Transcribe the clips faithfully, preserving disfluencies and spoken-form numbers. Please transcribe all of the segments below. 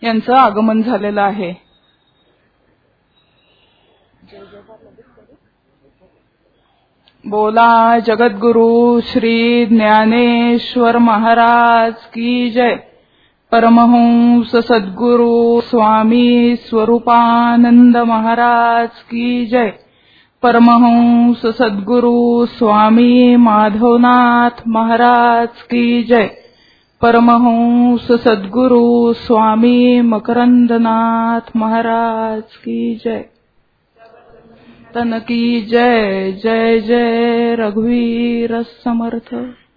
यांचं आगमन झालेलं आहे. बोला जगद्गुरु श्री ज्ञानेश्वर महाराज की जय. परमहंस सद्गुरु स्वामी स्वरूपानंद महाराज की जय. परमहंस सद्गुरु स्वामी माधवनाथ महाराज की जय. परमहंस सद्गुरु स्वामी मकरंदनाथ महाराज की जय. तन की जय. जय जय रघुवीर समर्थ.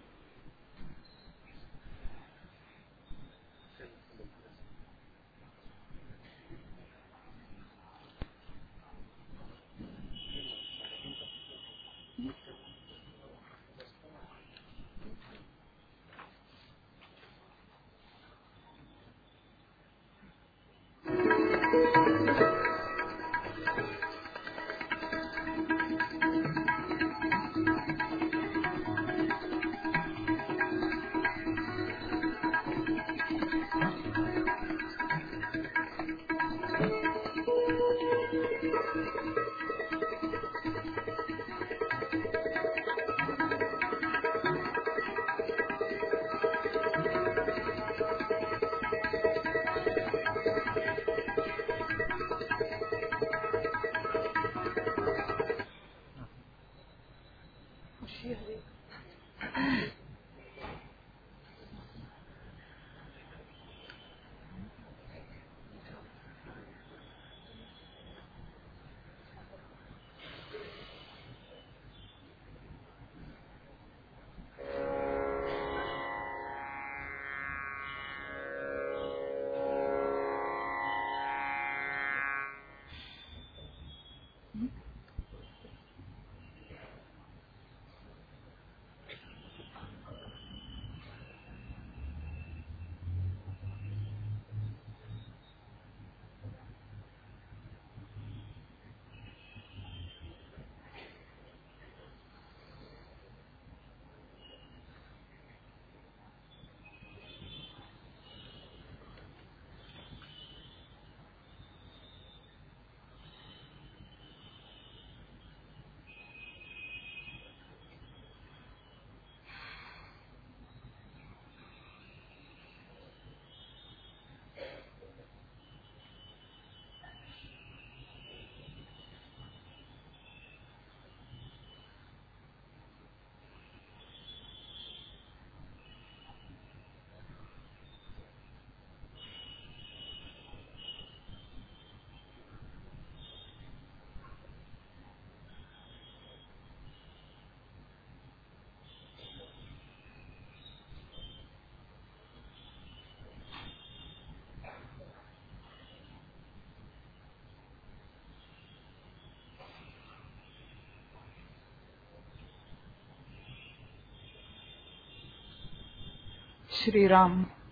श्रीराम.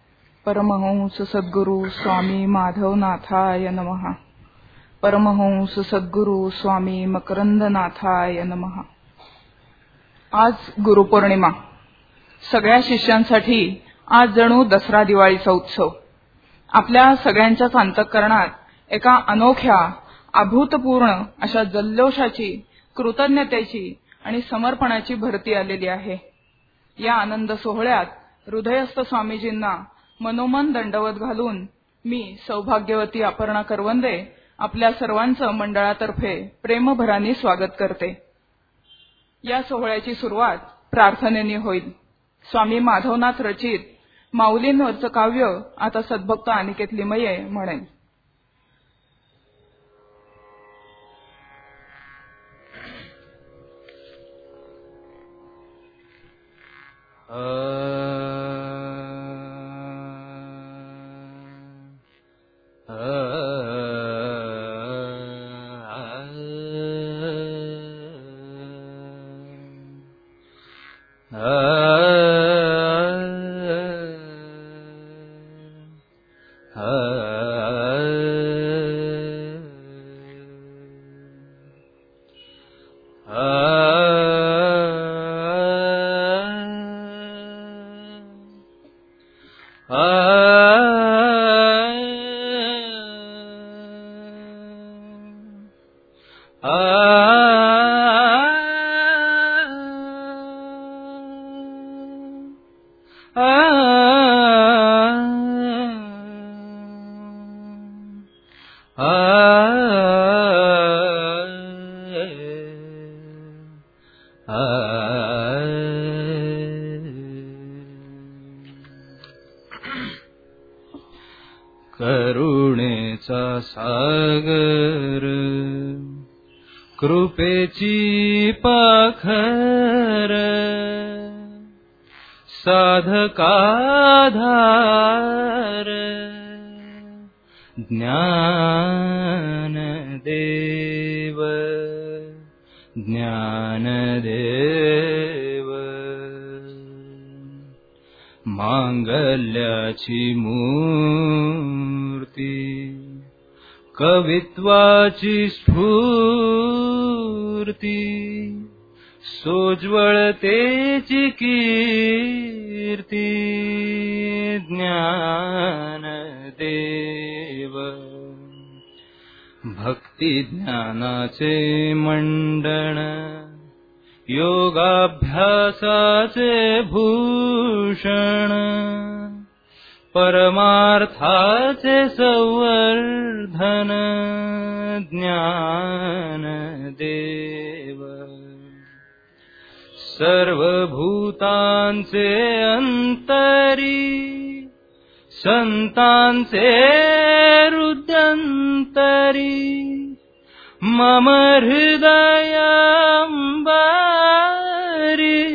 परमहंस सद्गुरु स्वामी माधवनाथाय नमः. परमहंस सद्गुरु स्वामी मकरंदनाथाय नमः. आज गुरुपौर्णिमा. सगळ्या शिष्यांसाठी आज जणू दसरा दिवाळीचा उत्सव. आपल्या सगळ्यांच्याच अंतःकरणात एका अनोख्या अभूतपूर्व अशा जल्लोषाची, कृतज्ञतेची आणि समर्पणाची भरती आलेली आहे. या आनंद सोहळ्यात हृदयस्थ स्वामीजींना मनोमन दंडवत घालून मी सौभाग्यवती अपर्णा करवंदे आपल्या सर्वांचं मंडळातर्फे प्रेमभराने स्वागत करते. या सोहळ्याची सुरुवात प्रार्थनेने होईल. स्वामी माधवनाथ रचित माऊलींवरचं काव्य आता सद्भक्त अनिकेत लिमये म्हणेल. आ करुणेचा सागर कृपेची पाखर साधकाधार ज्ञानदेव ज्ञानदेव मांगल्याची मूर्ती कवित्वाची स्फूर्ती सोज्वळतेची कीर्ती ज्ञानदेव भक्ती ज्ञानाचे मंडन योगाभ्यासाचे भूषण परमार्थाचे संवर्धन ज्ञानदेव सर्वभूतांचे अंतरी संतांचे हृदयंतरी मम हृदयंबरी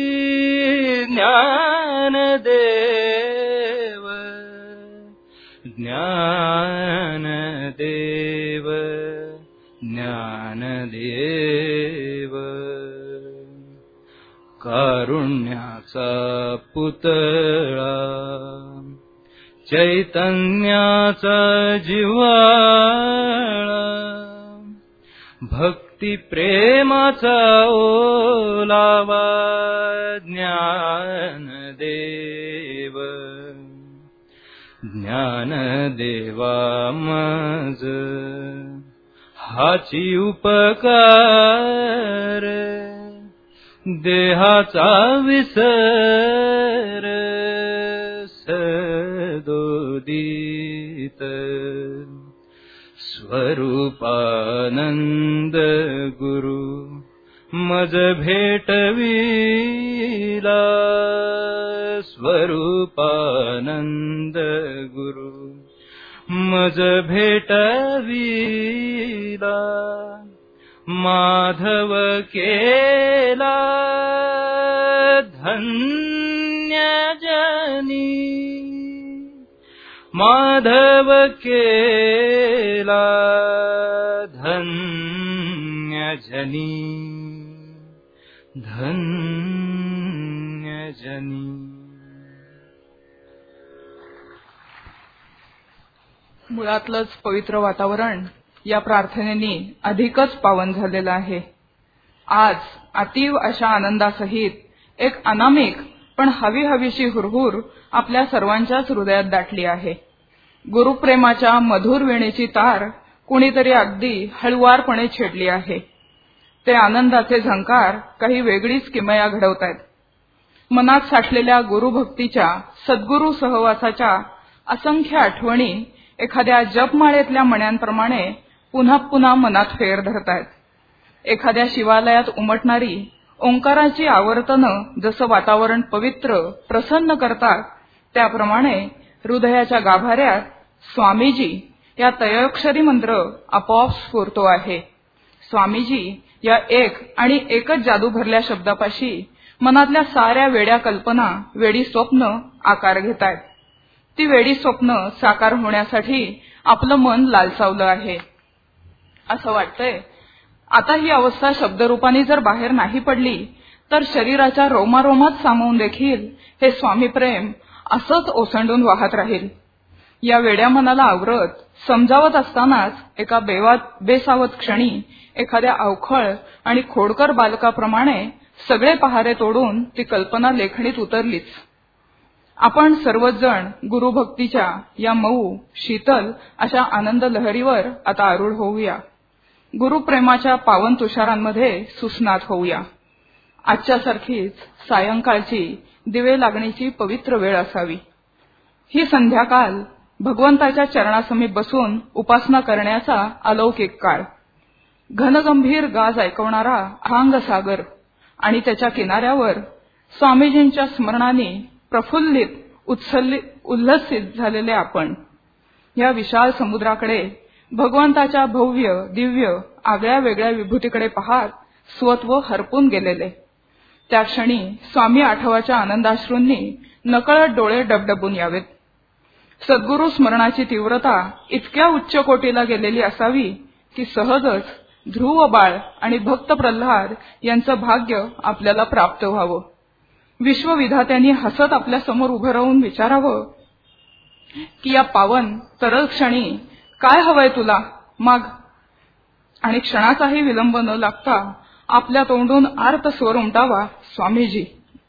ज्ञानदेव ज्ञानदेव ज्ञानदेव कारुण्याचा पुतळा चैतन्याचा जिव्हाळा भक्ती प्रेमाचा ओलावा ज्ञानदेव ज्ञानदेवा मज हाची उपकार देहाचा विसर सदोदित स्वरूपानंद गुरु मज भेटविला स्वरूपानंद गुरु मज भेटविला माधव केला धन्य जनी माधव केला धन्य जनी धन्य जनी. मुळातलंच पवित्र वातावरण या प्रार्थनेने अधिकच पावन झालेलं आहे. आज अतीव अशा आनंदासहित एक अनामिक पण हवी हवीशी हुरहुर आपल्या सर्वांच्याच हृदयात दाटली आहे. गुरुप्रेमाच्या मधुर वेणेची तार कुणीतरी अगदी हळुवारपणे छेडली आहे. ते आनंदाचे झंकार काही वेगळीच किमया घडवतायत. मनात साठलेल्या गुरुभक्तीच्या सद्गुरू सहवासाच्या असंख्य आठवणी एखाद्या जपमाळेतल्या मण्यांप्रमाणे पुन्हा पुन्हा मनात फेर धरतायत. एखाद्या शिवालयात उमटणारी ओंकाराची आवर्तनं जसं वातावरण पवित्र प्रसन्न करतात त्याप्रमाणे हृदयाच्या गाभाऱ्यात स्वामीजी या तयोक्षरी मंत्र आपोआप स्फुरतो आहे. स्वामीजी या एक आणि एकच जादू भरल्या शब्दापाशी मनातल्या साऱ्या वेड्या कल्पना वेडी स्वप्न आकार घेतायत. ती वेडी स्वप्न साकार होण्यासाठी आपलं मन लालसावलं आहे. असं वाटतंय आता ही अवस्था शब्दरूपाने जर बाहेर नाही पडली तर शरीराच्या रोमारोमात सामावून देखील हे स्वामी प्रेम असंच ओसंडून वाहत राहील. या वेड्या मनाला आवरत समजावत असतानाच एका बेवात बेसावत क्षणी एखाद्या अवखळ आणि खोडकर बालकाप्रमाणे सगळे पहारे तोडून ती कल्पना लेखणीत उतरलीच. आपण सर्वच जण गुरुभक्तीच्या या मऊ शीतल अशा आनंद लहरीवर आता आरूढ होऊया. गुरुप्रेमाच्या पावन तुषारांमध्ये सुस्नात होऊया. आजच्यासारखीच सायंकाळची दिवे लागण्याची पवित्र वेळ असावी. ही संध्याकाळ भगवंताच्या चरणासमीप बसून उपासना करण्याचा अलौकिक काळ. घनगंभीर गाज ऐकवणारा अथांग सागर आणि त्याच्या किनाऱ्यावर स्वामीजींच्या स्मरणाने प्रफुल्लित उत्सल्लित उल्हसित झालेले आपण या विशाल समुद्राकडे भगवंताच्या भव्य दिव्य आगळ्या वेगळ्या विभूतीकडे पाहत स्वत्व हरपून गेलेले. त्या क्षणी स्वामी आठवाच्या आनंदाश्रूंनी नकळत डोळे डबडबून यावेत. सद्गुरु स्मरणाची तीव्रता इतक्या उच्च कोटीला गेलेली असावी की सहजच ध्रुव बाळ आणि भक्त प्रल्हाद यांचं भाग्य आपल्याला प्राप्त व्हावं. विश्वविधात्यांनी हसत आपल्या समोर उभं राहून विचारावं की या पावन तरल क्षणी काय हवंय तुला, माग. आणि क्षणाचाही विलंब न लागता आपल्या तोंडून आर्त स्वर उमटावा, स्वामीजी.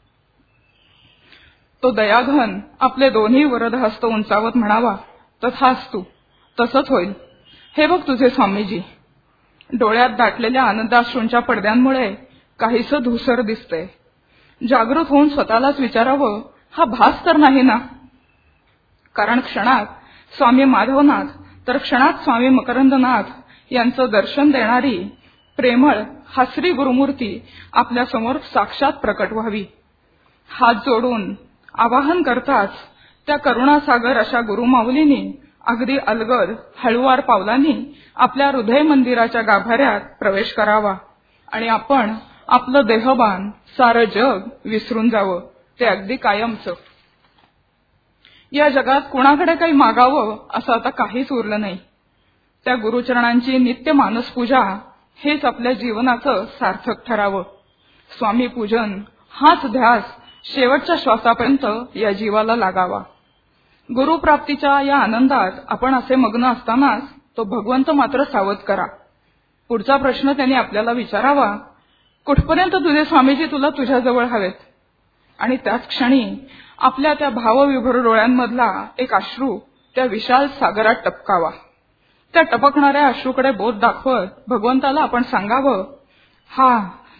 तो दयाघन आपले दोन्ही वरद हस्त उंचावत म्हणावा, तथास्तु, तसंच होईल. हे बघ तुझे स्वामीजी. डोळ्यात दाटलेल्या आनंदाश्रूंच्या पडद्यांमुळे काहीसं धुसर दिसतंय. जागृत होऊन स्वतःलाच विचारावं, हा भास तर नाही ना. कारण क्षणात स्वामी माधवनाथ तर क्षणात स्वामी मकरंदनाथ यांचं दर्शन देणारी प्रेमळ हासरी गुरुमूर्ती आपल्या समोर साक्षात प्रकट व्हावी. हात जोडून आवाहन करताच त्या करुणासागर अशा गुरुमाऊलींनी अगदी अलगद हळुवार पावलांनी आपल्या हृदय मंदिराच्या गाभाऱ्यात प्रवेश करावा आणि आपण आपलं देहभान सारं जग विसरून जावं, ते अगदी कायमचं. या जगात कुणाकडे काही मागावं असं आता काहीच उरलं नाही. त्या गुरुचरणांची नित्य मानसपूजा हेच आपल्या जीवनाचं सार्थक ठरावं. स्वामी पूजन हाच ध्यास शेवटच्या श्वासापर्यंत या जीवाला लागावा. गुरुप्राप्तीच्या या आनंदात आपण असे मग्न असतानाच तो भगवंत मात्र सावध करा. पुढचा प्रश्न त्यांनी आपल्याला विचारावा, कुठपर्यंत तुझे स्वामीजी तुला तुझ्याजवळ हवेत. आणि त्याच क्षणी आपल्या त्या भावविभोर डोळ्यांमधला एक अश्रू त्या विशाल सागरात टपकावा. त्या टपकणाऱ्या अश्रूकडे बोट दाखवत भगवंताला आपण सांगावं, हा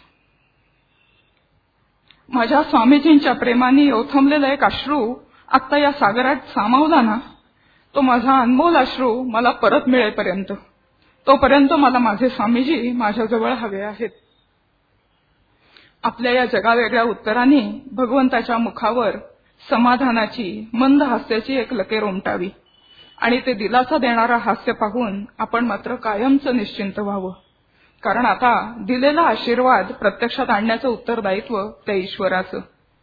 माझ्या स्वामीजींच्या प्रेमाने ओथंबलेला एक अश्रू आत्ता या सागरात सामावला ना, तो माझा अनमोल अश्रू मला परत मिळेपर्यंत, तोपर्यंत मला माझे स्वामीजी माझ्याजवळ हवे आहेत. आपल्या या जगावेगळ्या उत्तराने भगवंताच्या मुखावर समाधानाची मंद हास्याची एक लकीर उमटावी आणि ते दिलासा देणारा हास्य पाहून आपण मात्र कायमचं निश्चिंत व्हावं. कारण आता दिलेला आशीर्वाद प्रत्यक्षात आणण्याचं उत्तरदायित्व त्या ईश्वराचं.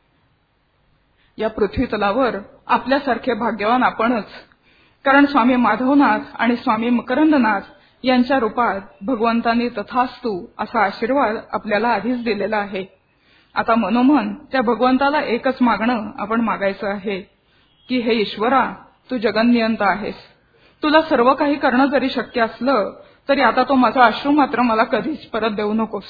या पृथ्वी तलावर आपल्यासारखे भाग्यवान आपणच. कारण स्वामी माधवनाथ आणि स्वामी मकरंदनाथ यांच्या रूपात भगवंतांनी तथास्तु असा आशीर्वाद आपल्याला आधीच दिलेला आहे. आता मनोमन त्या भगवंताला एकच मागणं आपण मागायचं आहे की हे ईश्वरा, तू जगन्नियंता आहेस. तुला सर्व काही करणं जरी शक्य असलं तरी आता तो माझा अश्रू मात्र मला कधीच परत देऊ नकोस.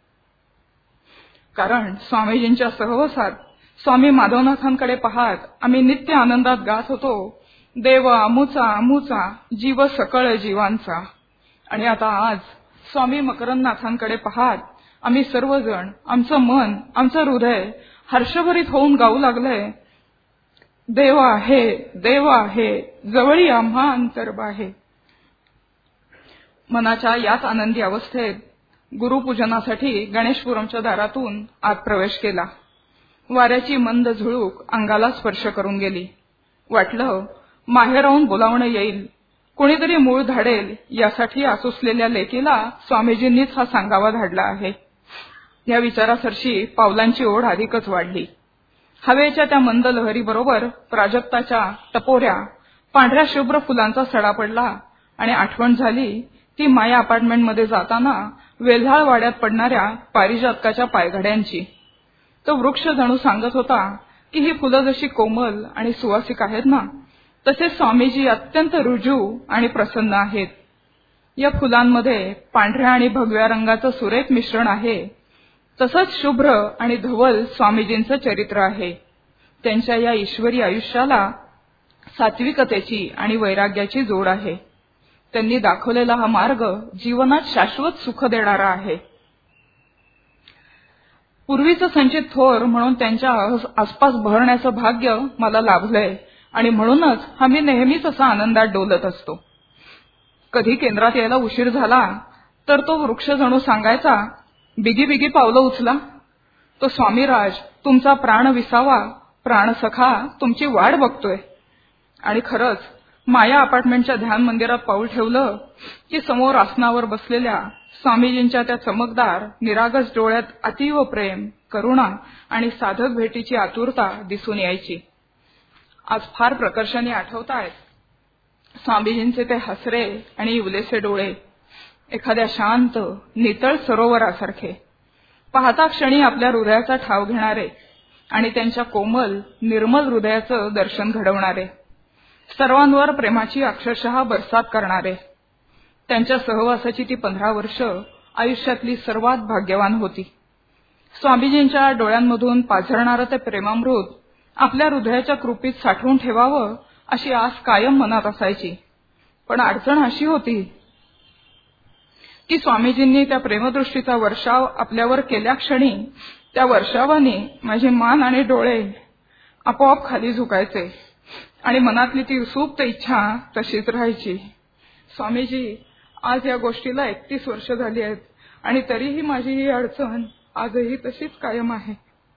कारण स्वामीजींच्या सहवासात स्वामी माधवनाथांकडे पाहत आम्ही नित्य आनंदात गात होतो, देव अमुचा अमुचा जीव सकळ जीवांचा. आणि आता आज स्वामी मकरंदनाथांकडे पाहत आम्ही सर्वजण आमचं मन आमचं हृदय हर्षभरीत होऊन गाऊ लागलंय, देव आहे देव आहे जवळी आम्हा अंतर्बाहे. मनाच्या याच आनंदी अवस्थेत गुरुपूजनासाठी गणेशपुरमच्या दारातून आत प्रवेश केला. वाऱ्याची मंद झुळूक अंगाला स्पर्श करून गेली. वाटलं माहेराहून बोलावणं येईल, कोणीतरी मूळ धाडेल यासाठी आसुसलेल्या लेकीला स्वामीजींनीच हा सांगावा धाडला आहे. या विचारासरशी पावलांची ओढ अधिकच वाढली. हवेच्या त्या मंद लहरीबरोबर प्राजक्ताच्या टपोऱ्या पांढऱ्या शुभ्र फुलांचा सडा पडला आणि आठवण झाली ती माया अपार्टमेंटमध्ये जाताना वेल्हाळ वाड्यात पडणाऱ्या पारिजातकाच्या पायघड्यांची. तो वृक्ष जणू सांगत होता की ही फुलं जशी कोमल आणि सुवासिक आहेत ना, तसे स्वामीजी अत्यंत रुजू आणि प्रसन्न आहेत. या फुलांमध्ये पांढऱ्या आणि भगव्या रंगाचं सुरेख मिश्रण आहे. तसंच शुभ्र आणि धवल स्वामीजींचं चरित्र आहे. त्यांच्या या ईश्वरी आयुष्याला सात्विकतेची आणि वैराग्याची जोड आहे. त्यांनी दाखवलेला हा मार्ग जीवनात शाश्वत सुख देणारा आहे. पूर्वीचं संचित थोर म्हणून त्यांच्या आसपास बहरण्याचं भाग्य मला लाभलंय आणि म्हणूनच आम्ही नेहमीच असा आनंदात डोलत असतो. कधी केंद्रात यायला उशीर झाला तर तो वृक्ष जणू सांगायचा, बिगी बिगी पावलं उचला. तो स्वामीराज तुमचा प्राण विसावा, प्राणसखा तुमची वाट बघतोय. आणि खरंच माया अपार्टमेंटच्या ध्यान मंदिरात पाऊल ठेवलं की समोर आसनावर बसलेल्या स्वामीजींच्या त्या चमकदार निरागस डोळ्यात अतीव प्रेम, करुणा आणि साधक भेटीची आतुरता दिसून यायची. आज फार प्रकर्षाने आठवतायत स्वामीजींचे ते हसरे आणि इवलेसे डोळे, एखाद्या शांत नितळ सरोवरासारखे, पाहता क्षणी आपल्या हृदयाचा ठाव घेणारे आणि त्यांच्या कोमल निर्मल हृदयाचं दर्शन घडवणारे, सर्वांवर प्रेमाची अक्षरशः बरसात करणारे. त्यांच्या सहवासाची ती पंधरा वर्ष आयुष्यातली सर्वात भाग्यवान होती. स्वामीजींच्या डोळ्यांमधून पाझरणारं ते प्रेमामृत आपल्या हृदयाच्या कृपीत साठवून ठेवावं अशी आस कायम मनात असायची. पण अडचण अशी होती की स्वामीजींनी त्या प्रेमदृष्टीचा वर्षाव आपल्यावर केल्या क्षणी त्या वर्षावाने माझी मान आणि डोळे आपोआप खाली झुकायचे आणि मनातली ती सुप्त इच्छा तशीच राहायची. स्वामीजी, आज या गोष्टीला एकतीस वर्ष झाली आहेत आणि तरीही माझी ही अडचण आजही तशीच कायम आहे.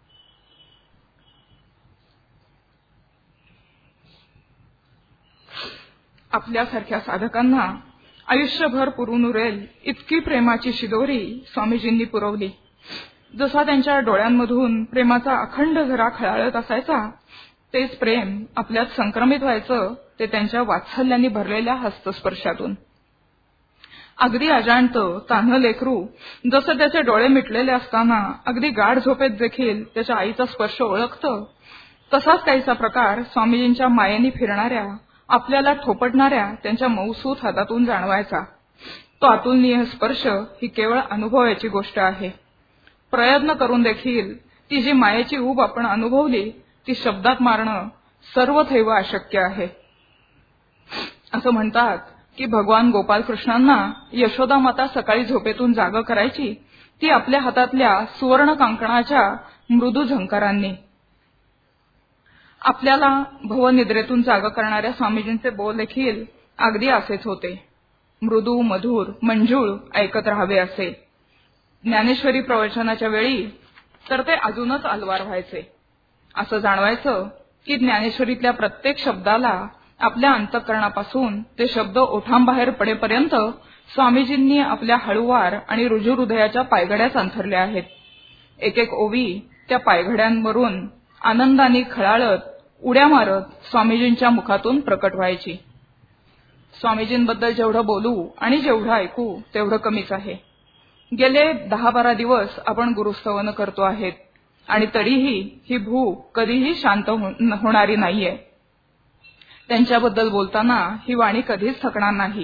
आपल्यासारख्या साधकांना आयुष्यभर पुरून उरेल इतकी प्रेमाची शिदोरी स्वामीजींनी पुरवली. जसा त्यांच्या डोळ्यांमधून प्रेमाचा अखंड झरा खळाळत असायचा, तेच प्रेम आपल्यात संक्रमित व्हायचं ते त्यांच्या वात्सल्याने भरलेल्या हस्तस्पर्शातून. अगदी अजाणतं तान्हं लेकरू जसं त्याचे डोळे मिटलेले असताना अगदी गाढ झोपेत देखील त्याच्या आईचा स्पर्श ओळखतं, तसाच काहीसा प्रकार स्वामीजींच्या मायेने फिरणाऱ्या, आपल्याला थोपटणाऱ्या त्यांच्या मऊसूत हातातून जाणवायचा. तो अतुलनीय स्पर्श ही केवळ अनुभवाची गोष्ट आहे. प्रयत्न करून देखील ती जी मायेची ऊब आपण अनुभवली ती शब्दात मारणं सर्वथैव अशक्य आहे. असं म्हणतात की भगवान गोपालकृष्णांना यशोदा माता सकाळी झोपेतून जाग करायची ती आपल्या हातातल्या सुवर्ण कांकणाच्या मृदू झंकारांनी. आपल्याला भवनिद्रेतून जाग करणाऱ्या स्वामीजींचे बोल देखील अगदी असेच होते. मृदू, मधुर, मंजूळ ऐकत राहावे असे. ज्ञानेश्वरी प्रवचनाच्या वेळी तर ते अजूनच अलवार व्हायचे. असं जाणवायचं की ज्ञानेश्वरीतल्या प्रत्येक शब्दाला आपल्या अंतःकरणापासून ते शब्द ओठांबाहेर पडेपर्यंत स्वामीजींनी आपल्या हळुवार आणि रुजू हृदयाच्या पायघड्याच अंथरल्या आहेत. एक एक ओवी त्या पायघड्यांवरून आनंदाने खळाळत, उड्या मारत स्वामीजींच्या मुखातून प्रकट व्हायची. स्वामीजींबद्दल जेवढं बोलू आणि जेवढं ऐकू तेवढं कमीच आहे. गेले दहा बारा दिवस आपण गुरुस्तवन करतो आहेत आणि तरीही ही भूक कधीही शांत होणारी नाहीये. त्यांच्याबद्दल बोलताना ही वाणी कधीच थकणार नाही.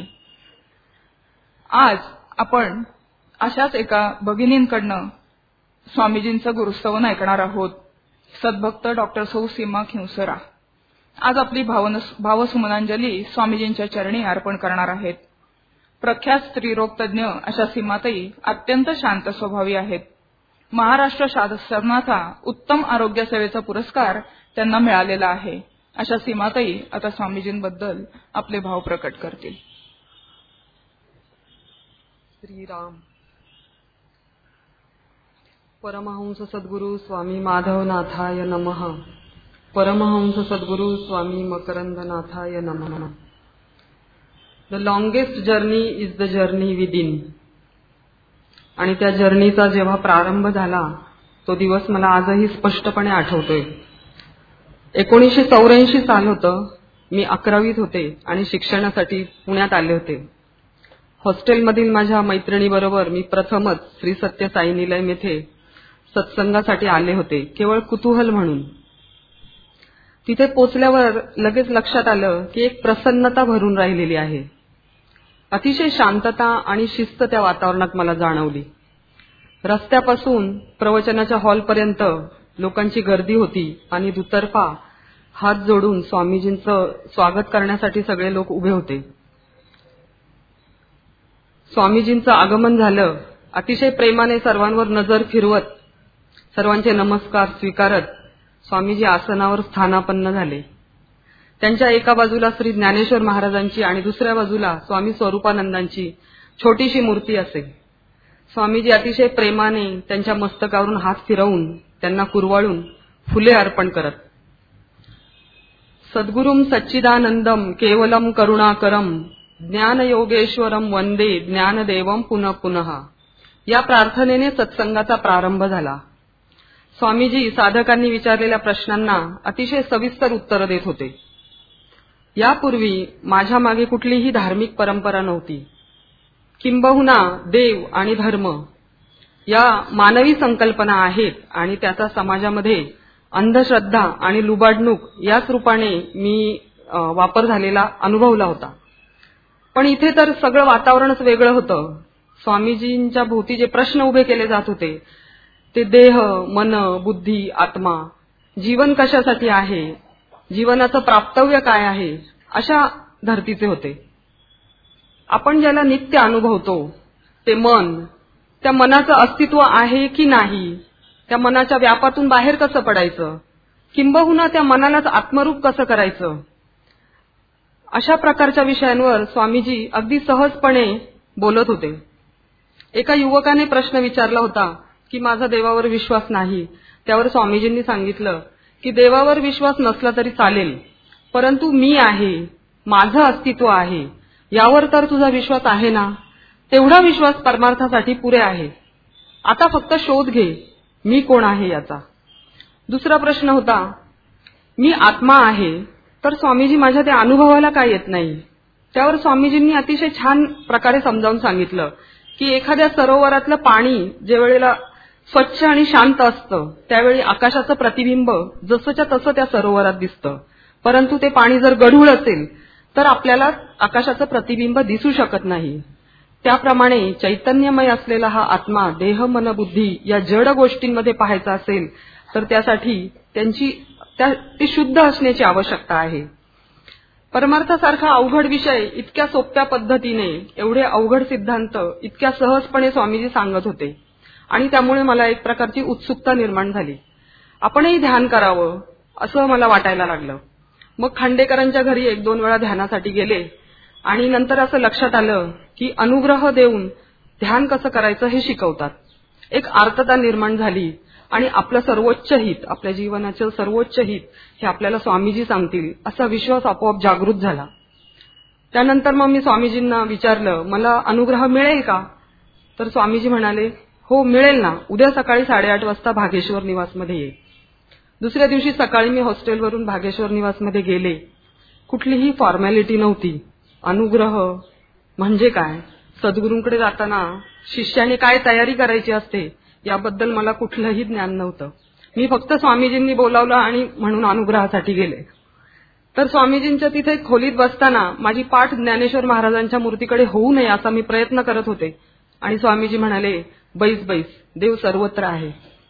आज आपण अशाच एका भगिनींकडनं स्वामीजींचं गुरुस्तवन ऐकणार आहोत. सद्भक्त डॉक्टर सौ सीमा खिंवसरा आज आपली भावसुमनांजली स्वामीजींच्या चरणी अर्पण करणार आहेत. प्रख्यात स्त्रीरोग तज्ज्ञ अशा सीमाताई अत्यंत शांत स्वभावी आहेत. महाराष्ट्र शासनाचा उत्तम आरोग्य सेवेचा पुरस्कार त्यांना मिळालेला आहे. अशा सीमाताई आता स्वामीजींबद्दल आपले भाव प्रकट करतील. श्रीराम. परमहंस सद्गुरु स्वामी माधवनाथाय नमः. परमहंस सद्गुरु स्वामी मकरंदनाथाय नमः. The longest journey is the journey within. आणि त्या जर्नीचा जेव्हा प्रारंभ झाला तो दिवस मला आजही स्पष्टपणे आठवतोय. एकोणीसशे चौऱ्याऐंशी साल होतं. मी अकरावीत होते आणि शिक्षणासाठी पुण्यात आले होते. हॉस्टेलमधील माझ्या मैत्रिणीबरोबर मी प्रथमच श्री सत्य साई निलय येथे सत्संगासाठी आले होते, केवळ कुतूहल म्हणून. तिथे पोचल्यावर लगेच लक्षात आलं की एक प्रसन्नता भरून राहिलेली आहे. अतिशय शांतता आणि शिस्त त्या वातावरणात मला जाणवली. रस्त्यापासून प्रवचनाच्या हॉलपर्यंत लोकांची गर्दी होती आणि दुतर्फा हात जोडून स्वामीजींचं स्वागत करण्यासाठी सगळे लोक उभे होते. स्वामीजींचं आगमन झालं. अतिशय प्रेमाने सर्वांवर नजर फिरवत, सर्वांचे नमस्कार स्वीकारत स्वामीजी आसनावर स्थानापन्न झाले. त्यांच्या एका बाजूला श्री ज्ञानेश्वर महाराजांची आणि दुसऱ्या बाजूला स्वामी स्वरूपानंदांची छोटीशी मूर्ती असे. स्वामीजी अतिशय प्रेमाने त्यांच्या मस्तकावरून हात फिरवून त्यांना कुरवाळून फुले अर्पण करत, सद्गुरुम सच्चिदानंदम केवलम करुणाकरम ज्ञानयोगेश्वरम वंदे ज्ञानदेवम पुनः पुनः या प्रार्थनेने सत्संगाचा प्रारंभ झाला. स्वामीजी साधकांनी विचारलेल्या प्रश्नांना अतिशय सविस्तर उत्तर देत होते. यापूर्वी माझ्या मागे कुठलीही धार्मिक परंपरा नव्हती. किंबहुना देव आणि धर्म या मानवी संकल्पना आहेत आणि त्याचा समाजामध्ये अंधश्रद्धा आणि लुबाडणूक याच रूपाने मी वापर झालेला अनुभवला होता. पण इथे तर सगळं वातावरणच वेगळं होतं. स्वामीजींच्या भोवती जे प्रश्न उभे केले जात होते ते देह, मन, बुद्धी, आत्मा, जीवन कशासाठी आहे, जीवनाचं प्राप्तव्य काय आहे, अशा धर्तीचे होते. आपण ज्याला नित्य अनुभवतो ते मन, त्या मनाचं अस्तित्व आहे की नाही, त्या मनाच्या व्यापातून बाहेर कसं पडायचं, किंबहुना त्या मनालाच आत्मरूप कसं करायचं, अशा प्रकारच्या विषयांवर स्वामीजी अगदी सहजपणे बोलत होते. एका युवकाने प्रश्न विचारला होता की माझा देवावर विश्वास नाही. त्यावर स्वामीजींनी सांगितलं की देवावर विश्वास नसला तरी चालेल, परंतु मी आहे, माझं अस्तित्व आहे, यावर तर तुझा विश्वास आहे ना, तेवढा विश्वास परमार्थासाठी पुरे आहे. आता फक्त शोध घे मी कोण आहे याचा. दुसरा प्रश्न होता, मी आत्मा आहे तर स्वामीजी माझ्या त्या अनुभवाला काय येत नाही. त्यावर स्वामीजींनी अतिशय छान प्रकारे समजावून सांगितलं की एखाद्या सरोवरातलं पाणी जे वेळेला स्वच्छ आणि शांत असतं त्यावेळी आकाशाचं प्रतिबिंब जसंच्या तसं त्या सरोवरात दिसतं, परंतु ते पाणी जर गढूळ असेल तर आपल्याला आकाशाचं प्रतिबिंब दिसू शकत नाही. त्याप्रमाणे चैतन्यमय असलेला हा आत्मा देह, मन, बुद्धी या जड गोष्टींमध्ये पाहायचा असेल तर त्यासाठी त्यांची त्या ती शुद्ध असण्याची आवश्यकता आहे. परमार्थासारखा अवघड विषय इतक्या सोप्या पद्धतीने, एवढे अवघड सिद्धांत इतक्या सहजपणे स्वामीजी सांगत होते आणि त्यामुळे मला एक प्रकारची उत्सुकता निर्माण झाली. आपणही ध्यान करावं असं मला वाटायला लागलं. मग खांडेकरांच्या घरी एक दोन वेळा ध्यानासाठी गेले आणि नंतर असं लक्षात आलं की अनुग्रह देऊन ध्यान कसं करायचं हे शिकवतात. एक आर्तता निर्माण झाली आणि आपलं सर्वोच्च हित, आपल्या जीवनाचं सर्वोच्च हित हे आपल्याला स्वामीजी सांगतील असा विश्वास आपोआप जागृत झाला. त्यानंतर मग मी स्वामीजींना विचारलं, मला अनुग्रह मिळेल का? तर स्वामीजी म्हणाले, हो मिळेल ना, उद्या सकाळी साडेआठ वाजता भागेश्वर निवासमध्ये ये. दुसऱ्या दिवशी सकाळी मी हॉस्टेलवरून भागेश्वर निवासमध्ये गेले. कुठलीही फॉर्मॅलिटी नव्हती. अनुग्रह म्हणजे काय, सद्गुरूंकडे जाताना शिष्याने काय तयारी करायची असते याबद्दल मला कुठलंही ज्ञान नव्हतं. मी फक्त स्वामीजींनी बोलावलं आणि म्हणून अनुग्रहासाठी गेले. तर स्वामीजींच्या तिथे खोलीत बसताना माझी पाठ ज्ञानेश्वर महाराजांच्या मूर्तीकडे होऊ नये असा मी प्रयत्न करत होते आणि स्वामीजी म्हणाले, बैस बैस, देव सर्वत्र आहे.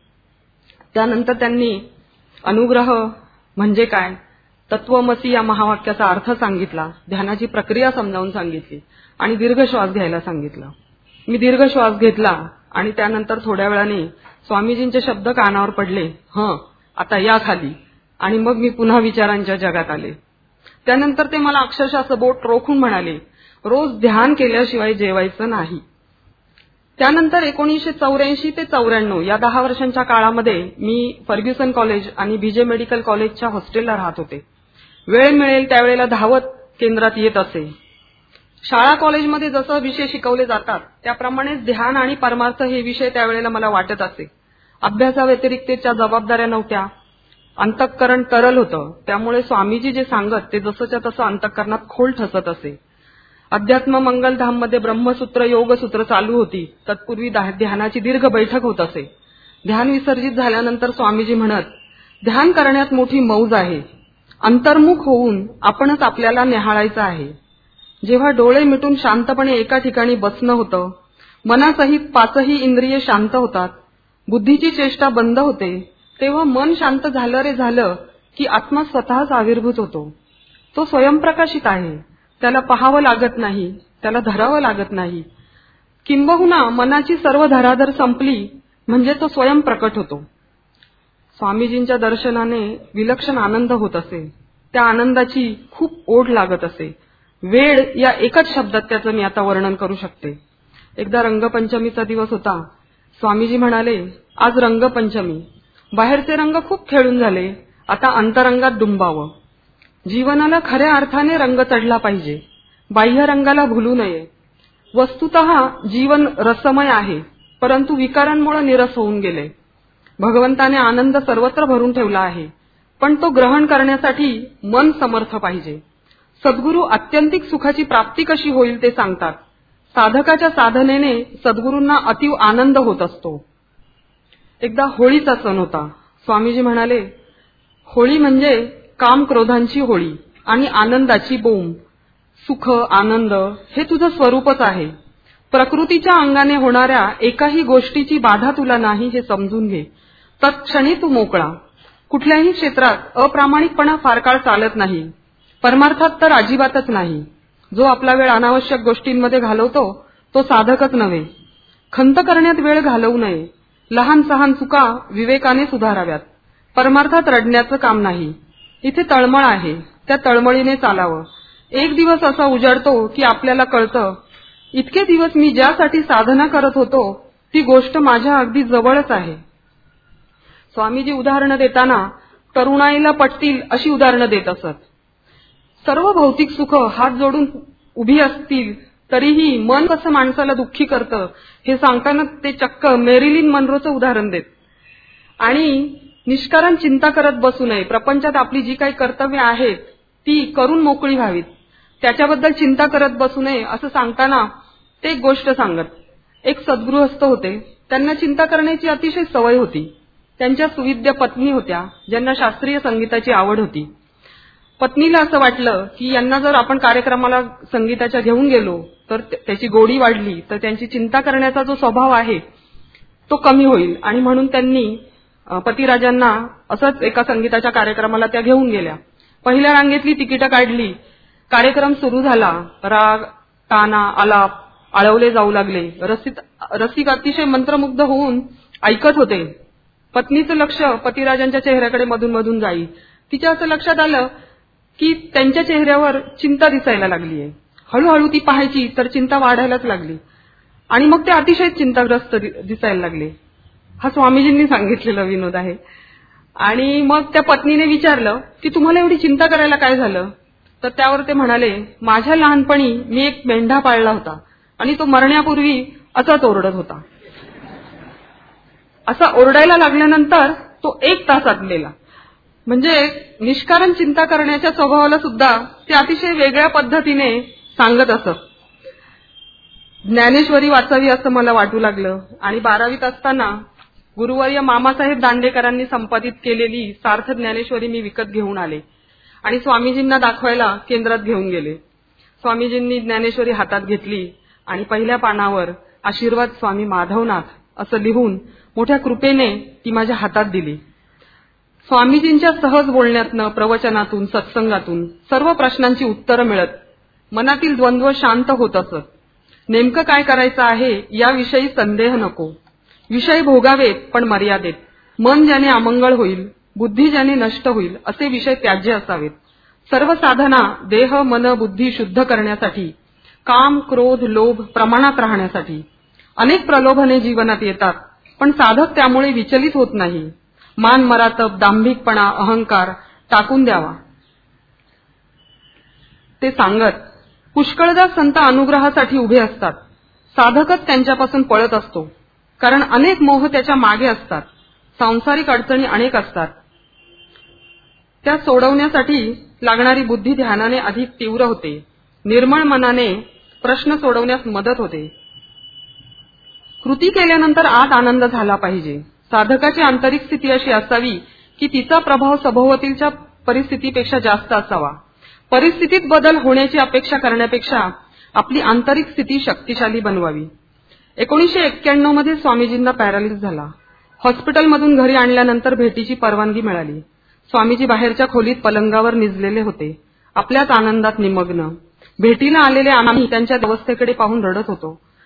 त्यानंतर त्यांनी अनुग्रह म्हणजे काय, तत्वमसी या महावाक्याचा अर्थ सांगितला, ध्यानाची प्रक्रिया समजावून सांगितली आणि दीर्घ श्वास घ्यायला सांगितलं. मी दीर्घ श्वास घेतला आणि त्यानंतर थोड्या वेळाने स्वामीजींचे शब्द कानावर पडले, हं आता या खाली, आणि मग मी पुन्हा विचारांच्या जगात आले. त्यानंतर ते मला अक्षरशः असं बोट रोखून म्हणाले, रोज ध्यान केल्याशिवाय जेवायचं नाही. त्यानंतर एकोणीसशे चौऱ्याऐंशी ते चौऱ्याण्णव या दहा वर्षांच्या काळामध्ये मी फर्ग्युसन कॉलेज आणि बीजे मेडिकल कॉलेजच्या हॉस्टेलला राहत होते. वेळ मिळेल त्यावेळेला धावत केंद्रात येत असे. शाळा कॉलेजमध्ये जसं विषय शिकवले जातात त्याप्रमाणेच ध्यान आणि परमार्थ हे विषय त्यावेळेला मला वाटत असे. अभ्यासाव्यतिरिक्तच्या जबाबदाऱ्या नव्हत्या. अंतःकरण तरल होतं, त्यामुळे स्वामीजी जे सांगत ते जसंच्या तसं अंतःकरणात खोल ठसत असे. अध्यात्म मंगलधाम मध्ये ब्रह्मसूत्र योगसूत्र चालू होती. तत्पूर्वी ध्यानाची दीर्घ बैठक होत असे. ध्यान विसर्जित झाल्यानंतर स्वामीजी म्हणत, ध्यान करण्यात मोठी मौज आहे. अंतर्मुख होऊन आपणच आपल्याला निहाळायचं आहे. जेव्हा डोळे मिटून शांतपणे एका ठिकाणी बसणं होतं, मनासहित पाचही इंद्रिये शांत होतात, बुद्धीची चेष्टा बंद होते, तेव्हा मन शांत झालं रे झालं की आत्मा स्वतःच आविर्भूत होतो. तो स्वयंप्रकाशित आहे. त्याला पाहावं लागत नाही, त्याला धरावं लागत नाही. किंबहुना मनाची सर्व धराधर संपली म्हणजे तो स्वयं प्रकट होतो. स्वामीजींच्या दर्शनाने विलक्षण आनंद होत असे. त्या आनंदाची खूप ओढ लागत असे. वेळ या एकच शब्दात त्याचं मी आता वर्णन करू शकते. एकदा रंगपंचमीचा दिवस होता. स्वामीजी म्हणाले, आज रंगपंचमी, बाहेरचे रंग खूप खेळून झाले, आता अंतरंगात डुंबावं. जीवनाला खऱ्या अर्थाने रंग चढला पाहिजे, बाह्य रंगाला भुलू नये. वस्तुतः जीवन रसमय आहे, परंतु विकारांमुळे निरस होऊन गेले. भगवंताने आनंद सर्वत्र भरून ठेवला आहे, पण तो ग्रहण करण्यासाठी मन समर्थ पाहिजे. सद्गुरू आत्यंतिक सुखाची प्राप्ती कशी होईल ते सांगतात. साधकाच्या साधनेने सद्गुरूंना अतीव आनंद होत असतो. एकदा होळीचा सण होता. स्वामीजी म्हणाले, होळी म्हणजे काम क्रोधांची होळी आणि आनंदाची बोंब. सुख आनंद हे तुझं स्वरूपच आहे. प्रकृतीच्या अंगाने होणाऱ्या एकाही गोष्टीची बाधा तुला नाही हे समजून घे. तत्क्षणी तू मोकळा. कुठल्याही क्षेत्रात अप्रामाणिकपणा फार काळ चालत नाही, परमार्थात तर अजिबातच नाही. जो आपला वेळ अनावश्यक गोष्टींमध्ये घालवतो तो साधकच नव्हे. खंत करण्यात वेळ घालवू नये. लहान सहान चुका विवेकाने सुधाराव्यात. परमार्थात रडण्याचं काम नाही. इथे तळमळ आहे, त्या तळमळीने चालावं. एक दिवस असा उजाडतो की आपल्याला कळतं, इतके दिवस मी ज्यासाठी साधना करत होतो ती गोष्ट माझ्या अगदी जवळच आहे. स्वामीजी उदाहरणं देताना तरुणाईला पटतील अशी उदाहरणं देत असत. सर्व भौतिक सुख हात जोडून उभी असतील तरीही मन कसं माणसाला दुःखी करतं हे सांगताना ते चक्क मेरिलिन मनरोचं उदाहरण देत. आणि निष्कारण चिंता करत बसू नये. प्रपंचात आपली जी काही कर्तव्य आहेत ती करून मोकळी व्हावीत, त्याच्याबद्दल चिंता करत बसू नये असं सांगताना ते एक गोष्ट सांगत. एक सद्गृहस्थ होते. त्यांना चिंता करण्याची अतिशय सवय होती. त्यांच्या सुविद्य पत्नी होत्या ज्यांना शास्त्रीय संगीताची आवड होती. पत्नीला असं वाटलं की यांना जर आपण कार्यक्रमाला संगीताच्या घेऊन गेलो तर त्याची गोडी वाढली तर त्यांची चिंता करण्याचा जो स्वभाव आहे तो कमी होईल, आणि म्हणून त्यांनी पतिराजांना असंच एका संगीताच्या कार्यक्रमाला त्या घेऊन गेल्या. पहिल्या रांगेतली तिकीटं काढली. कार्यक्रम सुरू झाला. राग ताना आलाप आळवले जाऊ लागले. रसिक रसिक अतिशय मंत्रमुग्ध होऊन ऐकत होते. पत्नीचं लक्ष पतिराजांच्या चेहऱ्याकडे मधून मधून जाई. तिच्या असं लक्षात आलं की त्यांच्या चेहऱ्यावर चिंता दिसायला लागलीये. हळूहळू ती पाहायची तर चिंता वाढायलाच लागली आणि मग ते अतिशय चिंताग्रस्त दिसायला लागले. हा स्वामीजींनी सांगितलेला विनोद आहे. आणि मग त्या पत्नीने विचारलं की तुम्हाला एवढी चिंता करायला काय झालं? तर त्यावर ते म्हणाले, माझ्या लहानपणी मी एक मेंढा पाळला होता आणि तो मरण्यापूर्वी असाच ओरडत होता. असा ओरडायला लागल्यानंतर तो एक तासात गेला. म्हणजे निष्कारण चिंता करण्याच्या स्वभावाला सुद्धा ते अतिशय वेगळ्या पद्धतीने सांगत असत. ज्ञानेश्वरी वाचावी असं मला वाटू लागलं आणि बारावीत असताना गुरुवर्य मामासाहेब दांडेकरांनी संपादित केलेली सार्थ ज्ञानेश्वरी मी विकत घेऊन आले आणि स्वामीजींना दाखवायला केंद्रात घेऊन गेले. स्वामीजींनी ज्ञानेश्वरी हातात घेतली आणि पहिल्या पानावर आशीर्वाद स्वामी माधवनाथ असं लिहून मोठ्या कृपेने ती माझ्या हातात दिली. स्वामीजींच्या सहज बोलण्यातनं, प्रवचनातून, सत्संगातून सर्व प्रश्नांची उत्तरं मिळत मनातील द्वंद्व शांत होत असत. नेमकं काय करायचं आहे याविषयी संदेह नको. विषय भोगावेत पण मर्यादेत. मन ज्याने अमंगळ होईल, बुद्धी ज्याने नष्ट होईल असे विषय त्याज्य असावेत. सर्व साधना देह मन बुद्धी शुद्ध करण्यासाठी, काम क्रोध लोभ प्रमाणात राहण्यासाठी. अनेक प्रलोभने जीवनात येतात पण साधक त्यामुळे विचलित होत नाही. मान मरातब दांभिकपणा अहंकार टाकून द्यावा ते सांगत. पुष्कळदा संत अनुग्रहासाठी उभे असतात. साधकच त्यांच्यापासून पळत असतो, कारण अनेक मोह त्याच्या मागे असतात. सांसारिक अडचणी अनेक असतात. त्या सोडवण्यासाठी लागणारी बुद्धी ध्यानाने अधिक तीव्र होते. निर्मळ मनाने प्रश्न सोडवण्यास मदत होते. कृती केल्यानंतर आत आनंद झाला पाहिजे. साधकाची आंतरिक स्थिती अशी असावी की तिचा प्रभाव सभोवतीलच्या परिस्थितीपेक्षा जास्त असावा. परिस्थितीत बदल होण्याची अपेक्षा करण्यापेक्षा आपली आंतरिक स्थिती शक्तिशाली बनवावी. एकोणीसशे एक्क्याण्णव मध्ये स्वामीजींना पॅरालिसिस झाला. हॉस्पिटलमधून घरी आणल्यानंतर भेटीची परवानगी मिळाली. स्वामीजी बाहेरच्या खोलीत पलंगावर निजलेले होते, आपल्याच आनंदात निमग्न. भेटीला आलेले आम्ही त्यांच्या अवस्थेकडे पाहून रडत होतो.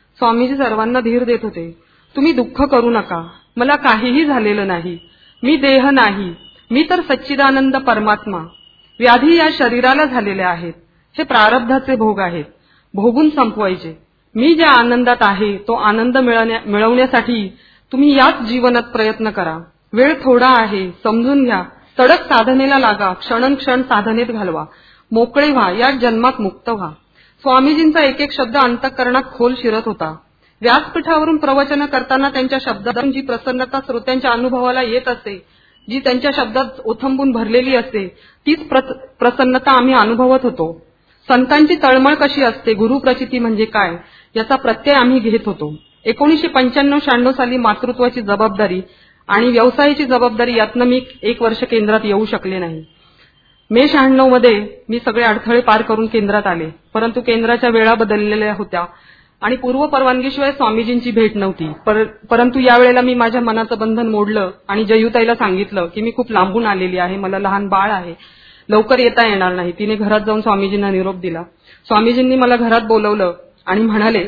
स्वामीजी सर्वांना धीर देत होते. तुम्ही दुःख करू नका, मला काहीही झालेलं नाही, मी देह नाही, मी तर सच्चिदानंद परमात्मा. व्याधी या शरीराला झालेल्या आहेत, हे प्रारब्धाचे भोग आहेत, भोगून संपवायचे. मी ज्या आनंदात आहे तो आनंद मिळवण्यासाठी तुम्ही याच जीवनात प्रयत्न करा. वेळ थोडा आहे, समजून घ्या. तडक साधनेला लागा, क्षणक्षण साधनेत घालवा. मोकळे व्हा, या जन्मात मुक्त व्हा. स्वामीजींचा एक एक शब्द अंतःकरणात खोल शिरत होता. व्यासपीठावरून प्रवचन करताना त्यांच्या शब्दातून जी प्रसन्नता श्रोत्यांच्या अनुभवाला येत असते, जी त्यांच्या शब्दात ओथंबून भरलेली असते, तीच प्रसन्नता आम्ही अनुभवत होतो. संतांची तळमळ कशी असते, गुरुप्रचिती म्हणजे काय, याचा प्रत्यय आम्ही घेत होतो. एकोणीसशे पंच्याण्णव शहाण्णव साली मातृत्वाची जबाबदारी आणि व्यवसायाची जबाबदारी यातनं मी एक वर्ष केंद्रात येऊ शकले नाही. मे शहाण्णव मध्ये मी सगळे अडथळे पार करून केंद्रात आले, परंतु केंद्राच्या वेळा बदललेल्या होत्या आणि पूर्व परवानगीशिवाय स्वामीजींची भेट नव्हती. पर, परंतु यावेळेला मी माझ्या मनाचं बंधन मोडलं आणि जयुताईला सांगितलं की मी खूप लांबून आलेली आहे, मला लहान बाळ आहे, लवकर येता येणार नाही. तिने घरात जाऊन स्वामीजींना निरोप दिला. स्वामीजींनी मला घरात बोलवलं आणि म्हणाले,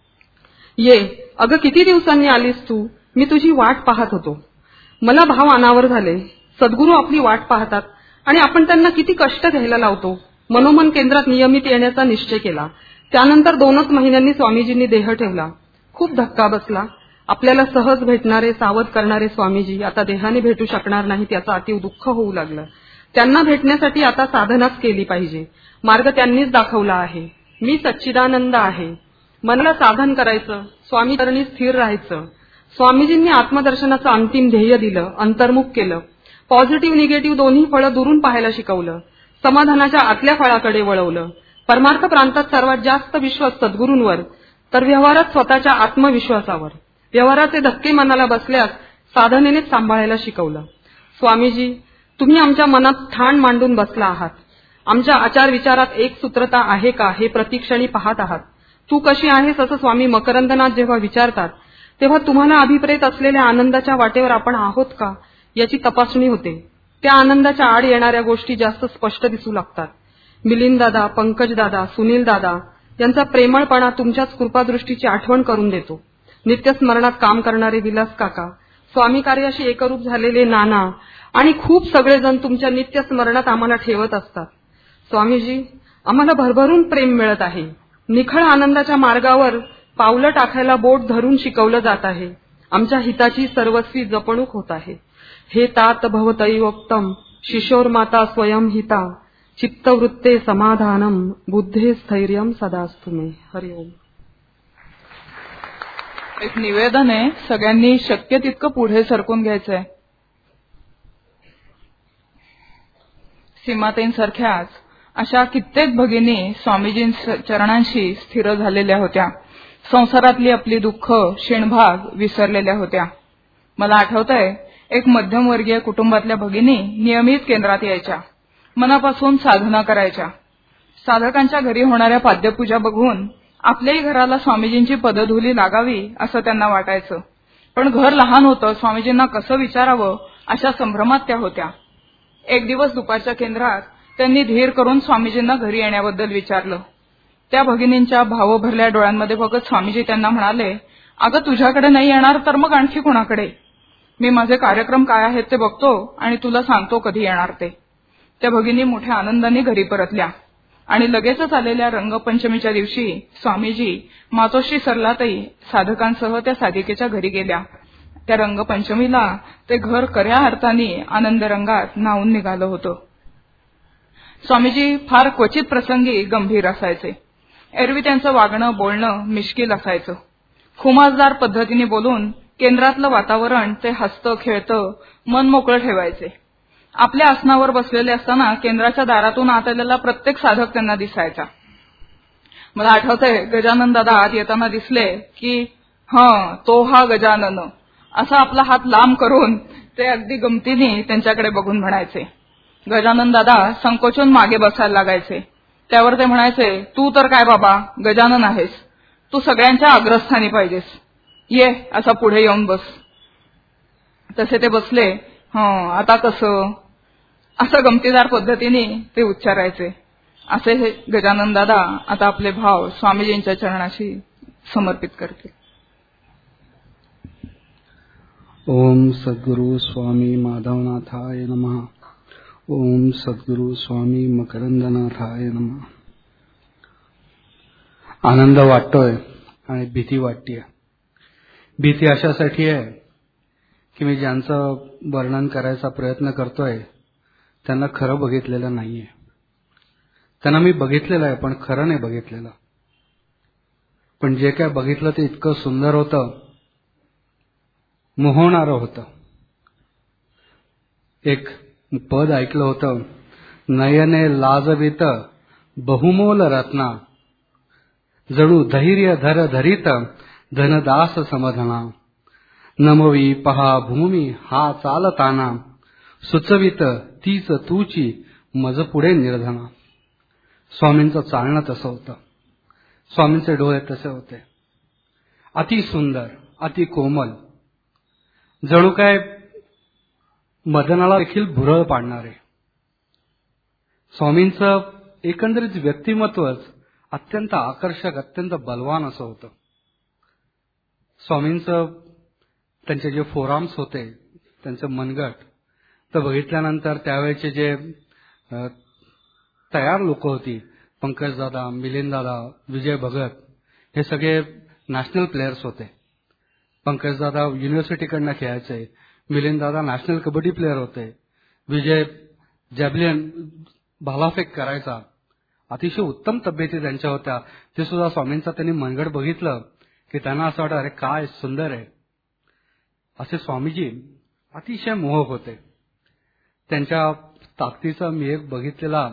ये अगं, किती दिवसांनी आलीस तू, मी तुझी वाट पाहत होतो. मला भाव अनावर झाले. सद्गुरू आपली वाट पाहतात आणि आपण त्यांना किती कष्ट घ्यायला लावतो. मनोमन केंद्रात नियमित येण्याचा निश्चय केला. त्यानंतर दोनच महिन्यांनी स्वामीजींनी देह ठेवला. खूप धक्का बसला. आपल्याला सहज भेटणारे, सावध करणारे स्वामीजी आता देहाने भेटू शकणार नाहीत याचं अतीव दुःख होऊ लागलं. त्यांना भेटण्यासाठी आता साधनाच केली पाहिजे. मार्ग त्यांनीच दाखवला आहे. मी सच्चिदानंद आहे. मनाला साधन करायचं, स्वामी चरणी स्थिर राहायचं. स्वामीजींनी आत्मदर्शनाचं अंतिम ध्येय दिलं, अंतर्मुख केलं. पॉझिटिव्ह निगेटिव्ह दोन्ही फळं दुरून पाहायला शिकवलं. समाधानाच्या आतल्या फळाकडे वळवलं. परमार्थ प्रांतात सर्वात जास्त विश्वास सद्गुरूंवर, तर व्यवहारात स्वतःच्या आत्मविश्वासावर. व्यवहाराचे धक्के मनाला बसल्यास साधनेनेच सांभाळायला शिकवलं. स्वामीजी, तुम्ही आमच्या मनात ठाण मांडून बसला आहात. आमच्या आचार विचारात एक सूत्रता आहे का हे प्रतिक्षणी पाहत आहात. तू कशी आहेस असं स्वामी मकरंदनाथ जेव्हा विचारतात, तेव्हा तुम्हाला अभिप्रेत असलेल्या आनंदाच्या वाटेवर आपण आहोत का याची तपासणी होते. त्या आनंदाच्या आड येणाऱ्या गोष्टी जास्त स्पष्ट दिसू लागतात. मिलिंददादा, पंकजदादा, सुनीलदादा यांचा प्रेमळपणा तुमच्याच कृपादृष्टीची आठवण करून देतो. नित्यस्मरणात काम करणारे विलास काका, स्वामी कार्याशी एकरूप झालेले नाना आणि खूप सगळेजण तुमच्या नित्यस्मरणात आम्हाला ठेवत असतात. स्वामीजी, आम्हाला भरभरून प्रेम मिळत आहे. निखळ आनंदाच्या मार्गावर पावलं टाकायला बोट धरून शिकवलं जात आहे. आमच्या हिताची सर्वस्वी जपणूक होत आहे. हे तात भवतैवोक्तम शिशोर्माता स्वयं हिता चित्तवृत्ते समाधानम बुद्धे स्थैर्यम सदास्तु मे. हरिओम. एक निवेदन आहे, सगळ्यांनी शक्य तितकं पुढे सरकून घ्यायचंय. सीमाताईंसारख्याच अशा कित्येक भगिनी स्वामीजींच्या चरणांशी स्थिर झालेल्या होत्या. संसारातली आपली दुःख, क्षीणभाग विसरलेल्या होत्या. मला आठवतंय, एक मध्यमवर्गीय कुटुंबातल्या भगिनी नियमित केंद्रात यायच्या, मनापासून साधना करायच्या. साधकांच्या घरी होणाऱ्या पाद्यपूजा बघून आपल्याही घराला स्वामीजींची पदधुली लागावी असं त्यांना वाटायचं. पण घर लहान होतं, स्वामीजींना कसं विचारावं अशा संभ्रमात त्या होत्या. एक दिवस दुपारच्या केंद्रात त्यांनी धीर करून स्वामीजींना घरी येण्याबद्दल विचारलं. त्या भगिनींच्या भावभरल्या डोळ्यांमध्ये बघत स्वामीजी त्यांना म्हणाले, अगं, तुझ्याकडे नाही येणार तर मग आणखी कुणाकडे? मी माझे कार्यक्रम काय आहेत ते बघतो आणि तुला सांगतो कधी येणार ते. त्या भगिनी मोठ्या आनंदाने घरी परतल्या आणि लगेचच आलेल्या रंगपंचमीच्या दिवशी स्वामीजी, मातोश्री सरलाताई साधकांसह त्या साधिकेच्या घरी गेल्या. त्या रंगपंचमीला ते घर खऱ्या अर्थाने आनंद रंगात न्हाऊन निघालं होतं. स्वामीजी फार क्वचित प्रसंगी गंभीर असायचे. एरवी त्यांचं वागणं बोलणं मिश्किल असायचं. खुमासदार पद्धतीने बोलून केंद्रातलं वातावरण ते हसतं खेळतं मन मोकळं ठेवायचे. आपल्या आसनावर बसलेले असताना केंद्राच्या दारातून आत आलेला प्रत्येक साधक त्यांना दिसायचा. मला आठवतंय, गजानन दादा आत येताना दिसले की हं तो हा गजानन असा आपला हात लांब करून ते अगदी गमतीने त्यांच्याकडे बघून म्हणायचे. गजानन दादा संकोचून मागे बसायला लागायचे. त्यावर ते म्हणायचे, तू तर काय बाबा गजानन आहेस, तू सगळ्यांच्या अग्रस्थानी पाहिजेस, ये असा पुढे येऊन बस. तसे ते बसले. हं आता कसं, असं गमतीदार पद्धतीने ते उच्चारायचे. असे हे गजानन दादा आता आपले भाव स्वामीजींच्या चरणाशी समर्पित करतील. ओम सद्गुरु स्वामी माधवनाथाय नमः. ओम सद्गुरु स्वामी मकरंदनाथाय नमः. आनंद वाटतोय आणि भीती वाटतेय. भीती अशासाठी आहे की मी ज्यांचं वर्णन करायचा प्रयत्न करतोय त्यांना खरं बघितलेलं नाहीये. त्यांना मी बघितलेलं आहे पण खरं नाही बघितलेलं. पण जे काय बघितलं ते इतकं सुंदर होतं, मोहणारं होतं. एक पद ऐकलं होतं, नयने लाजवित बहुमोल रत्ना, जणू धैर्य धर धरित धनदास समधना, नमवी पहा भूमी हा चालताना, सुचवित तीच तूची मज पुढे निर्धना. स्वामींचं चालणं तसं होतं, स्वामींचे डोळे तसे होते, अति सुंदर, अति कोमल, जणू काय मदनाला देखील भुरळ पाडणारे. स्वामींचं एकंदरीत व्यक्तिमत्वच अत्यंत आकर्षक, अत्यंत बलवान असं होतं. स्वामींचं त्यांचे जे फोराम्स होते, त्यांचं मनगट, तर बघितल्यानंतर त्यावेळेचे जे तयार लोक होती, पंकजदादा, मिलिंददादा, विजय भगत, हे सगळे नॅशनल प्लेयर्स होते. पंकजदादा युनिव्हर्सिटीकडनं खेळायचे, मिलिंददादा नॅशनल कबड्डी प्लेअर होते, विजय जॅव्हलिन भालाफेक करायचा. अतिशय उत्तम तब्येती त्यांच्या होत्या. ते सुद्धा स्वामींचा त्यांनी मनगट बघितलं की त्यांना असं वाटतं, अरे काय सुंदर आहे. असे स्वामीजी अतिशय मोहक होते. त्यांच्या ताकदीचा मी एक बघितलेला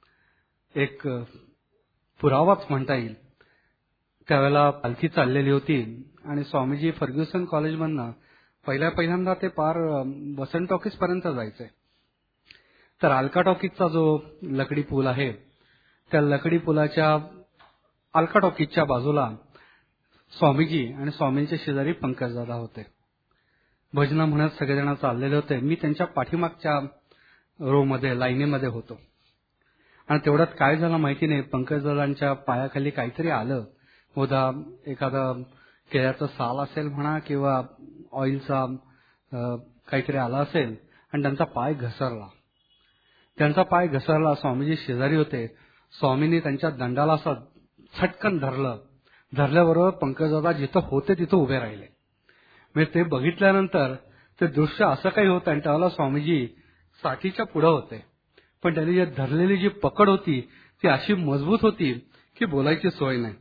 एक पुरावाच म्हणता येईल. त्यावेळेला पालखी चाललेली होती आणि स्वामीजी फर्ग्युसन कॉलेजमधनं पहिल्या पहिल्यांदा ते पार वसंत टॉकीज पर्यंत जायचे. तर अलका टॉकीजचा जो लकडी पूल आहे, त्या लकडी पुलाच्या अलका टॉकीजच्या बाजूला स्वामीजी आणि स्वामींचे शेजारी पंकजदादा होते. भजनं म्हणत सगळेजण चाललेले होते. मी त्यांच्या पाठीमागच्या रो मध्ये, लाईनीमध्ये होतो. आणि तेवढ्यात काय झालं माहिती नाही, पंकजदादांच्या पायाखाली काहीतरी आलं. होदा एखादा केळ्याचं साल असेल म्हणा किंवा ऑइलचा काहीतरी आला असेल आणि त्यांचा पाय घसरला. त्यांचा पाय घसरला. स्वामीजी शेजारी होते. स्वामींनी त्यांच्या दंडाला असं झटकन धरलं. धरल्याबरोबर पंकजदादा जिथं होते तिथं उभे राहिले. म्हणजे ते बघितल्यानंतर ते दृश्य असं काही होतं आणि त्यावेळेला स्वामीजी साठीच्या पुढं होते. पण त्यांनी जे धरलेली जी पकड होती ती अशी मजबूत होती की बोलायची सोय नाही.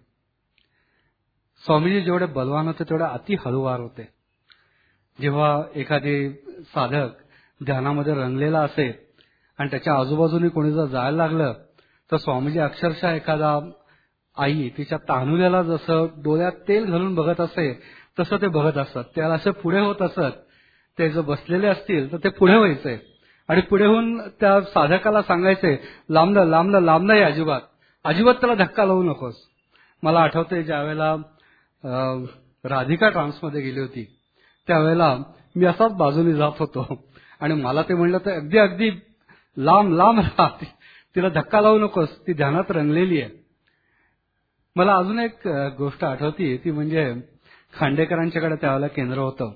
स्वामीजी जेवढे बलवान होते तेवढे अति हळूवार होते. जेव्हा एखादे साधक ध्यानामध्ये रंगलेला असेल आणि त्याच्या आजूबाजूने कोणी जर जायला लागलं तर स्वामीजी अक्षरशः एखादा आई तिच्या तानुल्याला जसं डोळ्यात तेल घालून बघत असे तसं ते बघत असत. त्याला असे पुढे होत असत. ते जर बसलेले असतील तर ते पुढे व्हायचे आणि पुढे होऊन त्या साधकाला सांगायचे, लांबलं लांबलं लांब नाही, अजिबात अजिबात त्याला धक्का लावू नकोस. मला आठवतंय ज्या वेळेला राधिका ट्रान्समध्ये गेली होती त्यावेळेला मी असाच बाजूने जात होतो आणि मला ते म्हणलं तर अगदी अगदी लांब लांब राहा, तिला धक्का लावू नकोस, ती ध्यानात रंगलेली आहे. मला अजून एक गोष्ट आठवती, ती म्हणजे खांडेकरांच्याकडे त्यावेळेला केंद्र होतं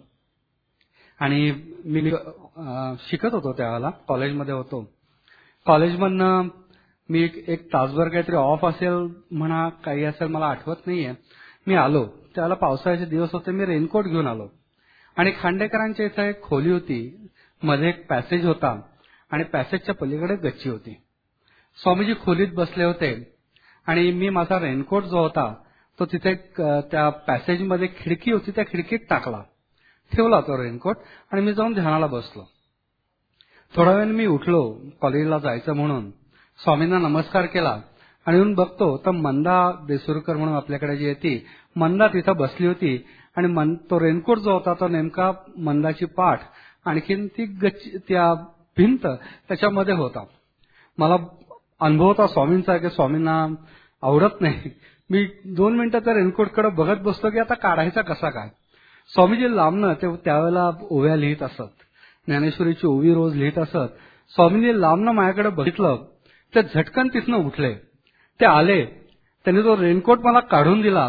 आणि मी शिकत होतो. त्यावेळेला कॉलेजमध्ये होतो. कॉलेजमधनं मी एक तासभर काहीतरी ऑफ असेल म्हणा, काही असेल मला आठवत नाहीये, मी आलो. त्यावेळेला पावसाळ्याचे दिवस होते. मी रेनकोट घेऊन आलो आणि खांडेकरांच्या इथं एक खोली होती, मध्ये एक पॅसेज होता आणि पॅसेजच्या पलीकडे गच्ची होती. स्वामीजी खोलीत बसले होते आणि मी माझा रेनकोट जो होता तो तिथे त्या पॅसेजमध्ये खिडकी होती, त्या खिडकीत टाकला, ठेवला तो रेनकोट आणि मी जाऊन ध्यानाला बसलो. थोड्या वेळाने मी उठलो कॉलेजला जायचं म्हणून, स्वामींना नमस्कार केला आणि येऊन बघतो तर मंदा देसुरकर म्हणून आपल्याकडे जी येते, मंदा तिथं बसली होती आणि मन तो रेनकोट जो होता तो नेमका मंदाची पाठ आणखीन ती गच्ची, त्या भिंत त्याच्यामध्ये होता. मला अनुभव होता स्वामींचा की स्वामींना आवडत नाही. मी दोन मिनिटं त्या रेनकोटकडे बघत बसतो की आता काढायचा कसा काय. स्वामीजी लांबनं ते त्यावेळेला ओव्या लिहित असत, ज्ञानेश्वरीची ओवी रोज लिहित असत. स्वामीजी लांबनं माझ्याकडे बघितलं, ते झटकन तिथनं उठले, ते आले, त्यांनी तो रेनकोट मला काढून दिला.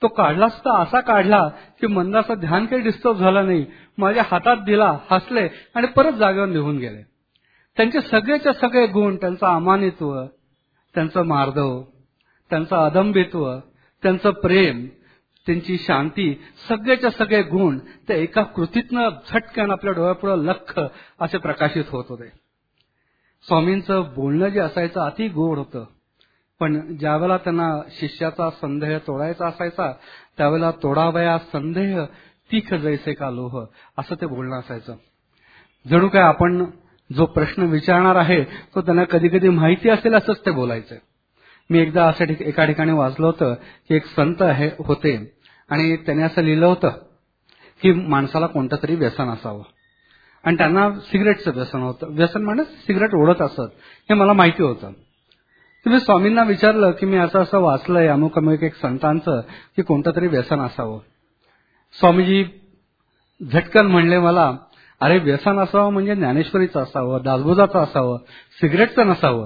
तो काढला सुद्धा असा काढला की मंदाचं ध्यान काही डिस्टर्ब झालं नाही. माझ्या हातात दिला, हसले आणि परत जागेवर निघून गेले. त्यांचे सगळेच्या सगळे गुण, त्यांचं अमानित्व, त्यांचं मार्दव, त्यांचं अदंबित्व, त्यांचं प्रेम, त्यांची शांती, सगळेच्या सगळे गुण ते एका कृतीतनं झटकन आपल्या डोळ्यापुढे लख असे प्रकाशित होत होते. स्वामींचं बोलणं जे असायचं अति गोड होतं, पण ज्यावेळेला त्यांना शिष्याचा संदेह तोडायचा असायचा त्यावेळेला तोडावया संदेह तीख जैसे का लोह असं ते बोलणं असायचं. जणू काय आपण जो प्रश्न विचारणार आहे तो त्यांना कधी कधी माहिती असेल असंच ते बोलायचं. मी एकदा असं एका ठिकाणी वाचलं होतं की एक संत आहे होते आणि त्याने असं लिहिलं होतं की माणसाला कोणतं तरी व्यसन असावं आणि त्यांना सिगरेटचं व्यसन होतं. व्यसन म्हणजे सिगरेट ओढत असत हे मला माहिती होतं. तुम्ही स्वामींना विचारलं की मी असं असं वाचलंय अमुक अमुक एक संतांचं की कोणतं तरी व्यसन असावं. स्वामीजी झटकन म्हणले मला, अरे व्यसन असावं म्हणजे ज्ञानेश्वरीचं असावं, दासबोधाचं असावं, सिगरेटचं नसावं.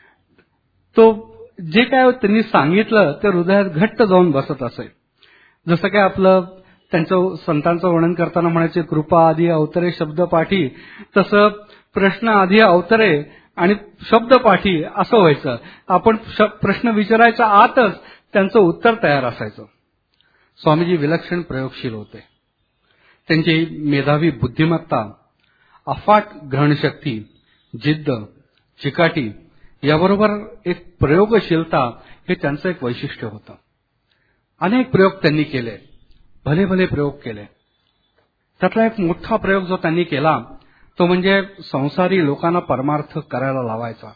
तो जे काय त्यांनी सांगितलं ते हृदयात घट्ट जाऊन बसत असे. जसं काय आपलं त्यांचं संतांचं वर्णन करताना म्हणायचे कृपा आधी अवतरे शब्द पाठी, तसं प्रश्न आधी अवतरे आणि शब्द पाठी असं व्हायचं. आपण प्रश्न विचारायच्या आतच त्यांचं उत्तर तयार असायचं. स्वामीजी विलक्षण प्रयोगशील होते. त्यांची मेधावी बुद्धिमत्ता, अफाट ग्रहणशक्ती, जिद्द, चिकाटी याबरोबर एक प्रयोगशीलता हे त्यांचं एक वैशिष्ट्य होतं. अनेक प्रयोग त्यांनी केले, भले भले प्रयोग केले. त्यातला एक मोठा प्रयोग जो त्यांनी केला तो म्हणजे संसारी लोकांना परमार्थ करायला लावायचा.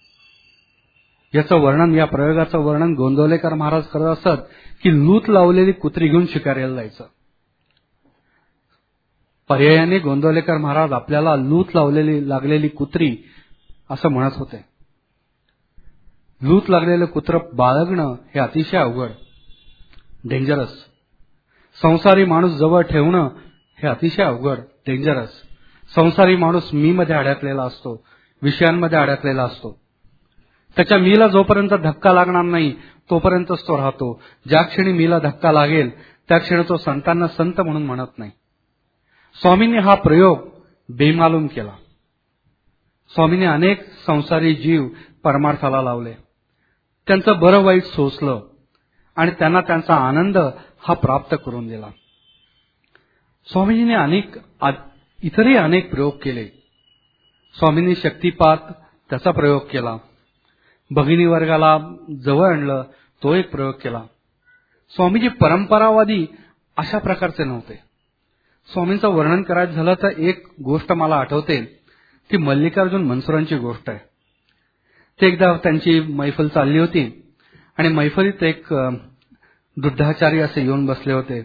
याचं वर्णन, या प्रयोगाचं वर्णन गोंदवलेकर महाराज करत असत की लूत लावलेली कुत्री घेऊन शिकारायला जायचं. पर्यायाने गोंदवलेकर महाराज आपल्याला लूत लावलेली लागलेली कुत्री असं म्हणत होते. लूत लागलेलं कुत्र बाळगणं हे अतिशय अवघड, डेंजरस. संसारी माणूस जवळ ठेवणं हे अतिशय अवघड, डेंजरस. संसारी माणूस मी मध्ये अडकलेला असतो, विषयांमध्ये अडकलेला असतो. त्याच्या मीला जोपर्यंत धक्का लागणार नाही तोपर्यंतच तो राहतो. ज्या क्षणी मीला धक्का लागेल त्या क्षणी तो संतांना संत म्हणून म्हणत नाही. स्वामींनी हा प्रयोग बेमालूम केला. स्वामींनी अनेक संसारी जीव परमार्थाला लावले, त्यांचं बरं वाईट सोसलं आणि त्यांना त्यांचा आनंद हा प्राप्त करून दिला. स्वामीजींनी अनेक इतरही अनेक प्रयोग केले. स्वामींनी शक्तिपात त्याचा प्रयोग केला, भगिनी वर्गाला जवळ आणलं तो एक प्रयोग केला. स्वामीजी परंपरावादी अशा प्रकारचे नव्हते. स्वामींचं वर्णन करायचं झालं तर एक गोष्ट मला आठवते ती मल्लिकार्जुन मनसुरांची गोष्ट आहे. ते एकदा त्यांची मैफल चालली होती आणि मैफलीत एक दुग्धाचारी असे येऊन बसले होते.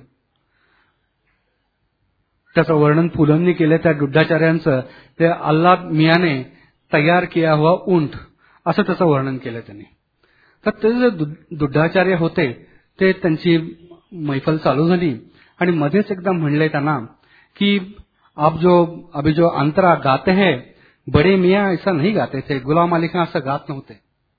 त्याचं वर्णन पुलंनी केले त्या दुग्धाचार्यांचं. ते अल्लाह मियाने तयार किया हुआ ऊंट असं त्याचं वर्णन केलं त्यांनी. तर ते जे दुग्धाचार्य होते ते त्यांची मैफल चालू झाली आणि मध्येच एकदम म्हणले त्यांना की आप जो अभी जो अंतरा गाते हैं बड़े मियाँ ऐसा नहीं गाते थे, गुलाम अली खान असं गात नव्हते.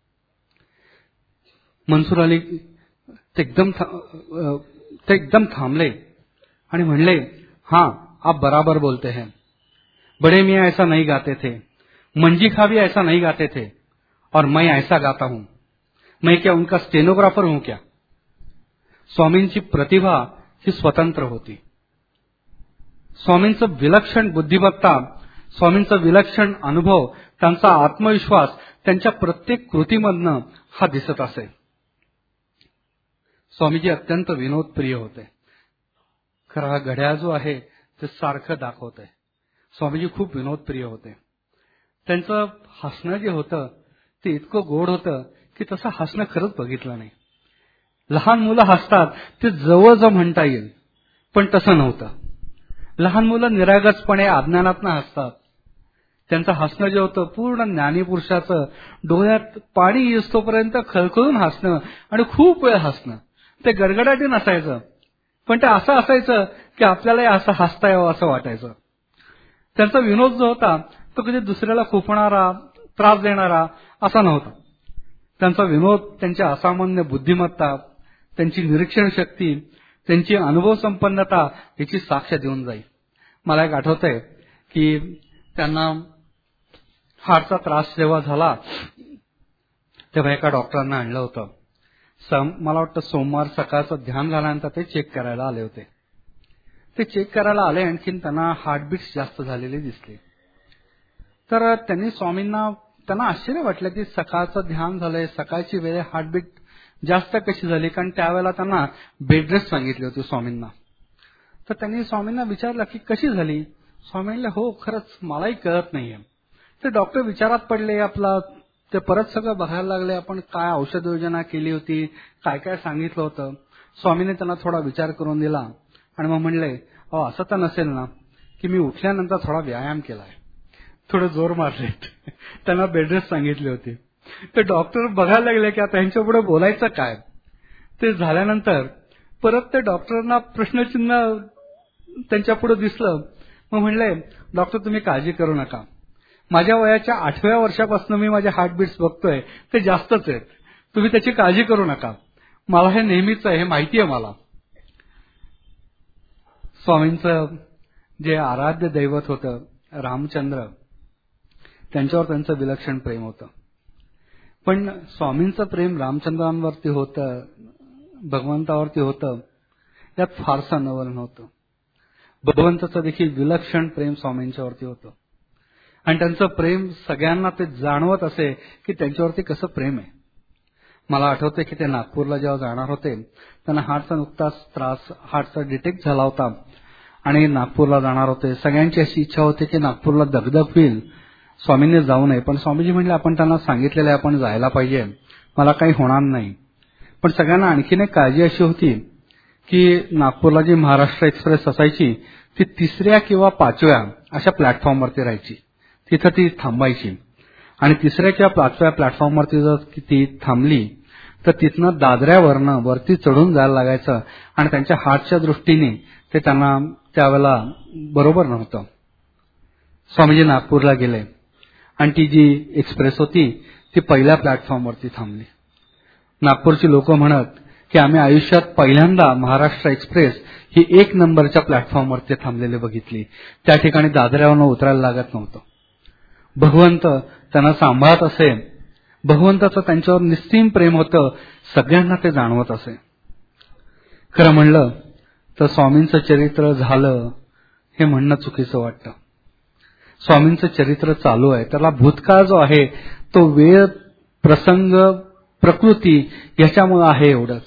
मनसूर अली ते एकदम ते एकदम थांबले आणि म्हणले, हाँ आप बराबर बोलते हैं, बड़े मियाँ ऐसा नहीं गाते थे, मंजी खा भी ऐसा नहीं गाते थे और मैं ऐसा गाता हूं. मैं क्या उनका स्टेनोग्राफर हूं क्या? स्वामींची प्रतिभा ही स्वतंत्र होती. स्वामींचं विलक्षण बुद्धिमत्ता, स्वामींचा विलक्षण अनुभव, त्यांचा आत्मविश्वास त्यांच्या प्रत्येक कृतीमधनं हा दिसत असे. स्वामीजी अत्यंत विनोदप्रिय होते. खरं हा घड्याळ जो आहे ते सारखं दाखवत आहे. स्वामीजी खूप विनोदप्रिय होते. त्यांचं हसणं जे होतं ते इतकं गोड होतं की तसं हसणं खरंच बघितलं नाही. लहान मुलं हसतात ते जवळजवळ म्हणता येईल, पण तसं नव्हतं. लहान मुलं निरागसपणे अज्ञानातनं हसतात. त्यांचं हसणं जे होतं पूर्ण ज्ञानी पुरुषाचं डोळ्यात पाणी येतोपर्यंत खळखळून हसणं आणि खूप वेळ हसणं. ते गडगडाटी नसायचं, पण ते असं असायचं की आपल्याला असं हसता यावं असं वाटायचं. त्यांचा विनोद जो होता तो कधी दुसऱ्याला खुपणारा, त्रास देणारा असा नव्हता. त्यांचा विनोद त्यांच्या असामान्य बुद्धिमत्ता, त्यांची निरीक्षण शक्ती, त्यांची अनुभव संपन्नता याची साक्ष देऊन जाईल. मला एक आठवतंय की त्यांना हार्टचा त्रास जेव्हा झाला तेव्हा एका डॉक्टरांना आणलं होतं. मला वाटतं सोमवार सकाळचं ध्यान झाल्यानंतर ते चेक करायला आले होते. ते चेक करायला आले, आणखीन त्यांना हार्टबीट्स जास्त झालेले दिसले. तर त्यांनी स्वामींना त्यांना आश्चर्य वाटलं की सकाळचं ध्यान झालंय, सकाळची वेळ हार्टबीट जास्त कशी झाली, कारण त्यावेळेला त्यांना बेड रेस्ट सांगितली होती स्वामींना. तर त्यांनी स्वामींना विचारलं की कशी झाली. स्वामी म्हणले हो खरंच मलाही कळत नाहीये. ते डॉक्टर विचारात पडले. आपला ते परत सगळं बघायला लागले, आपण काय औषध योजना केली होती, काय काय सांगितलं होतं. स्वामीने त्यांना थोडा विचार करून दिला आणि मग म्हणले अहो असं तर नसेल ना की मी उठल्यानंतर थोडा व्यायाम केलाय, थोडं जोर मारले. त्यांना बेड रेस्ट सांगितली होती. ते डॉक्टर बघायला लागले की आता यांच्या पुढे बोलायचं काय. ते झाल्यानंतर परत ते डॉक्टरांना प्रश्नचिन्ह त्यांच्या पुढे दिसलं. मग म्हणले डॉक्टर तुम्ही काळजी करू नका, माझ्या वयाच्या आठव्या वर्षापासून मी माझे हार्टबीट्स बघतोय, ते जास्तच आहेत, तुम्ही त्याची काळजी करू नका, मला हे नेहमीच आहे, हे माहिती आहे मला. स्वामींचं जे आराध्य दैवत होतं रामचंद्र, त्यांच्यावर त्यांचं विलक्षण प्रेम होतं. पण स्वामींचं प्रेम रामचंद्रांवरती होतं, भगवंतावरती होतं, यात फारसं नवल नव्हतं. भगवंताचं देखील विलक्षण प्रेम स्वामींच्यावरती होतं आणि त्यांचं प्रेम सगळ्यांना ते जाणवत असे की त्यांच्यावरती कसं प्रेम आहे. मला आठवते की ते नागपूरला जेव्हा जाणार होते त्यांना हार्टचा नुकताच त्रास हार्टचा डिटेक्ट झाला होता आणि नागपूरला जाणार होते. सगळ्यांची अशी इच्छा होती की नागपूरला दगदग होईल, स्वामींनी जाऊ नये. पण स्वामीजी म्हणले आपण त्यांना सांगितलेलं आहे आपण जायला पाहिजे, मला काही होणार नाही. पण सगळ्यांना आणखीन एक काळजी अशी होती की नागपूरला जी महाराष्ट्र एक्सप्रेस असायची ती तिसऱ्या किंवा पाचव्या अशा प्लॅटफॉर्मवरती राहायची, तिथं ती थांबायची. आणि तिसऱ्या किंवा पाचव्या प्लॅटफॉर्मवरती जर ती थांबली तर तिथनं दादऱ्यावरनं वरती चढून जायला लागायचं आणि त्यांच्या हार्टच्या दृष्टीने ते त्यांना त्यावेळेला बरोबर नव्हतं. स्वामीजी नागपूरला गेले आणि ती जी एक्सप्रेस होती ती पहिल्या प्लॅटफॉर्मवरती थांबली. नागपूरची लोक म्हणत की आम्ही आयुष्यात पहिल्यांदा महाराष्ट्र एक्सप्रेस ही एक नंबरच्या प्लॅटफॉर्मवरती थांबलेली बघितली. त्या ठिकाणी दादऱ्यावरनं उतरायला लागत नव्हतं. भगवंत त्यांना सांभाळत असे, भगवंताचं त्यांच्यावर निस्सीम प्रेम होतं, सगळ्यांना ते जाणवत असे. खरं म्हणलं तर स्वामींचं चरित्र झालं हे म्हणणं चुकीचं वाटतं. स्वामींचं चरित्र चालू आहे, त्याला भूतकाळ जो आहे तो वेळ, प्रसंग, प्रकृती याच्यामुळे आहे एवढंच.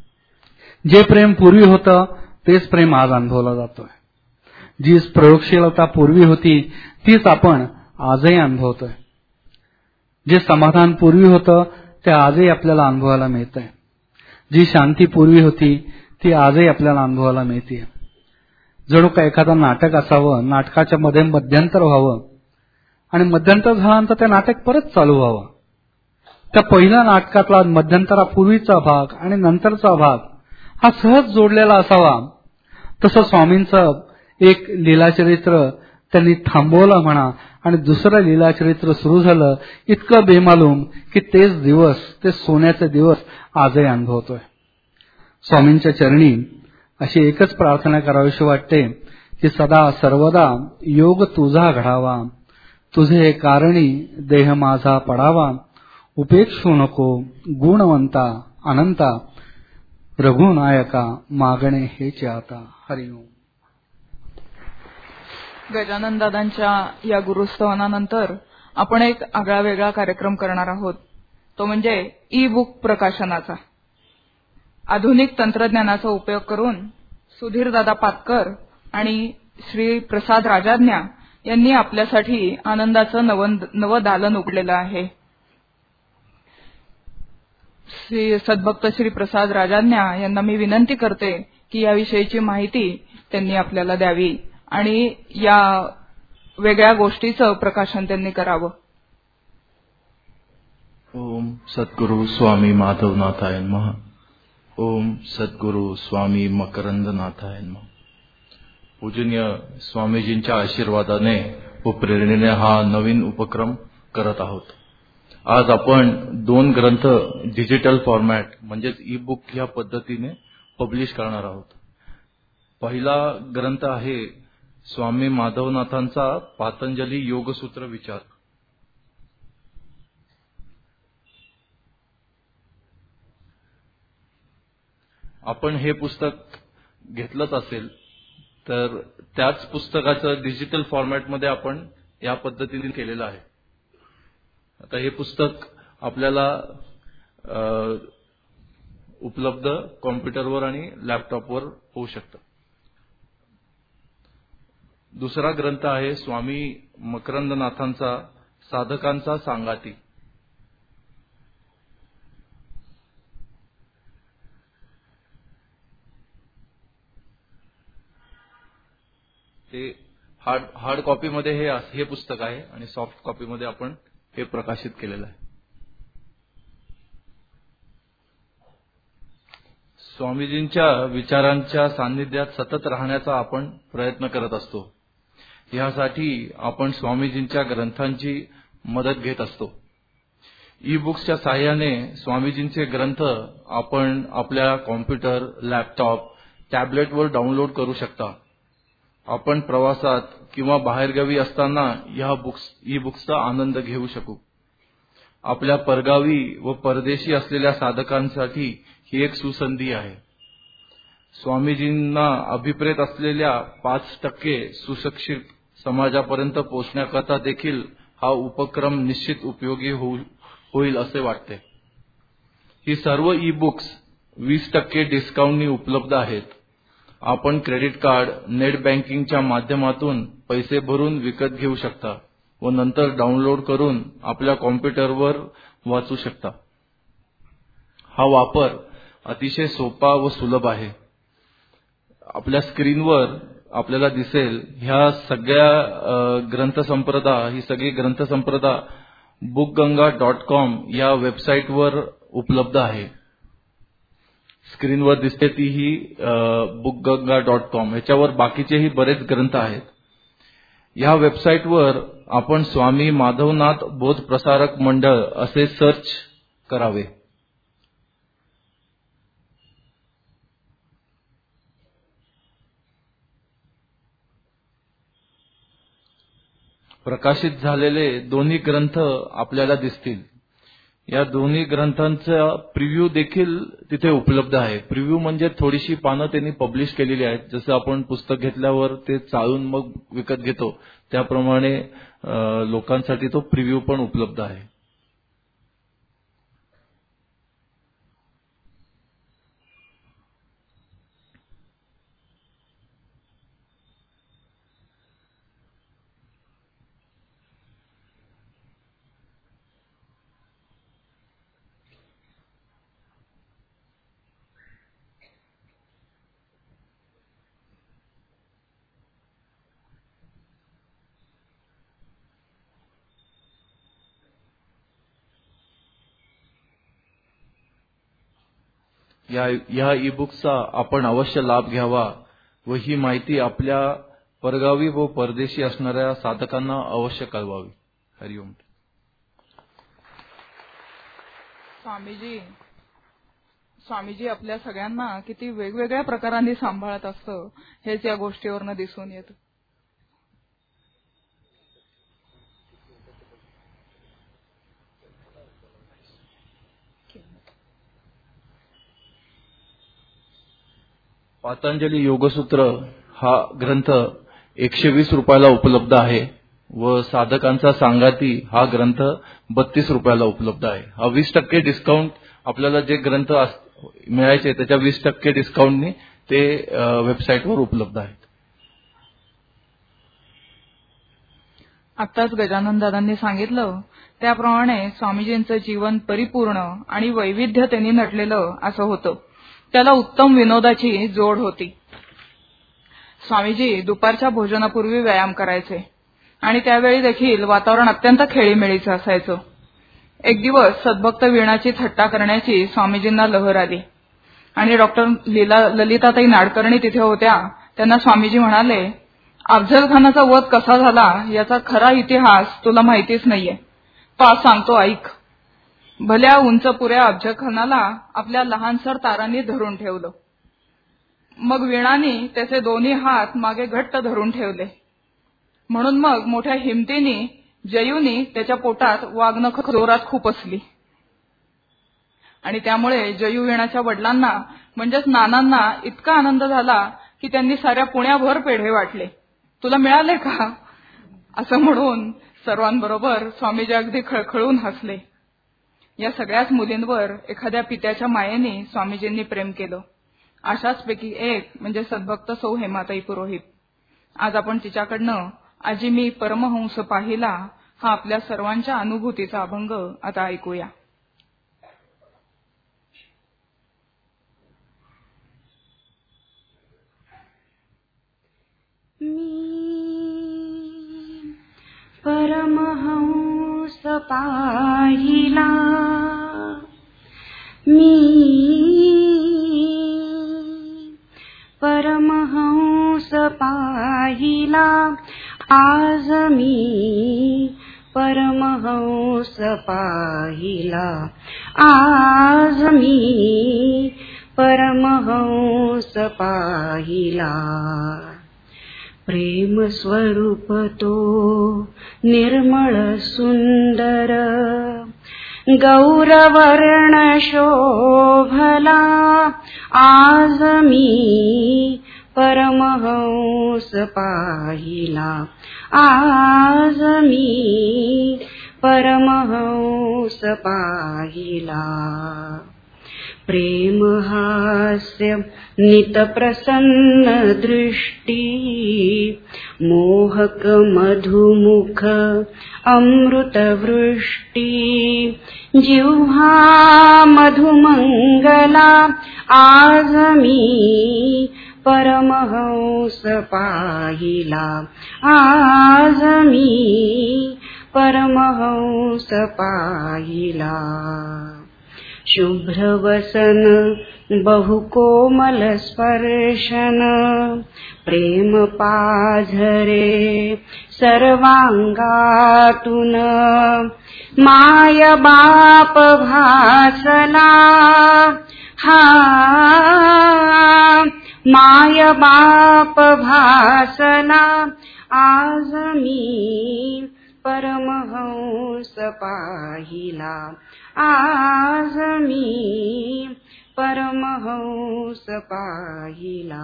जे प्रेम पूर्वी होतं तेच प्रेम आज अनुभवलं जातोय. जी प्रयोगशीलता पूर्वी होती तीच आपण आजही अनुभवतोय. जे समाधान पूर्वी होतं ते आजही आपल्याला अनुभवायला मिळतंय. जी शांती पूर्वी होती ती आजही आपल्याला अनुभवायला मिळते. जणू का एखादं नाटक असावं, नाटकाच्या मध्ये मध्यंतर व्हावं आणि मध्यंतर झाल्यानंतर ते नाटक परत चालू व्हावं. त्या पहिल्या नाटकातला मध्यंतरापूर्वीचा भाग आणि नंतरचा भाग हा सहज जोडलेला असावा. तसं स्वामींचं एक लीलाचरित्र त्यांनी थांबवलं म्हणा आणि दुसरं लीलाचरित्र सुरू झालं, इतकं बेमालूम की तेच दिवस, ते सोन्याचे दिवस आजही अनुभवतोय. स्वामींच्या चरणी अशी एकच प्रार्थना करावीशी वाटते की सदा सर्वदा योग तुझा घडावा, तुझे कारणी देह माझा पडावा, उपेक्षू नको गुणवंता अनंता, रघुनायका मागणे हेच आता. हरिओम. गजानन दादांच्या या गुरुस्तवनानंतर आपण एक आगळा वेगळा कार्यक्रम करणार आहोत, तो म्हणजे ई बुक प्रकाशनाचा. आधुनिक तंत्रज्ञानाचा उपयोग करून सुधीरदादा पातकर आणि श्री प्रसाद राजाज्ञा यांनी आपल्यासाठी आनंदाचं नवदालन उघडलेलं आहे. श्री सद्भक्त श्री प्रसाद राजाज्ञा यांना मी विनंती करते की याविषयीची माहिती त्यांनी आपल्याला द्यावी आणि या वेगळ्या गोष्टीचं प्रकाशन त्यांनी करावं. ओम सद्गुरु स्वामी माधवनाथाय नमः. ओम सद्गुरु स्वामी मकरंदनाथाय नमः. पूजनीय स्वामीजींच्या आशीर्वादाने व प्रेरणेने हा नवीन उपक्रम करत आहोत. आज आपण दोन ग्रंथ डिजिटल फॉर्मॅट म्हणजेच ई बुक ह्या पद्धतीने पब्लिश करणार आहोत. पहिला ग्रंथ आहे स्वामी माधवनाथांचा पातंजली योगसूत्र विचार. आपण हे पुस्तक घेतलंच असेल तर त्याच पुस्तकाचं डिजिटल फॉर्मॅटमध्ये आपण या पद्धतीने केलेलं आहे. आता हे पुस्तक आपल्याला उपलब्ध कॉम्प्युटरवर आणि लॅपटॉपवर होऊ शकतं. दुसरा ग्रंथ आहे स्वामी मकरंदनाथांचा साधकांचा सांगाती. ते हार्ड हार्ड कॉपीमध्ये हे हे पुस्तक आहे आणि सॉफ्ट कॉपीमध्ये आपण हे प्रकाशित केलेलं आहे. स्वामीजींच्या विचारांच्या सान्निध्यात सतत राहण्याचा आपण प्रयत्न करत असतो. यासाठी आपण स्वामीजींच्या ग्रंथांची मदत घेत असतो. ई बुक्सच्या साहाय्याने स्वामीजींचे ग्रंथ आपण आपल्या कॉम्प्युटर, लॅपटॉप, टॅबलेटवर डाउनलोड करू शकता. आपण प्रवासात किंवा बाहेरगावी असताना या बुक्स ई बुक्सचा आनंद घेऊ शकू. आपल्या परगावी व परदेशी असलेल्या साधकांसाठी ही एक सुसंधी आहे. स्वामीजींना अभिप्रेत असलेल्या पाच टक्के सुशिक्षित समाजापर्यंत पोहोचण्याकरता देखील हा उपक्रम निश्चित उपयोगी होईल असे वाटते. ही सर्व ई बुक्स वीस टक्के डिस्काउंटनी उपलब्ध आहेत. आपण क्रेडिट कार्ड, नेट बँकिंगच्या माध्यमातून पैसे भरून विकत घेऊ शकता व नंतर डाउनलोड करून आपल्या कॉम्प्युटरवर वाचू शकता. हा वापर अतिशय सोपा व सुलभ आहे. आपल्या स्क्रीनवर आपल्याला दिसेल ह्या सगळ्या ग्रंथसंप्रदा ही सगळी ग्रंथसंप्रदा बुकगंगा डॉट कॉम या वेबसाईटवर उपलब्ध आहे. स्क्रीनवर दिसते ती ही बुकगंगा डॉट कॉम. याच्यावर बाकीचेही बरेच ग्रंथ आहेत. या वेबसाईटवर आपण स्वामी माधवनाथ बोध प्रसारक मंडळ असे सर्च करावे. प्रकाशित झालेले दोन्ही ग्रंथ आपल्याला दिसतील. या दोन्ही ग्रंथांचा प्रिव्ह्यू देखील तिथे उपलब्ध आहे. प्रिव्ह्यू म्हणजे थोडीशी पानं त्यांनी पब्लिश केलेली आहेत. जसं आपण पुस्तक घेतल्यावर ते चाळून मग विकत घेतो त्याप्रमाणे लोकांसाठी तो प्रिव्ह्यू पण उपलब्ध आहे. या या ई बुकचा आपण अवश्य लाभ घ्यावा व ही माहिती आपल्या परगावी व परदेशी असणाऱ्या साधकांना अवश्य कळवावी. हरिओम. स्वामीजी स्वामीजी आपल्या सगळ्यांना किती वेगवेगळ्या प्रकारांनी सांभाळत असतं हेच या गोष्टीवरनं दिसून येतं. पातंजली योगसूत्र हा ग्रंथ एकशे वीस रुपयाला उपलब्ध आहे व साधकांचा सांगाती हा ग्रंथ बत्तीस रुपयाला उपलब्ध आहे. हा वीस टक्के डिस्काउंट आपल्याला जे ग्रंथ मिळायचे त्याच्या वीस टक्के डिस्काउंटनी ते वेबसाईटवर उपलब्ध आहेत. आत्ताच गजानन दादांनी सांगितलं त्याप्रमाणे स्वामीजींचं जीवन परिपूर्ण आणि वैविध्यतेने नटलेलं असं होतं. त्याला उत्तम विनोदाची जोड होती. स्वामीजी दुपारच्या भोजनापूर्वी व्यायाम करायचे आणि त्यावेळी देखील वातावरण अत्यंत खेळीमेळीचं असायचं. एक दिवस सद्भक्त वीणाची थट्टा करण्याची स्वामीजींना लहर आली आणि डॉक्टर ललिताताई नाडकर्णी तिथे होत्या. त्यांना स्वामीजी म्हणाले, अफझल खानाचा वध कसा झाला याचा खरा इतिहास तुला माहितीच नाहीये. पाच सांगतो ऐक. भल्या उंच पुऱ्या अफजलखानाला आपल्या लहानसर तारांनी धरून ठेवलं. मग वीणाने त्याचे दोन्ही हात मागे घट्ट धरून ठेवले. म्हणून मग मोठ्या हिमतीने जयूनी त्याच्या पोटात वाघनख जोरात खुपसली आणि त्यामुळे जयू वीणाच्या वडिलांना म्हणजेच नानांना इतका आनंद झाला की त्यांनी साऱ्या पुण्याभर पेढे वाटले. तुला मिळाले का असं म्हणून सर्वांबरोबर स्वामीजी अगदी खळखळून हसले. या सगळ्याच मुलींवर एखाद्या पित्याच्या मायेने स्वामीजींनी प्रेम केलं. अशाच पैकी एक म्हणजे सद्भक्त सौ हेमाताई पुरोहित. आज आपण तिच्याकडनं आजी मी परमहंस पाहिला हा आपल्या सर्वांच्या अनुभूतीचा अभंग आता ऐकूया. मी परमहंस पाहिला, मी परमहंस पाहिला, आज मी परमहंस पाहिला, आज मी परमहंस पाहिला. प्रेम स्वरूप तो निर्मळ सुंदर, गौरवर्ण शोभला, आज मी परमहंस पाहिला, आज मी परमहंस पाहिला. प्रेम हास्य नित प्रसन्न दृष्टी, मोहक मधुमुख अमृत वृष्टी, जिव्हा मधुमंगला, आज मी परमहंस पाहिला, आज मी परमहंस पाहिला. शुभ्रवसन बहुकोमल स्पर्शन, प्रेम पाझरे सर्वांगातून, माय बाप भासला, हा माय बाप भासला, आज मी परमहंस पाहिला, आज मी परमहंस पाहिला.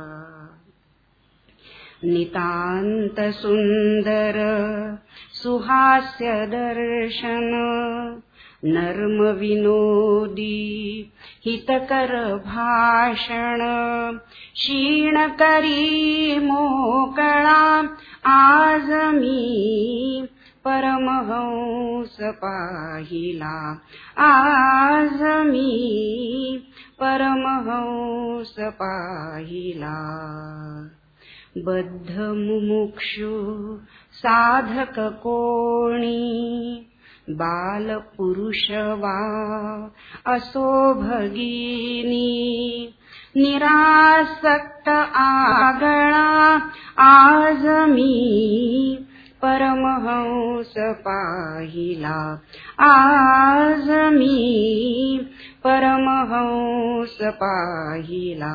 नितांत सुंदर सुहास्य दर्शन, नर्म विनोदी हितकर भाषण, क्षीण करी मोकळा, आज मी परमहंस पाहिला, आज मी परमहंस पाहिला. बद्ध मुमुक्षु साधक कोणी, बाल पुरुष वा असो भगिनी, निरासक्त आगळा, आज मी परमहंस पाहिला, आज मी परमहंस पाहिला.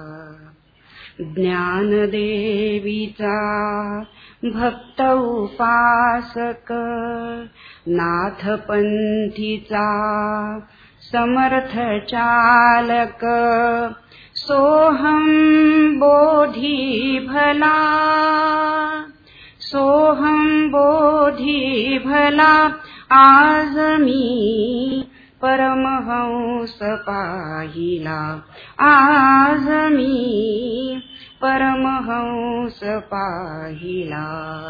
ज्ञानदेवीचा भक्त उपासक, नाथपंथीचा समर्थ चालक, सोहम बोधी भला, सोहम बोधी भला, आज मी परमहंस पाहिला, आज मी परमहंस पाहिला.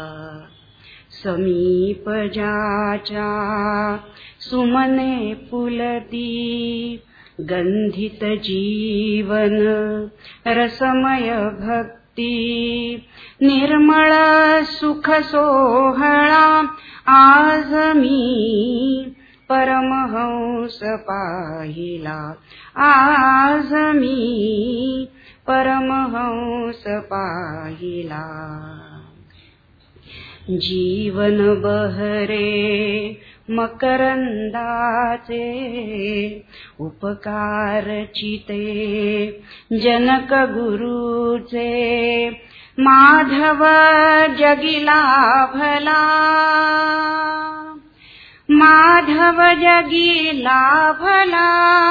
समीप जाच्या सुमने पुलती, गंधित जीवन रसमय भक्ती, निर्मळ सुख सोहळा, आज मी परमहंस पाहिला, आज मी परमहंस पाहिला. जीवन बहरे मकरंदाचे उपकार चिते जनक गुरुचे माधव जगिला भला माधव जगिला भला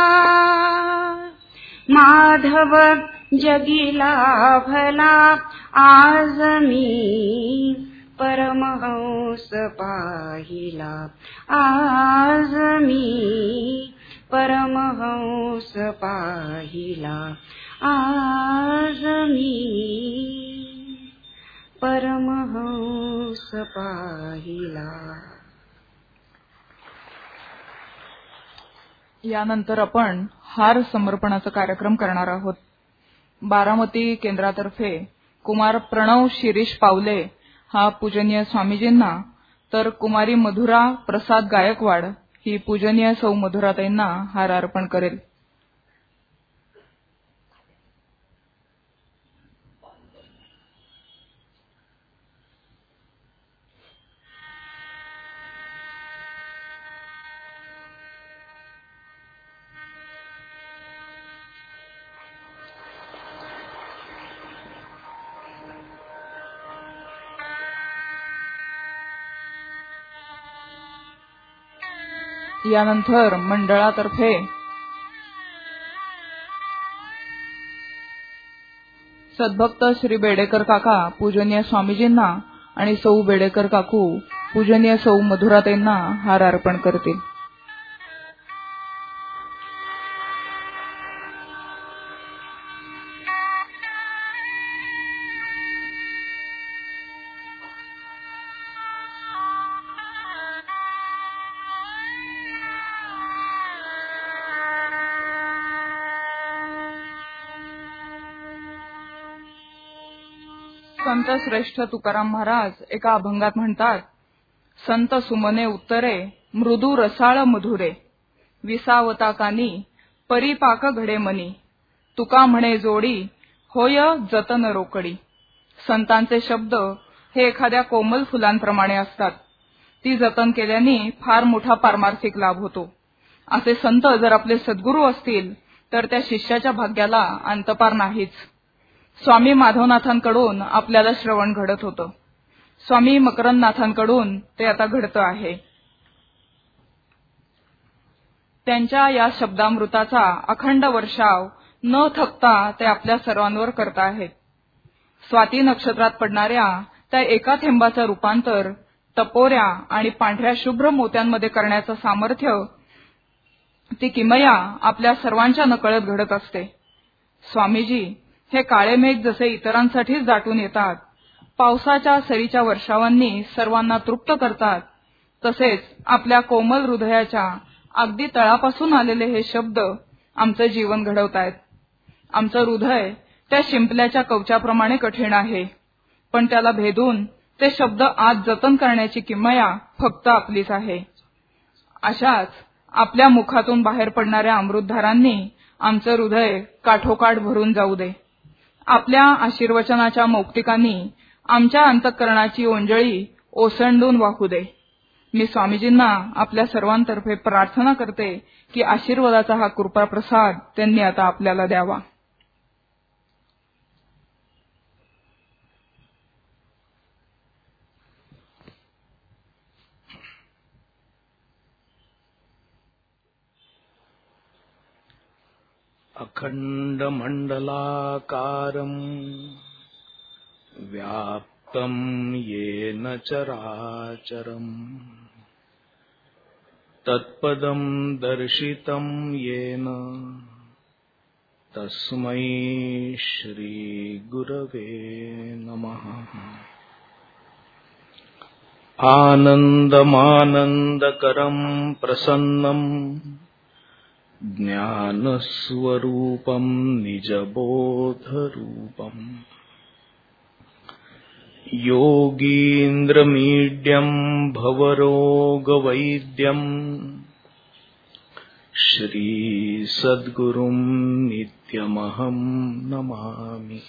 माधव जगिला भला आज मी परमहंस पाहिला आज मी परमहंस पाहिला आज मी परमहंस पाहिला. यानंतर आपण हार समर्पणाचा कार्यक्रम करणार आहोत. बारामती केंद्रातर्फे कुमार प्रणव शिरीष पावले हा पूजनीय स्वामीजींना, तर कुमारी मधुरा प्रसाद गायकवाड ही पूजनीय सौ मधुराताईंना हार अर्पण करेल. यानंतर मंडळातर्फे सद्भक्त श्री बेडेकर काका पूजनीय स्वामीजींना आणि सौ बेडेकर काकू पूजनीय सौ मधुराताईंना हार अर्पण करतील. संत श्रेष्ठ तुकाराम महाराज एका अभंगात म्हणतात, संत सुमने उत्तरे मृदू रसाळ मधुरे विसावता कानी परिपाक घडे मनी तुका म्हणे जोडी होय जतन रोकडी. संतांचे शब्द हे एखाद्या कोमल फुलांप्रमाणे असतात. ती जतन केल्याने फार मोठा पारमार्थिक लाभ होतो. असे संत जर आपले सद्गुरू असतील तर त्या शिष्याच्या भाग्याला अंतपार नाहीच. स्वामी माधवनाथांकडून आपल्याला श्रवण घडत होतं. स्वामी मकरंदनाथांकडून ते आता घडतं आहे. त्यांच्या या शब्दामृताचा अखंड वर्षाव न थकता ते आपल्या सर्वांवर करत आहेत. स्वाती नक्षत्रात पडणाऱ्या त्या एका थेंबाचं रूपांतर टपोऱ्या आणि पांढऱ्या शुभ्र मोत्यांमध्ये करण्याचं सामर्थ्य ती किमया आपल्या सर्वांच्या नकळत घडत असते. स्वामीजी हे काळे मेघ जसे इतरांसाठीच दाटून येतात, पावसाच्या सरीच्या वर्षावांनी सर्वांना तृप्त करतात, तसेच आपल्या कोमल हृदयाच्या अगदी तळापासून आलेले हे शब्द आमचं जीवन घडवतायत. आमचं हृदय त्या शिंपल्याच्या कवचाप्रमाणे कठीण आहे, पण त्याला भेदून ते शब्द आज जतन करण्याची किमया फक्त आपलीच आहे. अशाच आपल्या मुखातून बाहेर पडणाऱ्या अमृतधारांनी आमचं हृदय काठोकाठ भरून जाऊ दे. आपल्या आशीर्वचनाच्या मौक्तिकांनी आमच्या अंतःकरणाची ओंजळी ओसंडून वाहू दे. मी स्वामीजींना आपल्या सर्वांतर्फे प्रार्थना करते की आशीर्वादाचा हा कृपा प्रसाद त्यांनी आता आपल्याला द्यावा. अखण्डमण्डलाकारम् व्याप्तं येन चराचरम् तत्पदं दर्शितं येन तस्मै श्रीगुरवे नमः. आनन्दमानन्दकरं प्रसन्नं ज्ञानस्वरूपं निजबोधरूपम् योगीन्द्रमीड्यं भवरोगवैद्यम् श्रीसद्गुरुं नित्यमहं नमामि.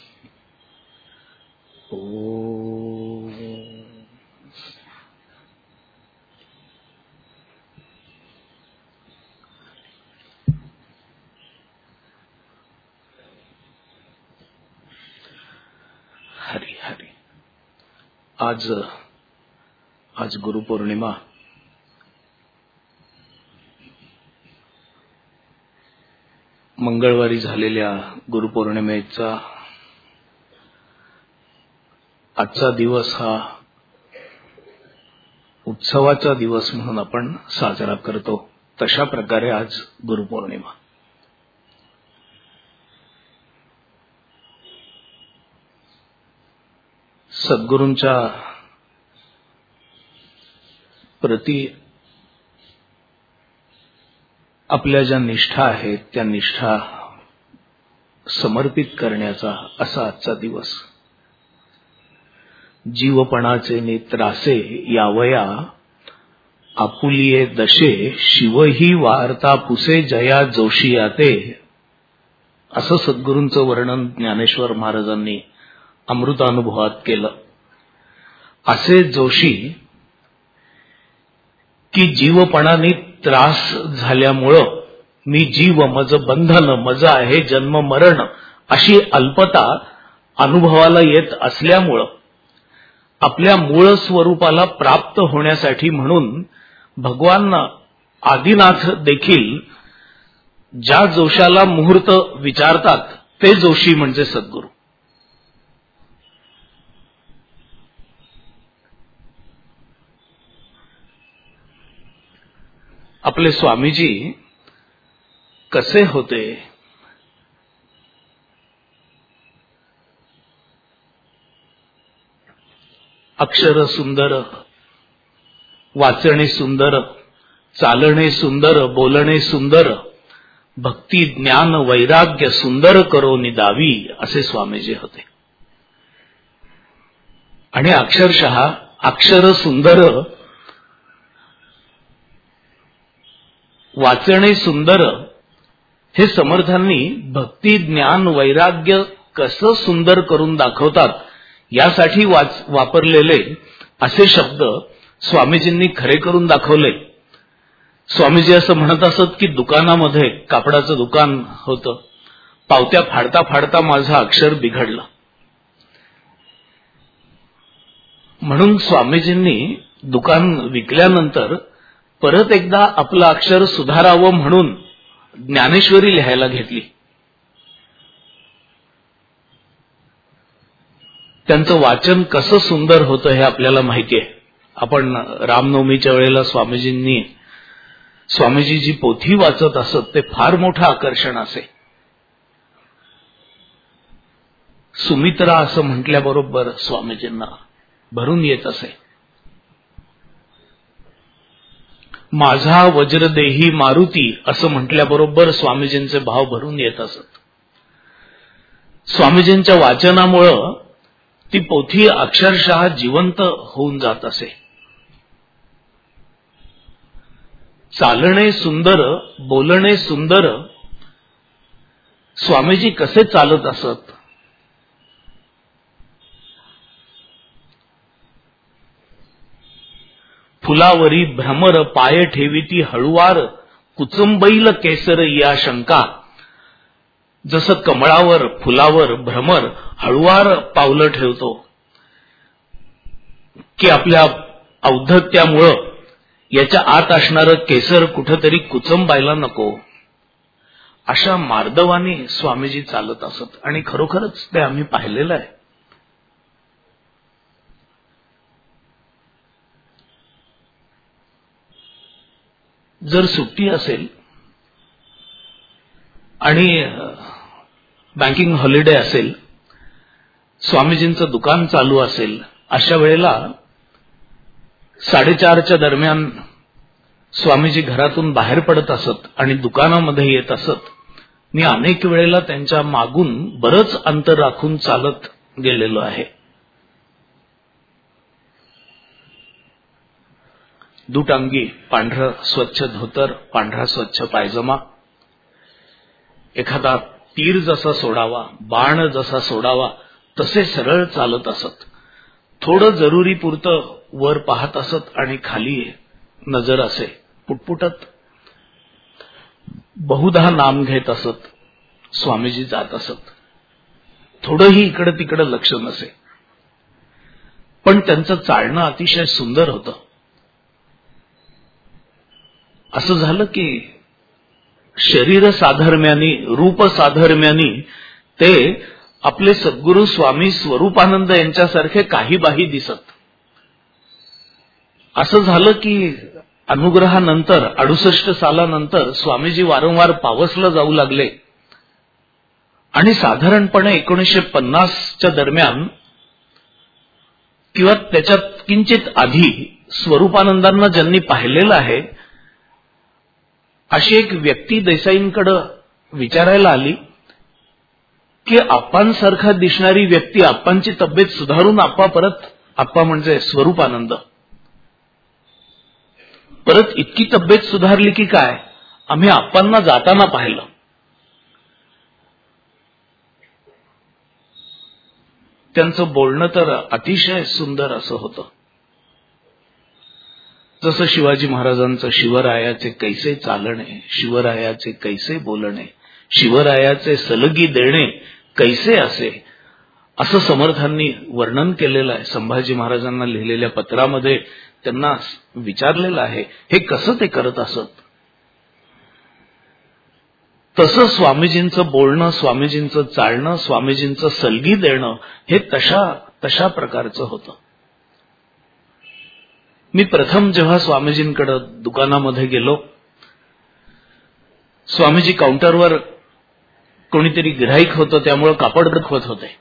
ओम. आज आज गुरुपौर्णिमा. मंगळवारी झालेल्या गुरुपौर्णिमेचा आजचा दिवस हा उत्सवाचा दिवस म्हणून आपण साजरा करतो. तशा प्रकारे आज गुरुपौर्णिमा. सद्गुरूंच्या प्रती आपल्या ज्या निष्ठा आहेत त्या निष्ठा समर्पित करण्याचा असा आजचा दिवस. जीवपणाचे नेत्रासे यावया आपुलिये दशे शिवही वार्ता पुसे जया जोशी याते, असं सद्गुरूंचं वर्णन ज्ञानेश्वर महाराजांनी अमृतानुभवात केलं. असे जोशी की जीवपणाने त्रास झाल्यामुळं मी जीव मज बंधन मज आहे जन्म मरण अशी अल्पता अनुभवाला येत असल्यामुळं आपल्या मूळ स्वरूपाला प्राप्त होण्यासाठी म्हणून भगवान आदिनाथ देखील ज्या जोशाला मुहूर्त विचारतात ते जोशी म्हणजे सद्गुरू. आपले स्वामीजी कसे होते? अक्षर सुंदर, वाचणे सुंदर, चालणे सुंदर, बोलणे सुंदर, भक्ती ज्ञान वैराग्य सुंदर करो निदावी, असे स्वामीजी होते. आणि अक्षरशः अक्षर सुंदर, वाचणे सुंदर हे समर्थांनी भक्ती ज्ञान वैराग्य कसं सुंदर करून दाखवतात यासाठी वापरलेले असे शब्द स्वामीजींनी खरे करून दाखवले. स्वामीजी असं म्हणत असत की दुकानामध्ये कापडाचं दुकान होतं. पावत्या फाडता फाडता माझं अक्षर बिघडलं. म्हणून स्वामीजींनी दुकान विकल्यानंतर परत एकदा आपलं अक्षर सुधारावं म्हणून ज्ञानेश्वरी लिहायला घेतली. त्यांचं वाचन कसं सुंदर होतं हे आपल्याला माहिती आहे. आपण रामनवमीच्या वेळेला स्वामीजींनी स्वामीजी जी पोथी वाचत असत ते फार मोठं आकर्षण असे. सुमित्रा असं म्हटल्याबरोबर स्वामीजींना भरून येत असे. माझा वज्रदेही मारुती असं म्हटल्याबरोबर स्वामीजींचे भाव भरून येत असत. स्वामीजींच्या वाचनामुळं ती पोथी अक्षरशः जिवंत होऊन जात असे. चालणे सुंदर, बोलणे सुंदर, स्वामीजी कसे चालत असत? फुलावरी भ्रमर पाय ठेविती हळुवार, कुचंबैल केसर या शंका. जसं कमळावर फुलावर भ्रमर हळुवार पावलं ठेवतो की आपल्या औद्धत्यामुळं याच्या आत असणारं केसर कुठंतरी कुचंबायला नको, अशा मार्दवाने स्वामीजी चालत असत. आणि खरोखरच ते आम्ही पाहिलेलं आहे. जर सुट्टी असेल आणि बँकिंग हॉलिडे असेल, स्वामीजींचं दुकान चालू असेल, अशा वेळेला साडेचारच्या दरम्यान स्वामीजी घरातून बाहेर पडत असत आणि दुकानामध्ये येत असत. मी अनेक वेळेला त्यांच्या मागून बरंच अंतर राखून चालत गेलेलो आहे. दुटांगी, पांढरं स्वच्छ धोतर, पांढरा स्वच्छ पायजमा, एखादा तीर जसा सोडावा, बाण जसा सोडावा तसे सरळ चालत असत. थोडं जरुरी पुरतं वर पाहत असत आणि खाली नजर असे पुटपुटत बहुधा नाम घेत असत. स्वामीजी जात असत. थोडंही इकडे तिकडे लक्ष नसे. पण त्यांचं चालणं अतिशय सुंदर होतं. असं झालं की शरीर साधर्म्यानी, रूप साधर्म्यानी ते आपले सद्गुरू स्वामी स्वरूपानंद यांच्यासारखे काही बाही दिसत. असं झालं की अनुग्रहानंतर अडुसष्ट सालानंतर स्वामीजी वारंवार पावसला जाऊ लागले आणि साधारणपणे एकोणीसशे पन्नासच्या दरम्यान किंवा त्याच्यात किंचित आधी स्वरूपानंदांना ज्यांनी पाहिलेलं आहे अशी एक व्यक्ती देसाईंकडे विचारायला आली की आप्पांसारखा दिसणारी व्यक्ती, आप्पांची तब्येत सुधारून आप्पा परत, आप्पा म्हणजे स्वरूपानंद, परत इतकी तब्येत सुधारली की काय, आम्ही आप्पांना जाताना पाहिलं. त्यांचं बोलणं तर अतिशय सुंदर असं होतं. जसं शिवाजी महाराजांचं शिवरायाचे कैसे चालणे, शिवरायाचे कैसे बोलणे, शिवरायाचे सलगी देणे कैसे असे, असं समर्थांनी वर्णन केलेलं आहे. संभाजी महाराजांना लिहिलेल्या पत्रामध्ये त्यांना विचारलेलं आहे हे कसं ते करत असत. तसं स्वामीजींचं बोलणं, स्वामीजींचं चालणं, स्वामीजींचं सलगी देणं हे तशा तशा प्रकारचं होतं. मी प्रथम जेव्हा स्वामीजींकडे दुकानामध्ये गेलो, स्वामीजी काउंटरवर कोणीतरी गिऱ्हाईक होतं, त्यामुळे कापड दाखवत होते.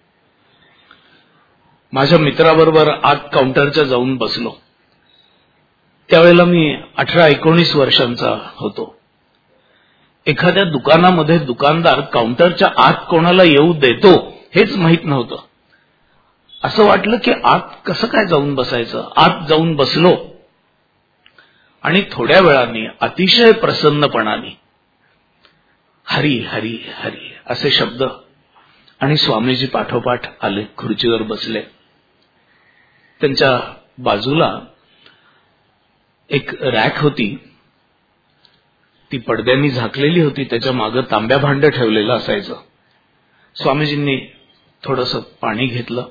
माझ्या मित्राबरोबर आत काउंटरच्या जाऊन बसलो. त्यावेळेला मी अठरा एकोणीस वर्षांचा होतो. एखाद्या दुकानामध्ये दुकानदार काउंटरच्या आत कोणाला येऊ देतो हेच माहित नव्हतं. असं वाटलं की आत कसं काय जाऊन बसायचं. आत जाऊन बसलो आणि थोड्या वेळाने अतिशय प्रसन्नपणाने हरी हरी हरी असे शब्द, आणि स्वामीजी पाठोपाठ आले, खुर्चीवर बसले. त्यांच्या बाजूला एक रॅक होती, ती पडद्यांनी झाकलेली होती, त्याच्या मागे तांब्या भांड ठेवलेलं असायचं. स्वामीजींनी थोडंसं पाणी घेतलं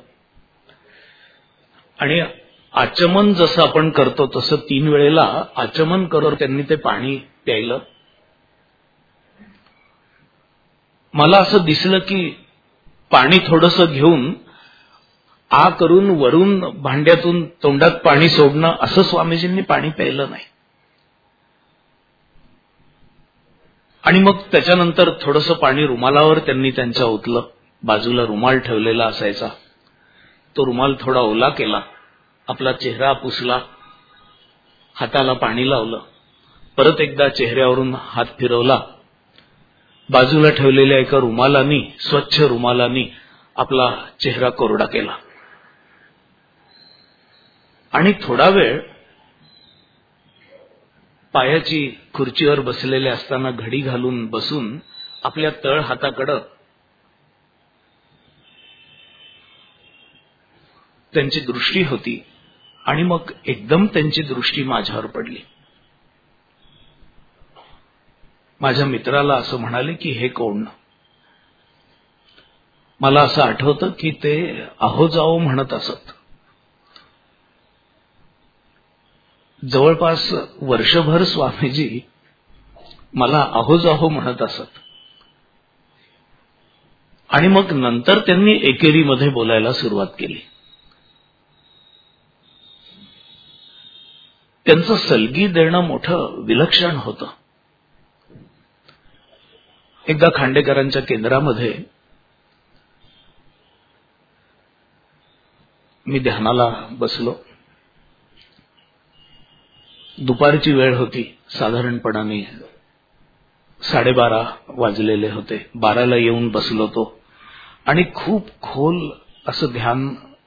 आणि आचमन जसं आपण करतो तसं तीन वेळेला आचमन करून त्यांनी ते पाणी प्यायलं. मला असं दिसलं की पाणी थोडंसं घेऊन आ करून वरून भांड्यातून तोंडात पाणी सोडणं, असं स्वामीजींनी पाणी प्यायलं नाही. आणि मग त्याच्यानंतर थोडंसं पाणी रुमालावर त्यांनी त्यांच्या ओतलं. बाजूला रुमाल ठेवलेला असायचा, तो रुमाल थोडा ओला केला, आपला चेहरा पुसला, हाताला पाणी लावलं, परत एकदा चेहऱ्यावरून हात फिरवला, बाजूला ठेवलेल्या एका रुमालानी, स्वच्छ रुमालानी आपला चेहरा कोरडा केला आणि थोडा वेळ पायाची खुर्चीवर बसलेले असताना घडी घालून बसून आपल्या तळ हाताकडे त्यांची दृष्टी होती आणि मग एकदम त्यांची दृष्टी माझ्यावर पडली. माझ्या मित्राला असं म्हणाले की हे कोण. मला असं आठवतं की ते अहो जाओ म्हणत असत. जवळपास वर्षभर स्वामीजी मला अहो जाहो म्हणत असत आणि मग नंतर त्यांनी एकेरीमध्ये बोलायला सुरुवात केली. त्यांचं सलगी देणं मोठं विलक्षण होतं. एकदा खांडेकरांच्या केंद्रामध्ये मी ध्यानाला बसलो. दुपारची वेळ होती, साधारणपणाने साडेबारा वाजलेले होते. बाराला येऊन बसलो तो आणि खूप खोल असं ध्यान,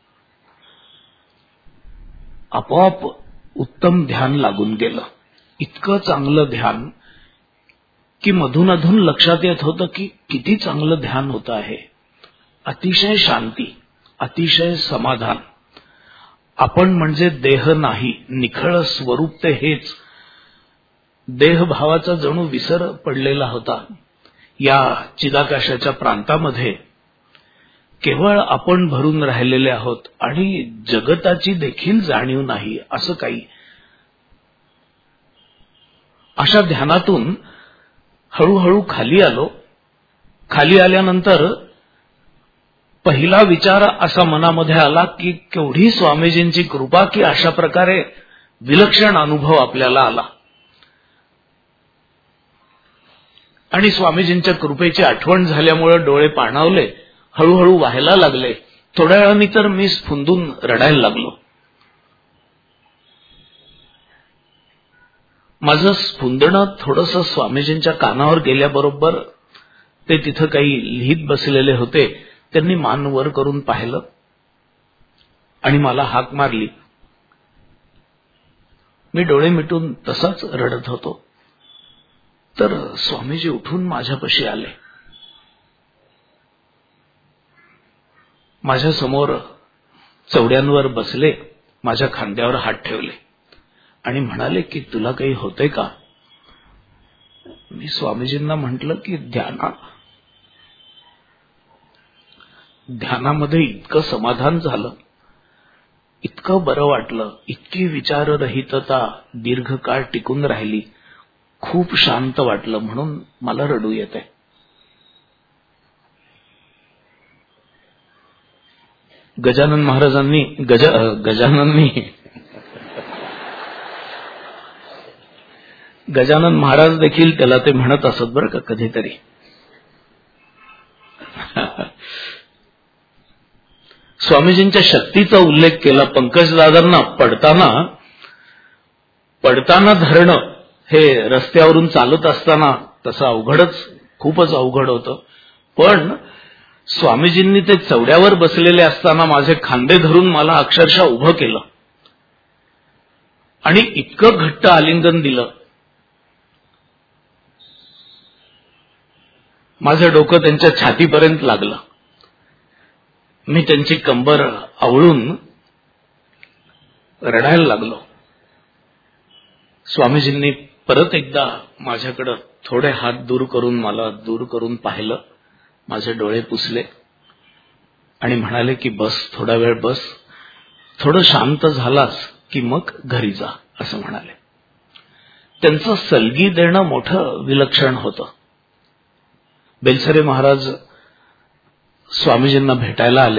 आपोआप उत्तम ध्यान लागून गेलं. इतकं चांगलं ध्यान की मधून अधून लक्षात येत होतं की किती चांगलं ध्यान होतं आहे. अतिशय शांती, अतिशय समाधान. आपण म्हणजे देह नाही, निखळ स्वरूप ते हेच. देहभावाचा जणू विसर पडलेला होता या चिदाकाशाच्या प्रांतामध्ये केवळ आपण भरून राहिलेले आहोत आणि जगताची देखील जाणीव नाही असं काही. अशा ध्यानातून हळूहळू खाली आलो. खाली आल्यानंतर पहिला विचार असा मनामध्ये आला की केवढी स्वामीजींची कृपा की अशा प्रकारे विलक्षण अनुभव आपल्याला आला. आणि स्वामीजींच्या कृपेची आठवण झाल्यामुळे डोळे पाणावले, हळूहळू व्हायला लागले. थोड्या वेळाने तर मी स्फुंदून रडायला लागलो. माझं स्फुंदणं थोडंसं स्वामीजींच्या कानावर गेल्याबरोबर ते तिथं काही लिहित बसलेले होते. त्यांनी मान वर करून पाहिलं आणि मला हाक मारली. मी डोळे मिटून तसाच रडत होतो. तर स्वामीजी उठून माझ्यापाशी आले. माझ्या समोर चवड्यांवर बसले, माझ्या खांद्यावर हात ठेवले आणि म्हणाले की तुला काही होतंय का? मी स्वामीजींना म्हटलं की ध्याना ध्यानामध्ये इतकं समाधान झालं, इतकं बरं वाटलं, इतकी विचाररहितता दीर्घकाळ टिकून राहिली, खूप शांत वाटलं म्हणून मला रडू येतंय. गजानन महाराजांनी गज गजानननी गजानन महाराज देखील त्याला ते म्हणत असत बरं का कधीतरी. स्वामीजींच्या शक्तीचा उल्लेख केला. पंकजदादांना पडताना पडताना धरणं हे रस्त्यावरून चालत असताना तसं अवघडच, खूपच अवघड होतं. पण स्वामीजींनी ते चवड्यावर बसलेले असताना माझे खांदे धरून मला अक्षरशः उभं केलं आणि इतकं घट्ट आलिंगन दिलं. माझं डोकं त्यांच्या छातीपर्यंत लागलं. मी त्यांची कंबर आवळून रडायला लागलो. स्वामीजींनी परत एकदा माझ्याकडे थोडे हात दूर करून मला दूर करून पाहिलं, माझे डोळे पुसले आणि म्हणाले की बस, थोडा वेळ बस, थोडं शांत झालास की मग घरी जा, असं म्हणाले. त्यांचं सलगी देणं मोठं विलक्षण होतं. बेलसरे महाराज स्वामीजींना भेटायला आले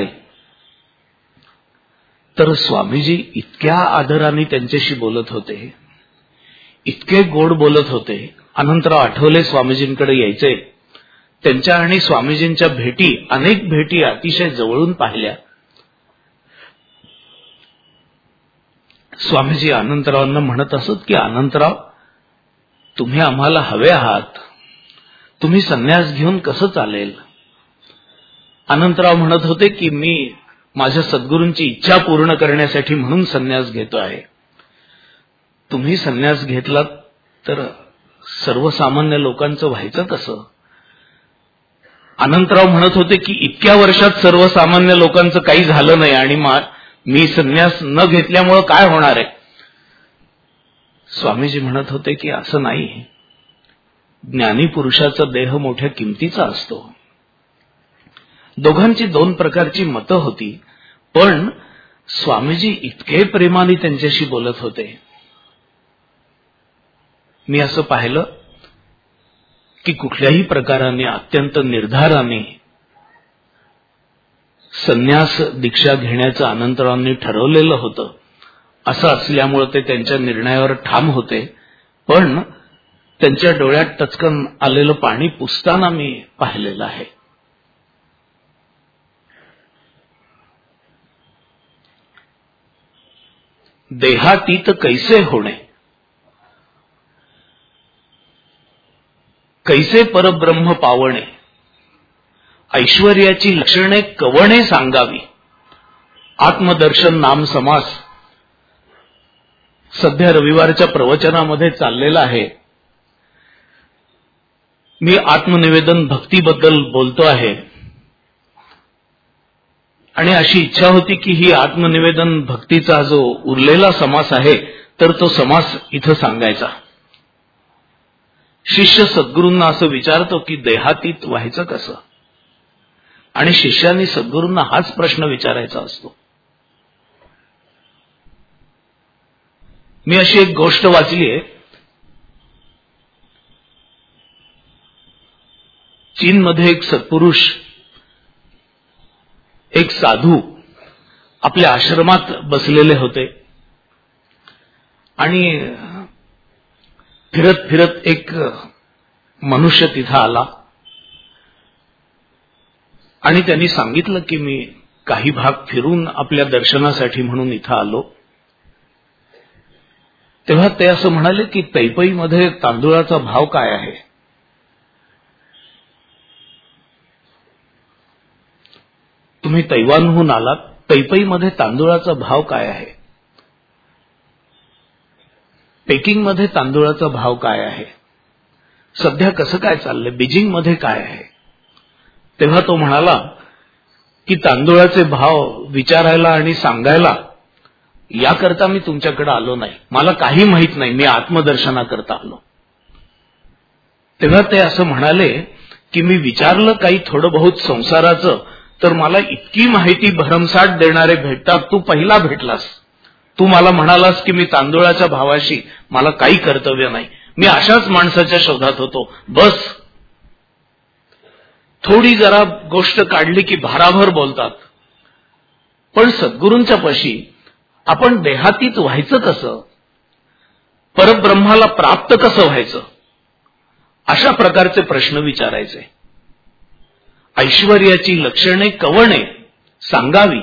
तर स्वामीजी इतक्या आदराने त्यांच्याशी बोलत होते, इतके गोड बोलत होते. अनंतराव आठवले स्वामीजींकडे यायचे. त्यांच्या आणि स्वामीजींच्या भेटी, अनेक भेटी अतिशय जवळून पाहिल्या. स्वामीजी अनंतरावांना म्हणत असत की अनंतराव, तुम्ही आम्हाला हवे आहात, तुम्ही संन्यास घेऊन कसं चालेल? अनंतराव म्हणत होते की मी माझ्या सद्गुरूंची इच्छा पूर्ण करण्यासाठी म्हणून संन्यास घेतो आहे. तुम्ही संन्यास घेतलात तर सर्वसामान्य लोकांचं व्हायचं कसं? अनंतराव म्हणत होते की इतक्या वर्षात सर्वसामान्य लोकांचं काही झालं नाही आणि मी संन्यास न घेतल्यामुळं काय होणार आहे? स्वामीजी म्हणत होते की असं नाही, ज्ञानी पुरुषाचा देह मोठ्या किमतीचा असतो. दोघांची दोन प्रकारची मतं होती, पण स्वामीजी इतके प्रेमाने त्यांच्याशी बोलत होते. मी असं पाहिलं की कुठल्याही प्रकाराने अत्यंत निर्धाराने संन्यास दीक्षा घेण्याचं अनंतरावांनी ठरवलेलं होतं. असं असल्यामुळे ते त्यांच्या निर्णयावर ठाम होते. पण त्यांच्या डोळ्यात टचकन आलेलं पाणी पुसताना मी पाहिलेलं आहे. देहातीत कैसे होणे, कैसे परब्रह्म पावणे, ऐश्वर्याची लक्षणे कवणे सांगावी, आत्मदर्शन नाम समास सध्या रविवारच्या प्रवचनामध्ये चाललेला आहे. मी आत्मनिवेदन भक्तीबद्दल बोलतो आहे आणि अशी इच्छा होती की ही आत्मनिवेदन भक्तीचा जो उरलेला समास आहे तर तो समास इथं सांगायचा. शिष्य सद्गुरूंना असं विचारतो की देहातीत व्हायचं कसं? आणि शिष्यांनी सद्गुरूंना हाच प्रश्न विचारायचा असतो. मी अशी एक गोष्ट वाचली आहे. चीनमध्ये एक सत्पुरुष, एक साधू आपल्या आश्रमात बसलेले होते आणि फिरत फिरत एक मनुष्य तिथं आला आणि त्यांनी सांगितलं की मी काही भाग फिरून आपल्या दर्शनासाठी म्हणून इथं आलो. तेव्हा ते असं म्हणाले की तैपईमध्ये तांदूळाचा भाव काय आहे? तुम्ही तैवानहून आलात, तैपईमध्ये तांदूळाचा भाव काय आहे? पेकिंगमध्ये तांदूळाचा भाव काय आहे? सध्या कसं काय चाललंय? बीजिंगमध्ये काय आहे? तेव्हा तो म्हणाला की तांदूळाचे भाव विचारायला आणि सांगायला याकरता मी तुमच्याकडे आलो नाही, मला काही माहित नाही, मी आत्मदर्शनाकरता आलो. तेव्हा ते असं म्हणाले की मी विचारलं काही थोडं बहुत संसाराचं, तर मला इतकी माहिती भरमसाठ देणारे भेटतात, तू पहिला भेटलास. तू मला म्हणालास की मी तांदूळाच्या भावाशी मला काही कर्तव्य नाही, मी अशाच माणसाच्या शोधात होतो. बस थोडी जरा गोष्ट काढली की भाराभर बोलतात. पण सद्गुरूंच्या पाशी आपण देहातीत व्हायचं कसं? परब्रह्माला प्राप्त कसं व्हायचं? अशा प्रकारचे प्रश्न विचारायचे. ऐश्वर्याची लक्षणे कवणे सांगावी.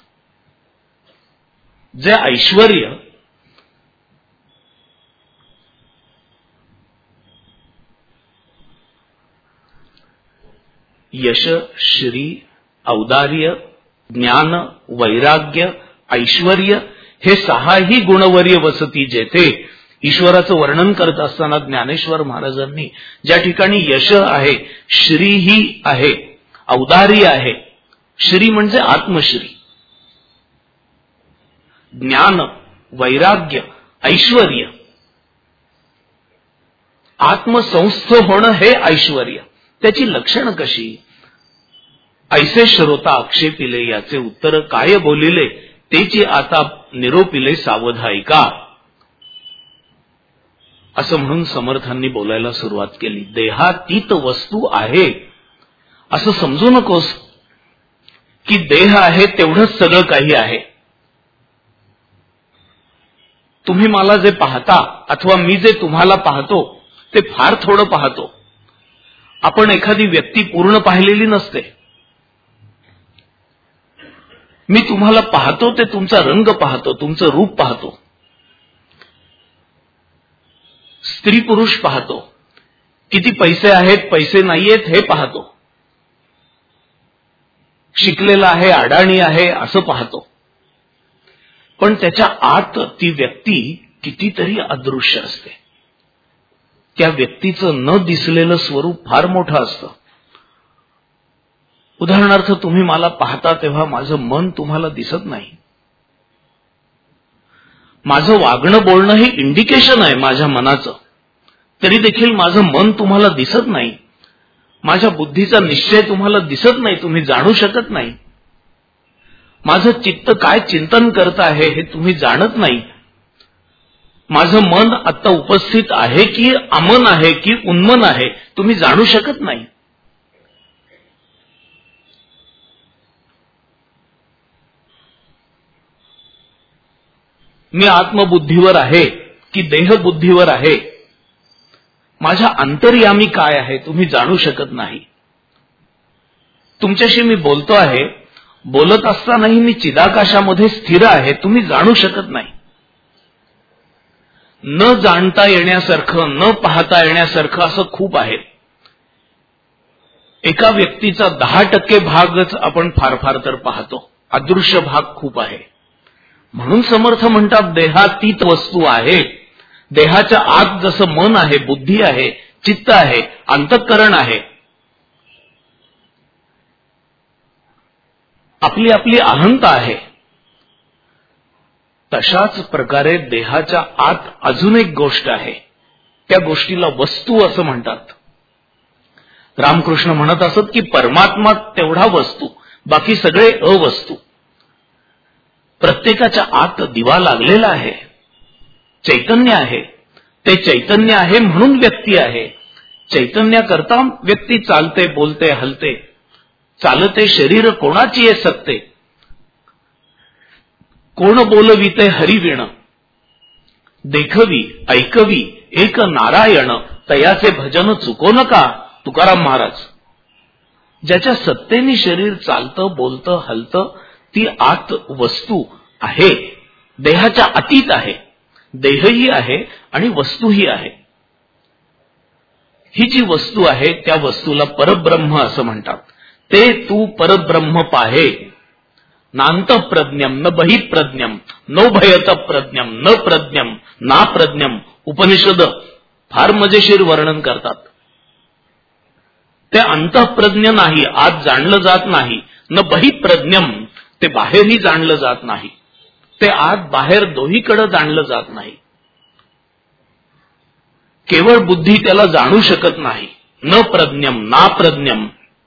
जे ऐश्वर्य यश, श्री, औदार्य, ज्ञान, वैराग्य, ऐश्वर्य हे सहाही गुणवर्य वसती जेथे. ईश्वराचं वर्णन करत असताना ज्ञानेश्वर महाराजांनी ज्या ठिकाणी यश आहे, श्रीही आहे, औदार्य आहे, श्री म्हणजे आत्मश्री, ज्ञान, वैराग्य, ऐश्वर्य, आत्मसंस्थ होणं हे ऐश्वर्य. त्याची लक्षणं कशी? ऐसे श्रोता आक्षेपिले याचे उत्तर काय बोलिले, तेची आता निरोपिले सावध ऐका. असं म्हणून समर्थांनी बोलायला सुरुवात केली. देहातीत वस्तू आहे असं समजू नकोस की देह आहे तेवढंच सगळं काही आहे. तुम्ही मला जे पाहता अथवा मी जे तुम्हाला पाहतो ते फार थोडं पाहतो. आपण एखादी व्यक्ती पूर्ण पाहिलेली नसते. मी तुम्हाला पाहतो ते तुमचा रंग पाहतो, तुमचं रूप पाहतो, स्त्री पुरुष पाहतो, किती पैसे आहेत पैसे नाहीयेत हे पाहतो, शिकलेला आहे अडाणी आहे असं पाहतो. पण त्याच्या आत ती व्यक्ती कितीतरी अदृश्य असते. त्या व्यक्तीचं न दिसलेलं स्वरूप फार मोठं असतं. उदाहरणार्थ तुम्ही मला पाहता तेव्हा माझं मन तुम्हाला दिसत नाही. माझं वागणं बोलणं हे इंडिकेशन आहे माझ्या मनाचं, तरी देखील माझं मन तुम्हाला दिसत नाही. माझ्या बुद्धीचा निश्चय तुम्हाला दिसत नाही, तुम्ही जाणू शकत नाही. माझं चित्त काय चिंतन करत आहे हे तुम्ही जाणत नाही. माझं मन आता उपस्थित आहे की अमन आहे की उन्मन आहे तुम्ही जाणू शकत नाही. मी आत्मबुद्धीवर आहे की देहबुद्धीवर आहे, माझ्या अंतर्यामी काय आहे तुम्ही जाणू शकत नाही. तुमच्याशी मी बोलतो आहे, बोलत असतानाही मी चिदाकाशामध्ये स्थिर आहे तुम्ही जाणू शकत नाही. न जाणता येण्यासारखं, न पाहता येण्यासारखं असं खूप आहे. एका व्यक्तीचा दहा टक्के भागच आपण फार फार तर पाहतो, अदृश्य भाग खूप आहे. म्हणून समर्थ म्हणतात देहातीत वस्तू आहे. देहाच्या आत जसं मन आहे, बुद्धी आहे, चित्त आहे, अंतःकरण आहे, आपली आपली अहंता आहे, तशाच प्रकारे देहाच्या आत अजून एक गोष्ट आहे. त्या गोष्टीला वस्तू असं म्हणतात. रामकृष्ण म्हणत असत की परमात्मा तेवढा वस्तू, बाकी सगळे अवस्तू. प्रत्येकाच्या आत दिवा लागलेला आहे, चैतन्य आहे. ते चैतन्य आहे म्हणून व्यक्ती आहे. चैतन्याकरता व्यक्ती चालते, बोलते, हलते. चालते शरीर कोणाची आहे सत्ते, कोण बोलविते हरिविण. देखवी ऐकवी एक नारायण, तयाचे भजन चुको नका. तुकाराम महाराज. ज्याच्या सत्तेने शरीर चालतं, बोलतं, हलतं, ती आत वस्तू आहे, देहाच्या अतीत आहे. देहही आहे आणि वस्तूही आहे. ही जी वस्तू आहे त्या वस्तूला परब्रह्म असं म्हणतात. ते तू परब्रह्म पाहे. नांत प्रज्ञम न बहिप्रज्ञम नो भयत प्रज्ञम न प्रज्ञम ना प्रज्ञम. उपनिषद फार मजेशीर वर्णन करतात. ते अंतःप्रज्ञ नाही, आत जाणलं जात नाही. न बहिप्रज्ञम, ते बाहेरही जाणलं जात नाही. ते आत बाहेर दोहीकडे जाणलं जात नाही. केवळ बुद्धी त्याला जाणू शकत नाही. न प्रज्ञम ना प्रज्ञम.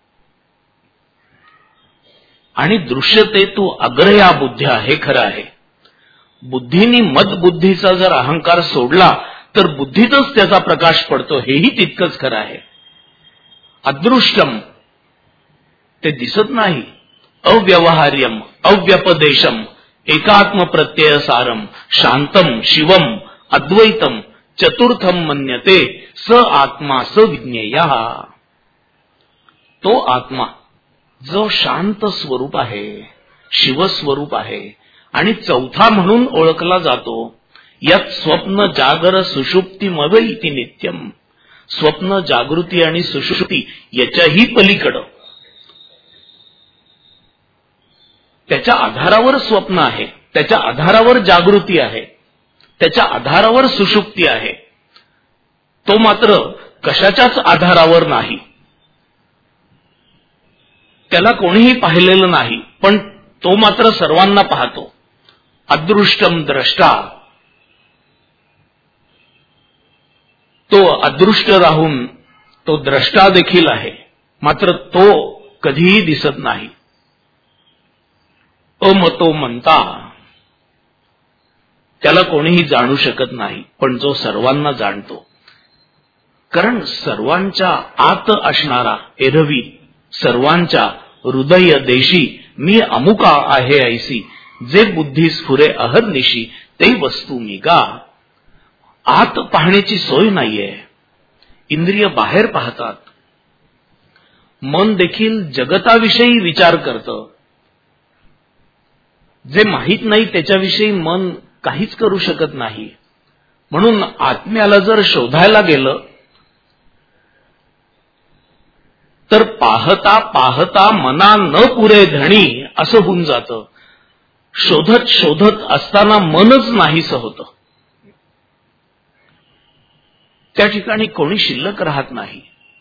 आणि दृश्यते तू अग्रया बुद्ध्या, हे खरं आहे. बुद्धीनी मदबुद्धीचा जर अहंकार सोडला तर बुद्धीतच त्याचा प्रकाश पडतो, हेही तितकंच खरं आहे. अदृष्टम, ते दिसत नाही. अव्यवहार्यम अव्यपदेशम एकात्म प्रत्यय सारम शांतम शिवम अद्वैतम चतुर्थम मन्यते स आत्मा स विज्ञेया. तो आत्मा जो शांत स्वरूप आहे, शिवस्वरूप आहे आणि चौथा म्हणून ओळखला जातो. यात स्वप्न जागर सुषुप्तीमव इति नित्यम. स्वप्न, जागृती आणि सुषुप्ती याच्याही पलीकडं, त्याच्या आधारावर स्वप्न आहे, त्याच्या आधारावर जागृती आहे, त्याच्या आधारावर सुषुप्ती आहे. तो मात्र कशाच्याच आधारावर नाही. त्याला कोणीही पाहिलेलं नाही, पण तो मात्र सर्वांना पाहतो. अदृष्टम द्रष्टा. तो अदृष्ट राहून तो द्रष्टा देखील आहे, मात्र तो कधीही दिसत नाही. अमतो म्हणता, त्याला कोणीही जाणू शकत नाही, पण जो सर्वांना जाणतो. कारण सर्वांच्या आत असणारा एरवी, सर्वांच्या हृदय देशी मी अमुका आहे ऐसी, जे बुद्धी स्फुरे अहर्निशी ते वस्तू मी गा. आत पाहण्याची सोय नाहीये. इंद्रिय बाहेर पाहतात. मन देखील जगताविषयी विचार करतं. जे माहीत नाही त्याच्याविषयी मन काहीच करू शकत नाही. म्हणून आत्म्याला जर शोधायला गेलं तर पाहता पाहता मना न पुरे धणी असं होऊन जातं. शोधत शोधत असताना मनच नाहीसं होतं. त्या ठिकाणी कोणी शिल्लक राहत नाही.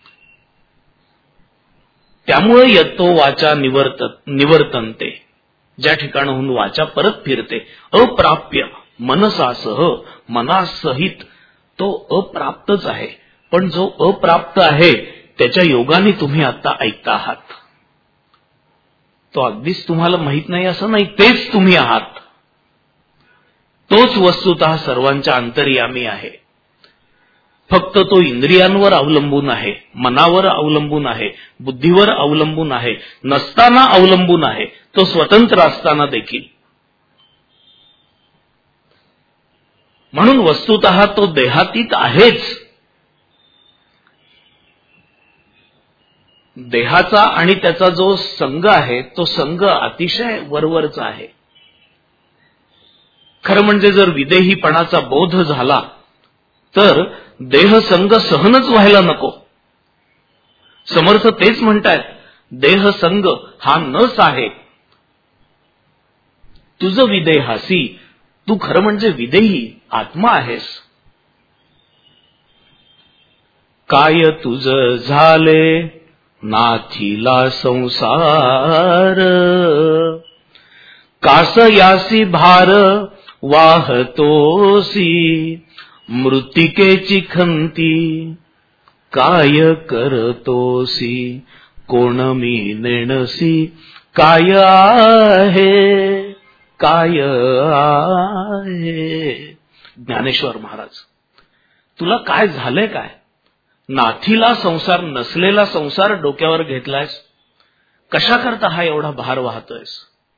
त्यामुळे यतो वाचा निवर्त निवर्तनते. ज्या ठिकाणाहून वाचा परत फिरते, अप्राप्य मनसासह, मनासहित तो अप्राप्तच आहे. पण जो अप्राप्त आहे त्याच्या योगाने तुम्ही आता ऐकता आहात. तो अगदीच तुम्हाला माहित नाही असं नाही, तेच तुम्ही आहात. तोच वस्तुतः सर्वांच्या अंतर्यामी आहे. फक्त तो इंद्रियांवर अवलंबून आहे, मनावर अवलंबून आहे, बुद्धीवर अवलंबून आहे, नसताना अवलंबून आहे. तो स्वतंत्र असताना देखील. म्हणून वस्तुतः तो देहातीत आहेच. देहाचा आणि त्याचा जो संग आहे तो संग अतिशय वरवरचा आहे. खरं म्हणजे जर विदेहीपणाचा बोध झाला तर देहसंग सहनच व्हायला नको. समर्थ तेच म्हणतायत, देहसंग हा नस आहे. तुझं विदेहासी, तू खरं म्हणजे विदेही आत्मा आहेस. काय तुझ झाले नाथीला संसार, कास यासी भार वाहतोसी मृत्तिकेची खंती. काय करतोसी कोण मी नेणसी, काय आहे काय आहे. ज्ञानेश्वर महाराज, तुला काय झालंय काय? नाथीला संसार नसलेला संसार डोक्यावर घेतलायस, कशा करता हा एवढा भार वाहतोयस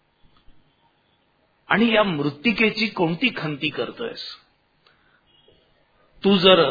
आणि या मृत्तिकेची कोणती खंती करतोयस? तू जर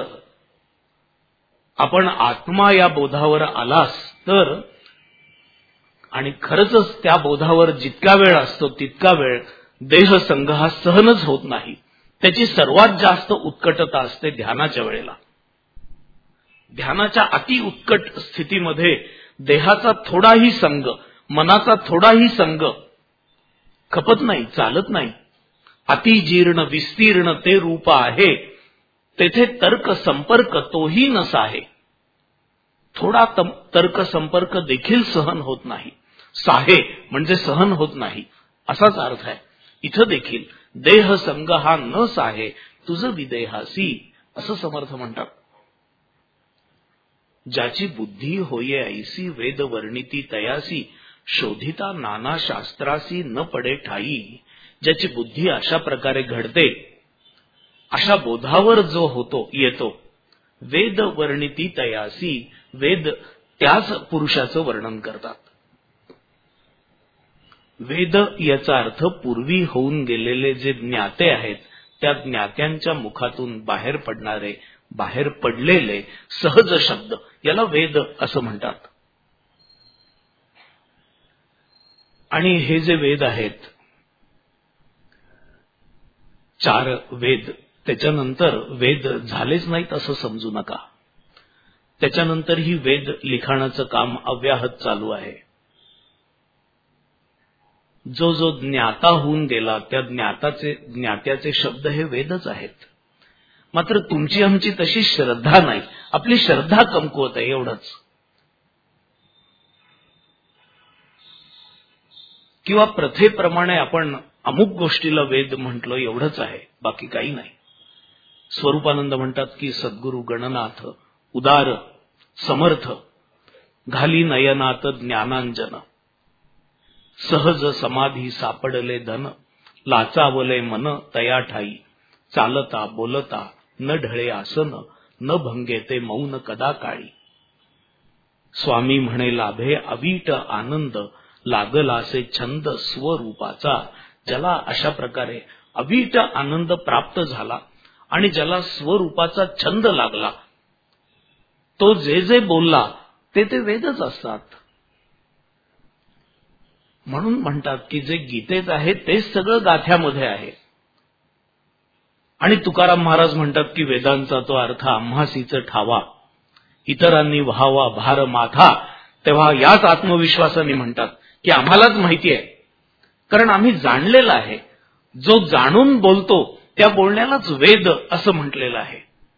आपण आत्मा या बोधावर आलास तर, आणि खरंच त्या बोधावर जितका वेळ असतो तितका वेळ देह संघ हा सहनच होत नाही. त्याची सर्वात जास्त उत्कटता असते ध्यानाच्या वेळेला. ध्यानाच्या अति उत्कट स्थितीमध्ये देहाचा थोडाही संग, मनाचा थोडाही संग खपत नाही, चालत नाही. अतिजीर्ण विस्तीर्ण ते रूप आहे, तेथे तर्क संपर्क तोही नसा आहे. थोडा तर्क संपर्क देखील सहन होत नाही. साहे म्हणजे सहन होत नाही असाच अर्थ आहे. इथं देखील देह संग हा न साहे तुझ विदेहासी असं समर्थ म्हणतात. ज्याची बुद्धी होये ऐसी वेद वर्णिती तयासी, शोधिता नाना शास्त्रासी न पडे ठाई. ज्याची बुद्धी अशा प्रकारे घडते, अशा बोधावर जो होतो येतो, वेद वर्णिती तयासी, वेद त्याच पुरुषाचं वर्णन करतात. वेद याचा अर्थ पूर्वी होऊन गेलेले जे ज्ञाते आहेत त्या ज्ञात्यांच्या मुखातून बाहेर पडणारे, बाहेर पडलेले सहज शब्द याला वेद असं म्हणतात. आणि हे जे वेद आहेत, चार वेद, त्याच्यानंतर वेद झालेच नाहीत असं समजू नका. त्याच्यानंतरही वेद लिखाणाचं काम अव्याहत चालू आहे. जो जो ज्ञाता होऊन गेला त्या ज्ञाताचे ज्ञात्याचे शब्द हे वेदच आहेत. मात्र तुमची आमची तशी श्रद्धा नाही, आपली श्रद्धा कमकुवत आहे एवढंच. किंवा प्रथेप्रमाणे आपण अमुक गोष्टीला वेद म्हटलो एवढंच आहे, बाकी काही नाही. स्वरूपानंद म्हणतात की सद्गुरु गणनाथ उदार समर्थ, घाली नयनात ज्ञानांजन, सहज समाधी सापडले धन, लाचावले मन तया ठाई, चालता बोलता न ढळे आसन, न भंगे ते मौन कदा काळी. स्वामी म्हणे लाभे अवीट आनंद, लागलासे छंद स्वरूपाचा. ज्याला अशा प्रकारे अवीट आनंद प्राप्त झाला आणि ज्याला स्वरूपाचा छंद लागला, तो जे जे बोलला ते ते वेदच असतात. म्हणून म्हणतात की जे गीतेत आहे तेच सगळं गाथ्यामध्ये आहे. आणि तुकाराम महाराज म्हणतात की वेदांचा तो अर्थ आम्हासीच ठावा, इतरांनी व्हावा भार माथा. तेव्हा याच आत्मविश्वासाने म्हणतात की आम्हालाच माहिती आहे, कारण आम्ही जाणलेलं आहे. जो जाणून बोलतो त्या बोलण्यालाच वेद असं म्हटलेलं आहे.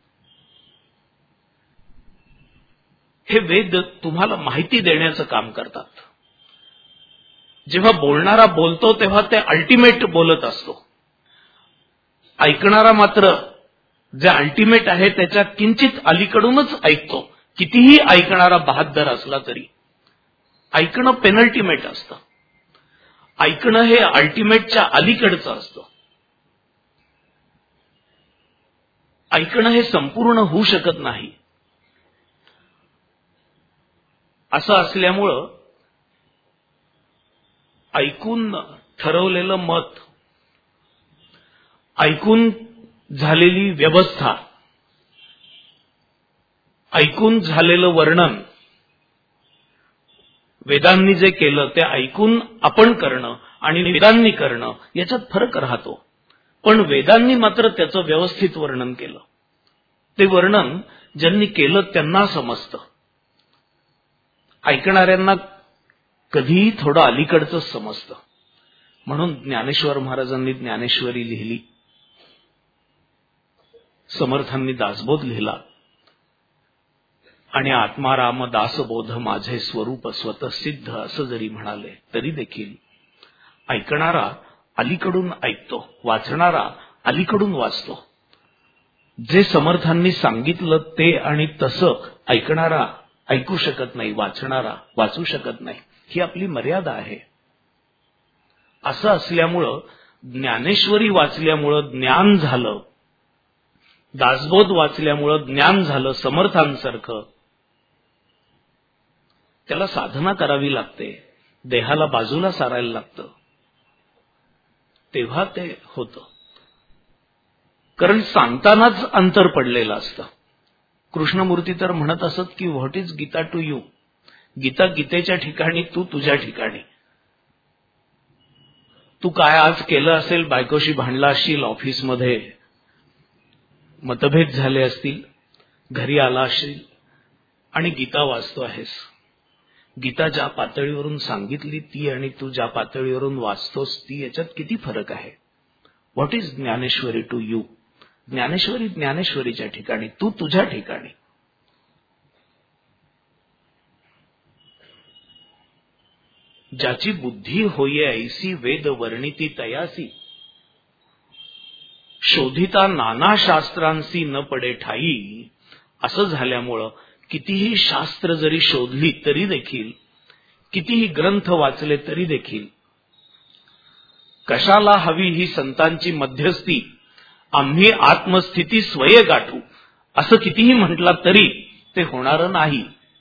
हे वेद तुम्हाला माहिती देण्याचं काम करतात. जेव्हा बोलणारा बोलतो तेव्हा ते अल्टिमेट बोलत असतो. ऐकणारा मात्र जे अल्टिमेट आहे त्याच्या किंचित अलीकडूनच ऐकतो. कितीही ऐकणारा बहादर असला तरी ऐकणं पेनल्टिमेट असतं. ऐकणं हे अल्टिमेटच्या अलीकडचं असतं. ऐकणं हे संपूर्ण होऊ शकत नाही. असं असल्यामुळं ऐकून ठरवलेलं मत, ऐकून झालेली व्यवस्था, ऐकून झालेलं वर्णन, वेदांनी जे केलं ते ऐकून आपण करणं आणि वेदांनी करणं याच्यात फरक राहतो. पण वेदांनी मात्र त्याचं व्यवस्थित वर्णन केलं. ते वर्णन ज्यांनी केलं त्यांना समजतं. ऐकणाऱ्यांना कधीही थोडं अलीकडचं समजतं. म्हणून ज्ञानेश्वर महाराजांनी ज्ञानेश्वरी लिहिली, समर्थांनी दासबोध लिहिला आणि आत्माराम दासबोध माझे स्वरूप स्वतःसिद्ध असं जरी म्हणाले तरी देखील ऐकणारा अलीकडून ऐकतो, वाचणारा अलीकडून वाचतो. जे समर्थांनी सांगितलं ते आणि तसं ऐकणारा ऐकू शकत नाही, वाचणारा वाचू शकत नाही. ही आपली मर्यादा आहे. असं असल्यामुळं ज्ञानेश्वरी वाचल्यामुळं ज्ञान झालं, दासबोध वाचल्यामुळं ज्ञान झालं समर्थांसारखं. त्याला साधना करावी लागते, देहाला बाजूला सारायला लागतं, तेव्हा ते होतं. कारण सांगतानाच अंतर पडलेलं असतं. कृष्णमूर्ती तर म्हणत असत की what is Gita to you. Gita गीतेच्या ठिकाणी, तू तुझ्या ठिकाणी. तू काय आज केलं असेल, बायकोशी भांडला असशील, ऑफिसमध्ये मतभेद झाले असतील, घरी आला असशील आणि गीता वाचतो आहेस. गीता ज्या पातळीवरून सांगितली ती आणि तू ज्या पातळीवरून वाचतोस ती, याच्यात किती फरक आहे. What is Dnyaneshwari to you. Dnyaneshwari ज्ञानेश्वरीच्या ठिकाणी, तू तुझ्या ठिकाणी. ज्याची बुद्धी होये ऐसी वेद वर्णिती तयासी, शोधिता नाना शास्त्रांसी न पडे ठाई. असं झाल्यामुळं कितीही शास्त्र जरी शोधली तरी देखील, कितीही ग्रंथ वाचले तरी देखील, कशाला हवी ही संतांची मध्यस्थी, आम्ही आत्मस्थिती स्वये गाठू, असं कितीही म्हटलं तरी ते होणार नाही.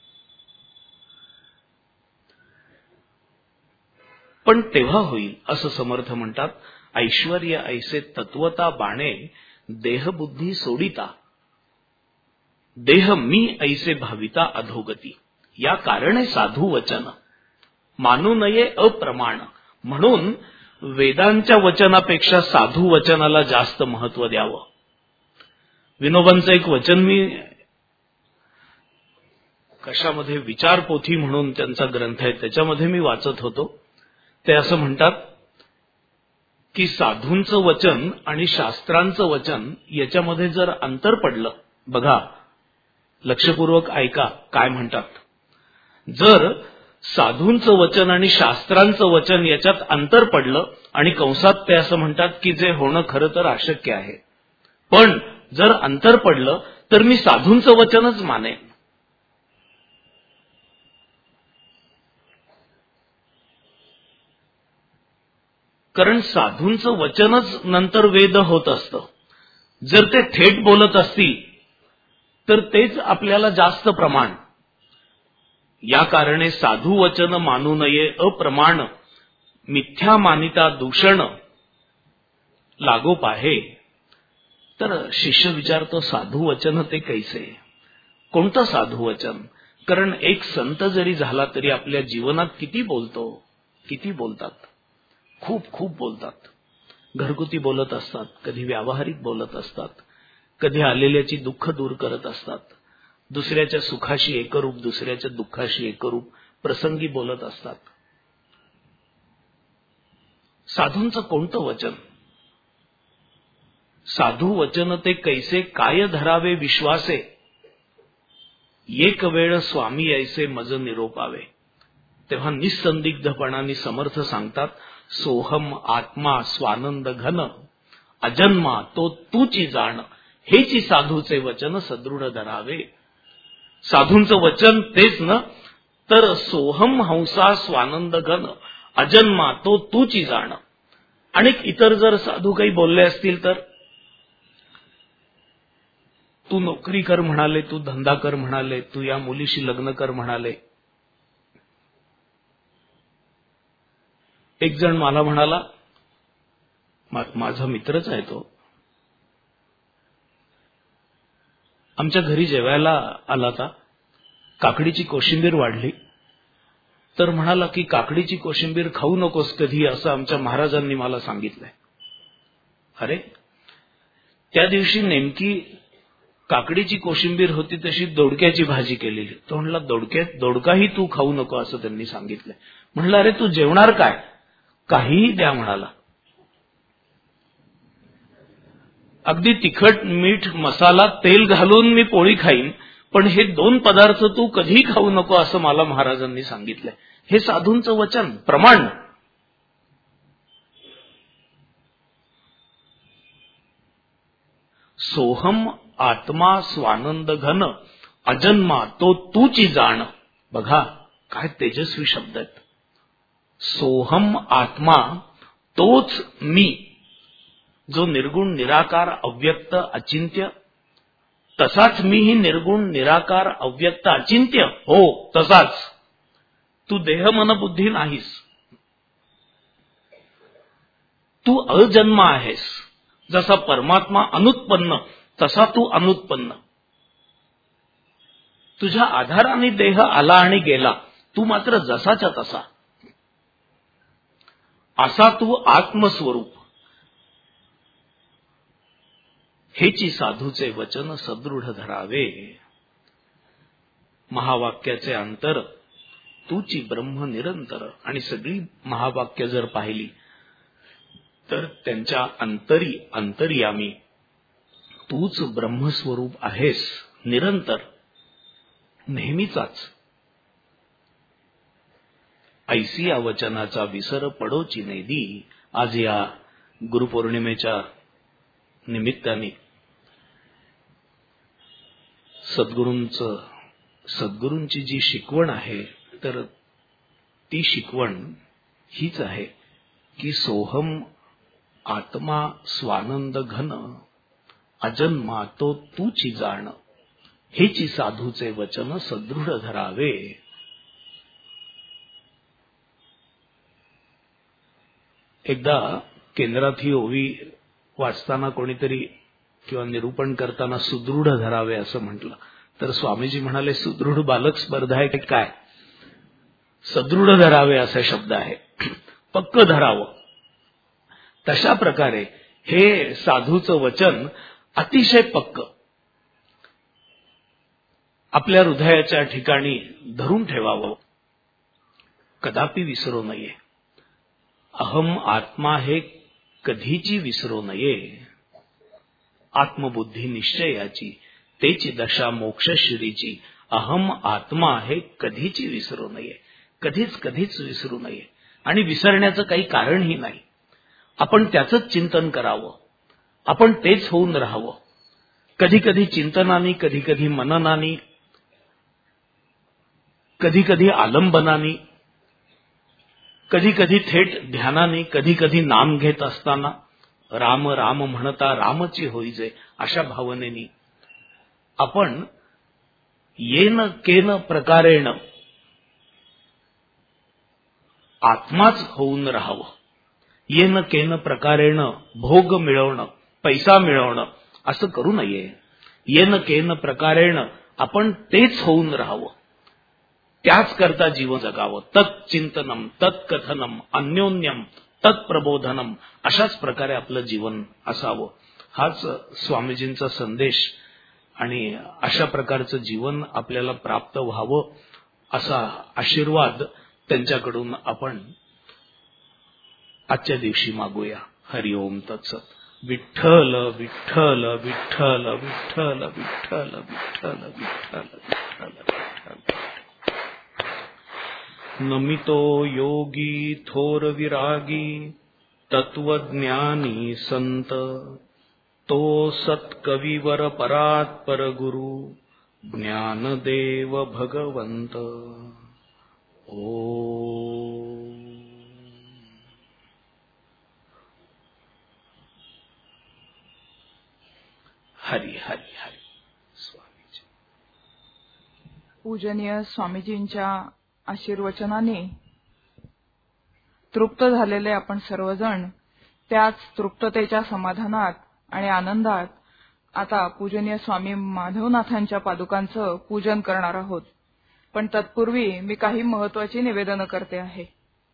पण तेव्हा होईल असं समर्थ म्हणतात. ऐश्वर्य ऐसे तत्वता बाणे, देहबुद्धी सोडिता, देह मी ऐसे भाविता अधोगती. या कारणे साधू वचन मानू नये अप्रमाण. म्हणून वेदांच्या वचनापेक्षा साधू वचनाला जास्त महत्व द्यावं. विनोबांचं एक वचन मी कशामध्ये, विचारपोथी म्हणून त्यांचा ग्रंथ आहे, त्याच्यामध्ये मी वाचत होतो. ते असं म्हणतात की साधूंचं वचन आणि शास्त्रांचं वचन याच्यामध्ये जर अंतर पडलं, बघा लक्षपूर्वक ऐका काय म्हणतात. जर साधूंचं वचन आणि शास्त्रांचं वचन याच्यात अंतर पडलं, आणि कंसात ते असं म्हणतात की जे होणं खरं तर अशक्य आहे, पण जर अंतर पडलं तर मी साधूंचं वचनच मानेन. कारण साधूंचं वचनच नंतर वेद होत असतं. जर ते थेट बोलत असतील तर तेच आपल्याला जास्त प्रमाण. या कारणे साधू वचन मानू नये अप्रमाण, मिथ्या मानिता दूषण लागो पाहे. तर शिष्य विचारतो साधू वचन ते कैसे, कोणतं साधू वचन. कारण एक संत जरी झाला तरी आपल्या जीवनात किती बोलतो, किती बोलतात, खूप खूप बोलतात. घरगुती बोलत असतात, कधी व्यावहारिक बोलत असतात, कधी आलेल्याची दुःख दूर करत असतात, दुसऱ्याच्या सुखाशी एकरूप, दुसऱ्याच्या दुःखाशी एकरूप प्रसंगी बोलत असतात. साधूंचं कोणतं वचन. साधू वचन ते कैसे काय धरावे विश्वासे, एक वेळ स्वामी ऐसे मज निरोपावे. तेव्हा निसंदिग्धपणाने समर्थ सांगतात, सोहम आत्मा स्वानंद घन, अजन्मा तो तूची जाण, हेची साधूचे वचन सदृढ धरावे. साधूंचं वचन तेच ना, तर सोहम हंसा स्वानंद घन, अजन्मा तो तूची जाण. आणि इतर जर साधू काही बोलले असतील तर, तू नोकरी कर म्हणाले, तू धंदा कर म्हणाले, तू या मुलीशी लग्न कर म्हणाले. एक जण मला म्हणाला, माझा मित्रच आहे तो, आमच्या घरी जेवायला आला होता, काकडीची कोशिंबीर वाढली, तर म्हणाला की काकडीची कोशिंबीर खाऊ नकोस कधी, असं आमच्या महाराजांनी मला सांगितलंय. अरे त्या दिवशी नेमकी काकडीची कोशिंबीर होती, तशी दोडक्याची भाजी केलेली. तो म्हणला दोडक्या दोडकाही तू खाऊ नको असं त्यांनी सांगितलंय. म्हणलं अरे तू जेवणार काय, काहीही द्या म्हणाला. अगदी तिखट मीठ मसाला तेल घालून मी पोळी खाईन, पण हे दोन पदार्थ तू कधी खाऊ नको असं मला महाराजांनी सांगितलंय. हे साधूंचं वचन प्रमाण. सोहम आत्मा स्वानंद घन अजन्मा तो तूची जाण. बघा काय तेजस्वी शब्द आहेत. सोहम आत्मा तोच मी, जो निर्गुण निराकार अव्यक्त अचिंत्य, तसाच मीही निर्गुण निराकार अव्यक्त अचिंत्य. हो तसाच. तू देह मन बुद्धी नाहीस, तू अजन्म आहेस. जसा परमात्मा अनुत्पन्न तसा तू अनुत्पन्न. तुझ्या आधाराने देह आला आणि गेला, तू मात्र जसाच्या तसा. असा तू आत्मस्वरूप. हेची साधूचे वचन सदृढ धरावे. महावाक्याचे अंतर तूची ब्रह्म निरंतर. आणि सगळी महावाक्य जर पाहिली तर त्यांच्या अंतरी अंतर्यामी तूच ब्रह्मस्वरूप आहेस, निरंतर, नेहमीचाच. ऐसी या वचनाचा विसर पडोची नेदी. आज या गुरुपौर्णिमेच्या निमित्ताने सद्गुरूंचं सद्गुरूंची जी शिकवण आहे, तर ती शिकवण हीच आहे की सोहम आत्मा स्वानंद घन अजन्मा तो तूची जाण. हेची साधूचे वचन सदृढ धरावे. एकदा केंद्रात ही ओवी वाचताना कोणीतरी किंवा निरूपण करताना सुदृढ धरावे असं म्हटलं, तर स्वामीजी म्हणाले सुदृढ बालक स्पर्धा आहे काय, सदृढ धरावे असा शब्द आहे, पक्क धरावं. तशा प्रकारे हे साधूचं वचन अतिशय पक्क आपल्या हृदयाच्या ठिकाणी धरून ठेवावं, कदापि विसरू नये. अहम आत्मा हे कधीची विसरू नये. आत्मबुद्धी निश्चयाची तेची दशा मोक्षश्रीची. अहम आत्मा हे कधीची विसरू नये, कधीच कधीच विसरू नये. आणि विसरण्याचं काही कारणही नाही. आपण त्याचंच चिंतन करावं, आपण तेच होऊन राहावं. कधी कधी चिंतनानी, कधी कधी मननानी, कधी कधी आलंबनानी, कधी कधी थेट ध्यानाने, कधी कधी नाम घेत असताना राम राम म्हणता रामची होईजे अशा भावनेनी आपण येन केन प्रकारेण आत्माच होऊन राहावं. येन केन प्रकारेण भोग मिळवणं, पैसा मिळवणं असं करू नये. येन केन प्रकारेण आपण तेच होऊन राहावं, त्याच करता जीवन जगावं. तत्चिंतनम तत्कथनम अन्योन्यम तत्प्रबोधनम अशाच प्रकारे आपलं जीवन असावं. हाच स्वामीजींचा संदेश आणि अशा प्रकारचं जीवन आपल्याला प्राप्त व्हावं असा आशीर्वाद त्यांच्याकडून आपण आजच्या दिवशी मागूया. हरिओम तत्सत. विठ्ठल विठ्ठल विठ्ठल विठ्ठल विठ्ठल विठ्ठल विठ्ठल विठ्ठल. नमितो योगी थोर विरागी तत्वज्ञानी संत, तो सत्कविवर परात्पर गुरु ज्ञानदेव भगवंत. ओ हरी हरी हरी. स्वामीजी. पूजनीय स्वामीजींच्या आशीर्वचनाने तृप्त झालेले आपण सर्वजण त्याच तृप्ततेच्या समाधानात आणि आनंदात आता पूजनीय स्वामी माधवनाथांच्या पादुकांचं पूजन करणार आहोत. पण तत्पूर्वी मी काही महत्वाची निवेदनं करते आहे.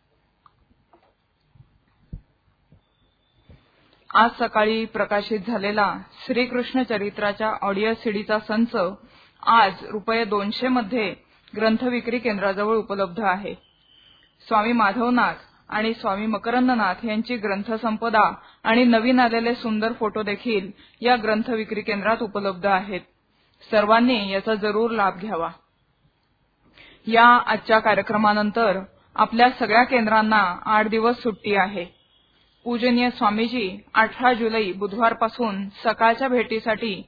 आज सकाळी प्रकाशित झालेला श्रीकृष्ण चरित्राच्या ऑडिओ सीडीचा संच आज रुपये दोनशे मध्ये ग्रंथविक्री केंद्राजवळ उपलब्ध आहे. स्वामी माधवनाथ आणि स्वामी मकरंदनाथ यांची ग्रंथसंपदा आणि नवीन आलेले सुंदर फोटो देखील या ग्रंथविक्री केंद्रात उपलब्ध आहेत. सर्वांनी याचा जरूर लाभ घ्यावा. या आजच्या कार्यक्रमानंतर आपल्या सगळ्या केंद्रांना आठ दिवस सुट्टी आहे. पूजनीय स्वामीजी अठरा जुलै बुधवारपासून सकाळच्या भेटीसाठी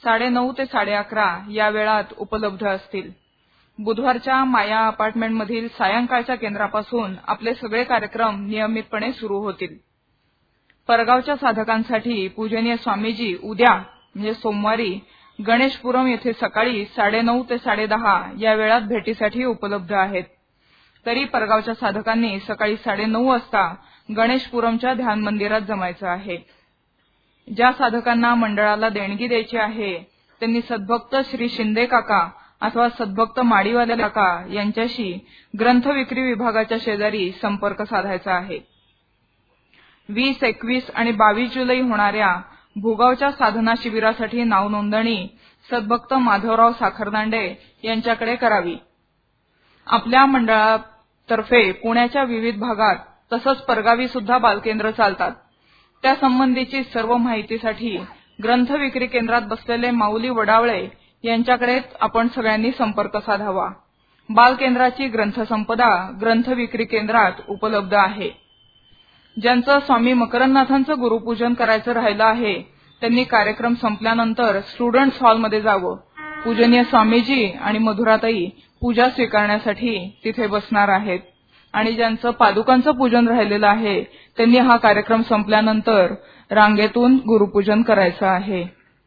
साडेनऊ ते साडे अकरा या वेळात उपलब्ध असतील. बुधवारच्या माया अपार्टमेंटमधील सायंकाळच्या केंद्रापासून आपले सगळे कार्यक्रम नियमितपणे सुरू होतील. परगावच्या साधकांसाठी पूजनीय स्वामीजी उद्या म्हणजे सोमवारी गणेशपुरम येथे सकाळी साडेनऊ ते साडेदहा या वेळात भेटीसाठी उपलब्ध आहेत. तरी परगावच्या साधकांनी सकाळी साडेनऊ वाजता गणेशपुरमच्या ध्यान मंदिरात जमायचं आहे. ज्या साधकांना मंडळाला देणगी द्यायची आहे त्यांनी सद्भक्त श्री शिंदे काका अथवा सद्भक्त माडीवाले काका यांच्याशी ग्रंथ विक्री विभागाच्या शेजारी संपर्क साधायचा आहे. वीस एकवीस आणि बावीस जुलै होणाऱ्या भूगावच्या साधना शिबिरासाठी नाव नोंदणी सद्भक्त माधवराव साखरदांडे यांच्याकडे करावी. आपल्या मंडळातर्फे पुण्याच्या विविध भागात तसंच परगावी सुद्धा बालकेंद्र चालतात. त्यासंबंधीची सर्व माहितीसाठी ग्रंथ विक्री केंद्रात बसलेले माऊली वडावळे यांच्याकडे आपण सगळ्यांनी संपर्क साधावा. बालकेंद्राची ग्रंथसंपदा ग्रंथ विक्री केंद्रात उपलब्ध आहे. ज्यांचं स्वामी मकरंदनाथांचं गुरुपूजन करायचं राहिलं आहे त्यांनी कार्यक्रम संपल्यानंतर स्टुडंट्स हॉलमध्ये जावं. पूजनीय स्वामीजी आणि मधुराताई पूजा स्वीकारण्यासाठी तिथे बसणार आहेत आणि ज्यांचं पादुकांचं पूजन राहिलेलं आहे त्यांनी हा कार्यक्रम संपल्यानंतर रांगेतून गुरुपूजन करायचं आहे.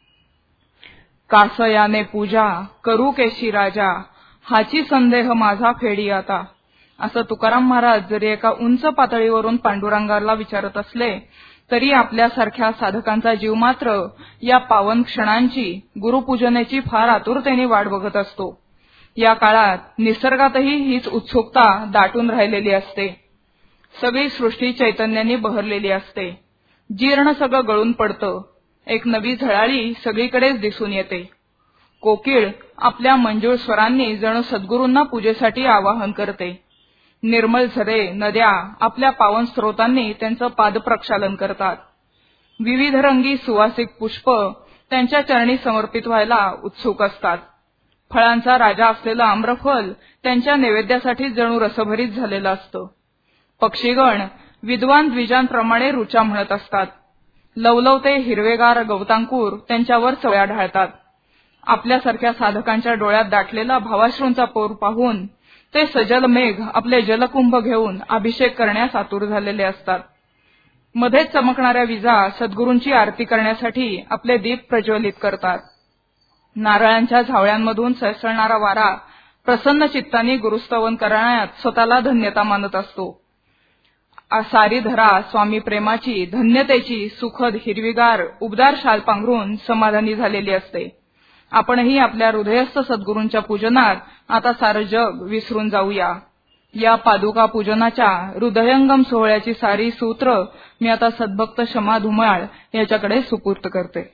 कासयाने पूजा करू केशी राजा हाची संदेह माझा फेडी आता असं तुकाराम महाराज जरी एका उंच पातळीवरून पांडुरंगाला विचारत असले तरी आपल्यासारख्या साधकांचा जीव मात्र या पावन क्षणांची गुरुपूजनेची फार आतुरतेने वाट बघत असतो. या काळात निसर्गातही हीच उत्सुकता दाटून राहिलेली असते. सगळी सृष्टी चैतन्याने बहरलेली असते. जीर्ण सगळं गळून पडतं. एक नवी झळाळी सगळीकडेच दिसून येते. कोकिळ आपल्या मंजूळ स्वरांनी जणू सद्गुरूंना पूजेसाठी आवाहन करते. निर्मळ झरे नद्या आपल्या पावन स्रोतांनी त्यांचं पादप्रक्षालन करतात. विविध रंगी सुवासिक पुष्प त्यांच्या चरणी समर्पित व्हायला उत्सुक असतात. फळांचा राजा असलेलं आम्रफल त्यांच्या नैवेद्यासाठी जणू रसभरीत झालेलं असतं. पक्षीगण विद्वान द्विजांप्रमाणे रुचा म्हणत असतात. लवलवते हिरवेगार गवतांकूर त्यांच्यावर चवळ्या ढाळतात. आपल्यासारख्या साधकांच्या डोळ्यात दाटलेला भावाश्रूंचा पौर पाहून ते सजल मेघ आपले जलकुंभ घेऊन अभिषेक करण्यास आतुर झालेले असतात. मध्येच चमकणाऱ्या विजा सद्गुरूंची आरती करण्यासाठी आपले दीप प्रज्वलित करतात. नारळांच्या झावळ्यांमधून सळसळणारा वारा प्रसन्न चित्ताने गुरुस्तवन करण्यात स्वतःला धन्यता मानत असतो. सारी धरा स्वामी प्रेमाची धन्यतेची सुखद हिरवीगार उबदार शाल पांघरून समाधानी झालेली असते. आपणही आपल्या हृदयस्थ सद्गुरूंच्या पूजनात आता सारं जग विसरून जाऊया. या पादुका पूजनाच्या हृदयंगम सोहळ्याची सारी सूत्र मी आता सद्भक्त शमा धुमाळ याच्याकडे सुपूर्त करते.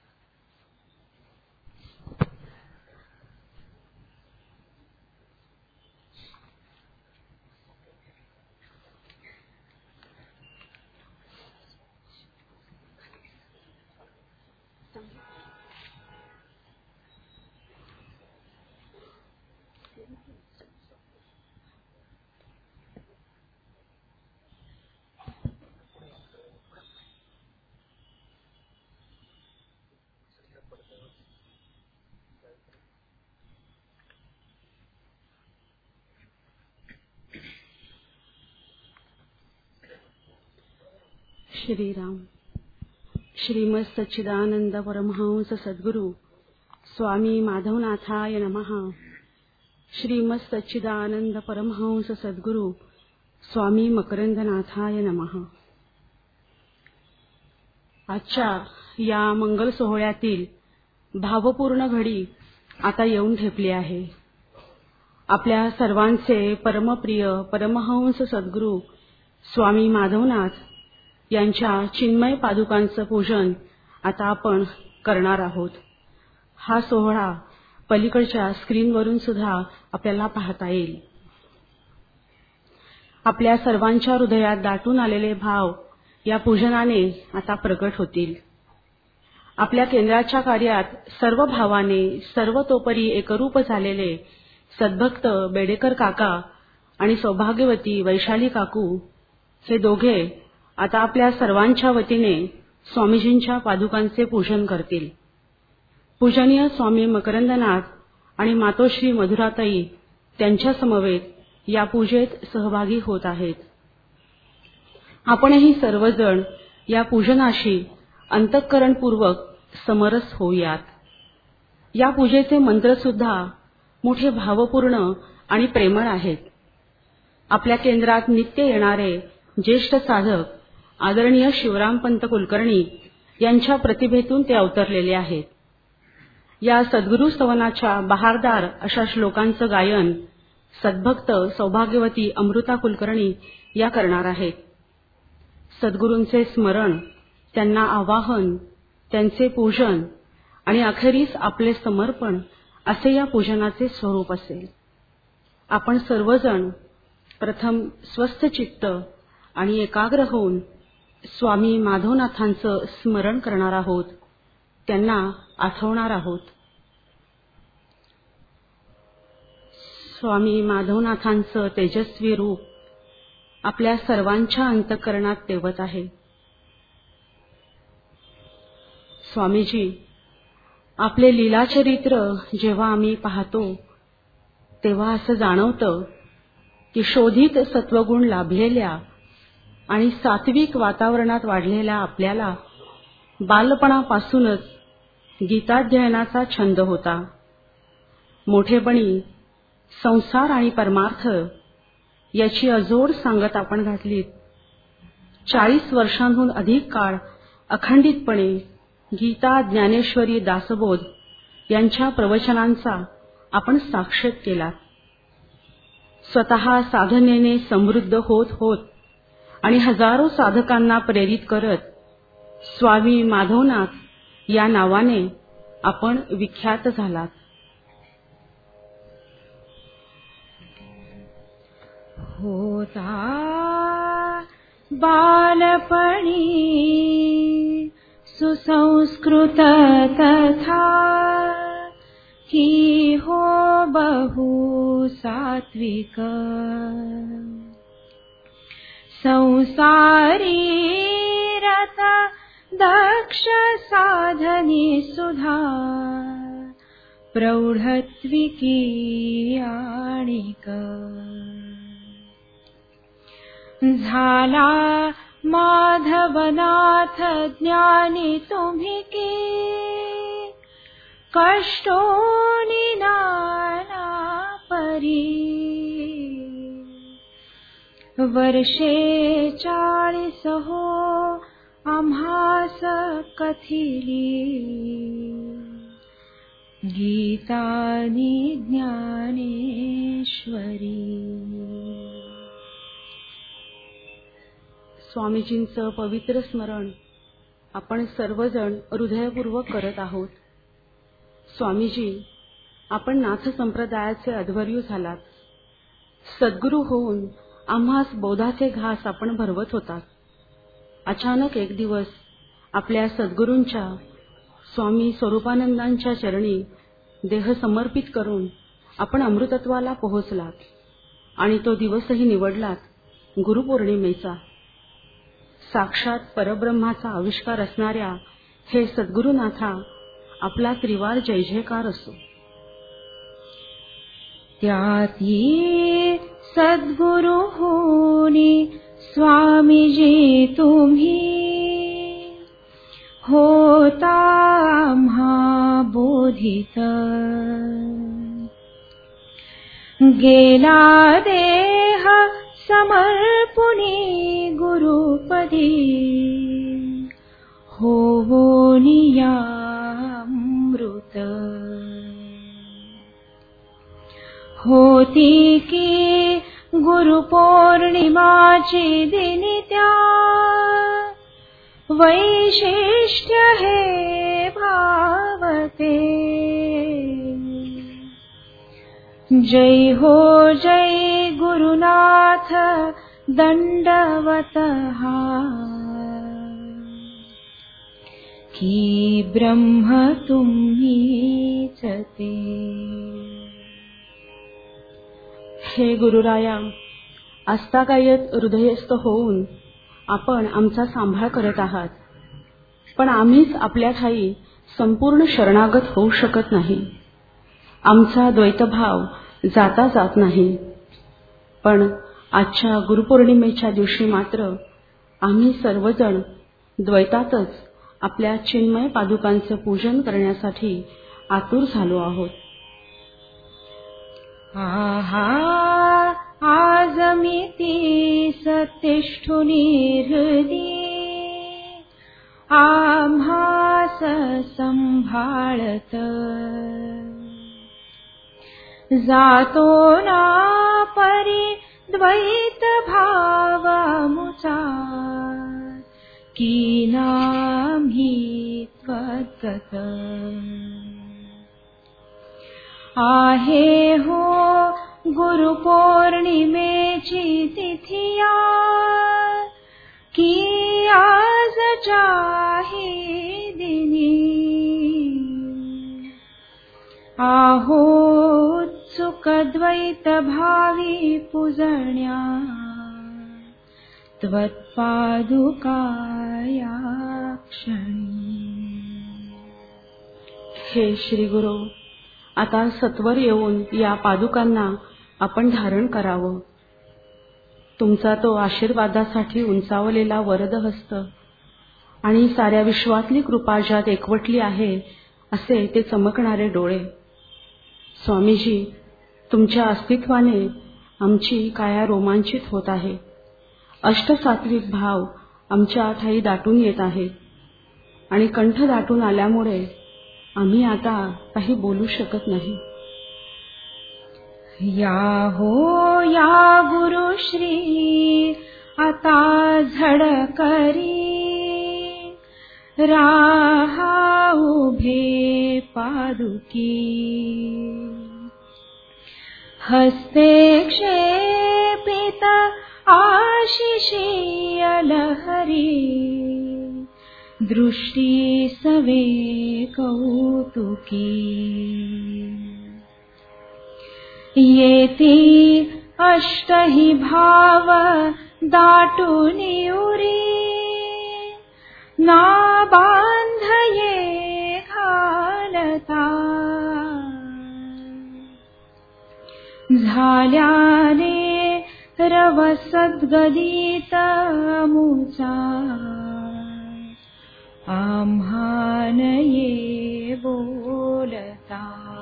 श्रीराम. श्रीमद सच्चिदानंद परमहंस सद्गुरु स्वामी माधवनाथाय नमः. श्रीमद सच्चिदानंद परमहंस सद्गुरु स्वामी मकरंदनाथाय नमः. आजच्या या मंगल सोहळ्यातील भावपूर्ण घडी आता येऊन ठेपली आहे. आपल्या सर्वांचे परमप्रिय परमहंस सद्गुरु स्वामी माधवनाथ यांच्या चिन्मय पादुकांचं पूजन आता आपण करणार आहोत. हा सोहळा पलीकडच्या स्क्रीनवरून सुद्धा आपल्याला पाहता येईल. आपल्या सर्वांच्या हृदयात दाटून आलेले भाव या पूजनाने आता प्रकट होतील. आपल्या केंद्राच्या कार्यात सर्व भावाने सर्वतोपरी एकरूप झालेले सद्भक्त बेडेकर काका आणि सौभाग्यवती वैशाली काकू हे दोघे आता आपल्या सर्वांच्या वतीने स्वामीजींच्या पादुकांचे पूजन करतील. पूजनीय स्वामी मकरंदनाथ आणि मातोश्री मधुराताई त्यांच्या समवेत या पूजेत सहभागी होत आहेत. आपणही सर्वजण या पूजनाशी अंतःकरणपूर्वक समरस होऊयात. या पूजेचे मंत्र सुद्धा मोठे भावपूर्ण आणि प्रेमळ आहेत. आपल्या केंद्रात नित्य येणारे ज्येष्ठ साधक आदरणीय शिवरामपंत कुलकर्णी यांच्या प्रतिभेतून ते अवतरलेले आहेत. या सद्गुरू स्तवनाच्या बहारदार अशा श्लोकांचं गायन सद्भक्त सौभाग्यवती अमृता कुलकर्णी या करणार आहेत. सद्गुरूंचे स्मरण, त्यांना आवाहन, त्यांचे पूजन आणि अखेरीस आपले समर्पण असे या पूजनाचे स्वरूप असेल. आपण सर्वजण प्रथम स्वस्थ चित्त आणि एकाग्र होऊन स्वामी माधवनाथांचं स्मरण करणार आहोत, त्यांना आठवणार आहोत. स्वामी माधवनाथांचं तेजस्वी रूप आपल्या सर्वांच्या अंतःकरणात तेवत आहे. स्वामीजी, आपले लीलाचरित्र जेव्हा आम्ही पाहतो तेव्हा असं जाणवतं की शोधित सत्वगुण लाभलेल्या आणि सात्विक वातावरणात वाढलेल्या आपल्याला बालपणापासूनच गीताध्ययनाचा छंद होता. मोठेपणी संसार आणि परमार्थ याची अजोड सांगत आपण घातलीत. चाळीस वर्षांहून अधिक काळ अखंडितपणे गीता, ज्ञानेश्वरी, दासबोध यांच्या प्रवचनांचा आपण साक्षात केला. स्वतः साधनेने समृद्ध होत होत आणि हजारो साधकांना प्रेरित करत स्वामी माधवनाथ या नावाने आपण विख्यात झालात. होता बालपणी सुसंस्कृत तथा ही हो बहु सात्विक संसारी रत दक्ष साधनी सुधा प्रौढत्विकी आणिक झाला माधवनाथ ज्ञानी तुम्ही की कष्टोनी नाना परी वर्षे चाळीस हो आम्हास कथिली गीतानी ज्ञानेश्वरी. स्वामीजींचं पवित्र स्मरण आपण सर्वजण हृदयपूर्वक करत आहोत. स्वामीजी, आपण नाथ संप्रदायाचे अध्वर्यू झालात. सद्गुरू होऊन आम्हास बोधाचे घास आपण भरवत होतात. अचानक एक दिवस आपल्या सद्गुरूंच्या स्वामी स्वरूपानंदांच्या चरणी देह समर्पित करून आपण अमृतत्वाला पोहोचलात आणि तो दिवसही निवडलात गुरुपौर्णिमेचा. साक्षात परब्रह्माचा आविष्कार असणाऱ्या हे सद्गुरुनाथा, आपला त्रिवार जय जयकार असो. त्याती सद्गुरु होनी स्वामीजी तुम्ही होता आम्हा बोधित गेला देह समर्पुनी गुरुपदी होवोनिया अमृत होती की गुरुपौर्णिमाची दिनित्या वैशिष्ट्य हे भावते. जय हो जय गुरुनाथ दंडवत की ब्रह्म तुम्हीच ते. हे गुरुराया, आस्तागायत हृदयस्थ होऊन आपण आमचा सांभाळ करत आहात, पण आम्हीच आपल्या ठाई संपूर्ण शरणागत होऊ शकत नाही. आमचा द्वैतभाव जाता जात नाही. पण आजच्या गुरुपौर्णिमेच्या दिवशी मात्र आम्ही सर्वजण द्वैतातच आपल्या चिन्मय पादुकांचे पूजन करण्यासाठी आतुर झालो आहोत. आहा आजमिती सतिष्ठुनी हृदी आम्हास संभाळत जातो ना परी द्वैत भाव मुचा की नामी त्वद्गत आहे हो गुरुपौर्णिमेची तिथिया की आजच्या ही दिनी आहो उत्सुक द्वैत भावी पूजण्या त्वत्पादुका या क्षणी. हे श्री गुरु, आता सत्वर येऊन या पादुकांना आपण धारण करावं. तुमचा तो आशीर्वादासाठी उंचावलेला वरदहस्त आणि साऱ्या विश्वातली कृपा ज्यात एकवटली आहे असे ते चमकणारे डोळे. स्वामीजी, तुमच्या अस्तित्वाने आमची काया रोमांचित होत आहे. अष्टसात्विक भाव आमच्या ठाई दाटून येत आहे आणि कंठ दाटून आल्यामुळे आम्ही आता काही बोलू शकत नाही. या हो या गुरुश्री आता झडकरी राहा उभे पादुकी हस्ते क्षेपित आशिषीय लहरी दृष्टी सवे कौतुकी येती अष्टही भाव दाटून उरी ना बांधये घालता झाल्याने रवसद्गदित मुचा आम्हानये बोलता.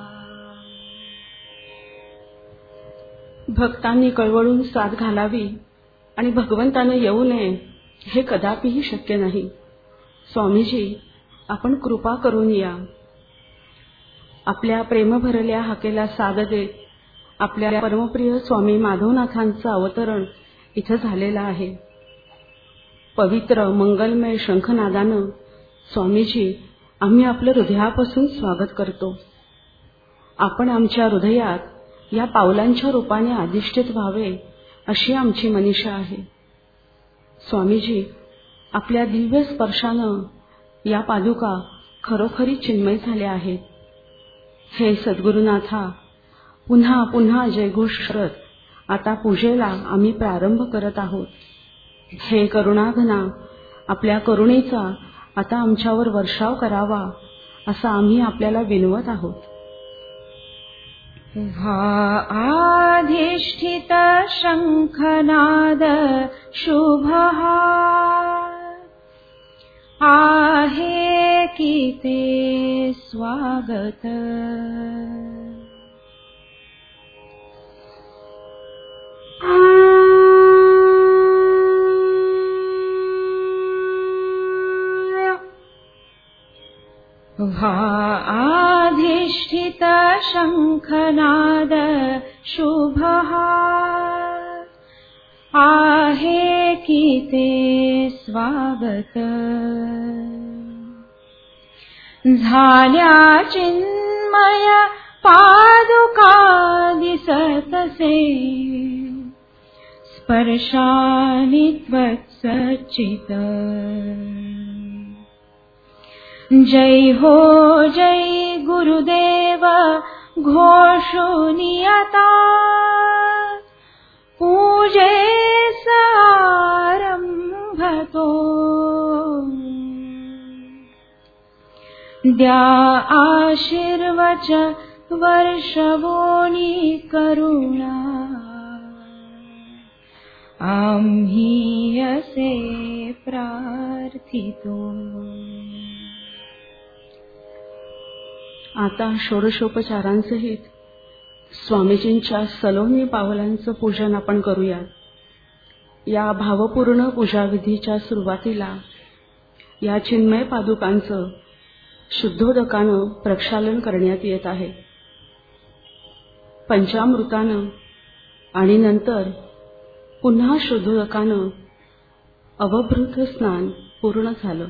भक्तांनी कळवळून साथ घालावी आणि भगवंतानं येऊ नये हे कदापिही शक्य नाही. स्वामीजी, आपण कृपा करून या. आपल्या प्रेमभरल्या हाकेला साद देत आपल्या परमप्रिय स्वामी माधवनाथांचं अवतरण इथं झालेलं आहे. पवित्र मंगलमय शंखनादानं स्वामीजी, आम्ही आपलं हृदयापासून स्वागत करतो. आपण आमच्या हृदयात या पावलांच्या रूपाने अधिष्ठित व्हावे अशी आमची मनीषा आहे. स्वामीजी, आपल्या दिव्य स्पर्शानं या पादुका खरोखरी चिन्मय झाल्या आहेत. हे सद्गुरुनाथा, पुन्हा पुन्हा जयघोष करत आता पूजेला आम्ही प्रारंभ करत आहोत. हे करुणाघना, आपल्या करुणेचा आता आमच्यावर वर्षाव करावा असा आम्ही आपल्याला विनवत आहोत. व्हा आधिष्ठित शंखनाद शुभहा आहे की ते स्वागत व्हा आधिष्ठित शंखनाद शुभहा आहे की ते स्वागत झाल्या चिन्मय पादुका दिसतसे स्पर्शानि त्वत्सच्चित जय हो जय गुरुदेव घोषुनि आता पूजेस आरंभतो द्या आशीर्वच वर्षवोनी करुणा आम्ही असे प्रार्थितो. आता षोडशोपचारांसहित स्वामीजींच्या सलोनी पावलांचं पूजन आपण करूया. या भावपूर्ण पूजाविधीच्या सुरुवातीला या चिन्मय पादुकांचं शुद्धोदकानं प्रक्षालन करण्यात येत आहे, पंचामृतानं, आणि नंतर पुन्हा शुद्धोदकानं अवभृत स्नान पूर्ण झालं.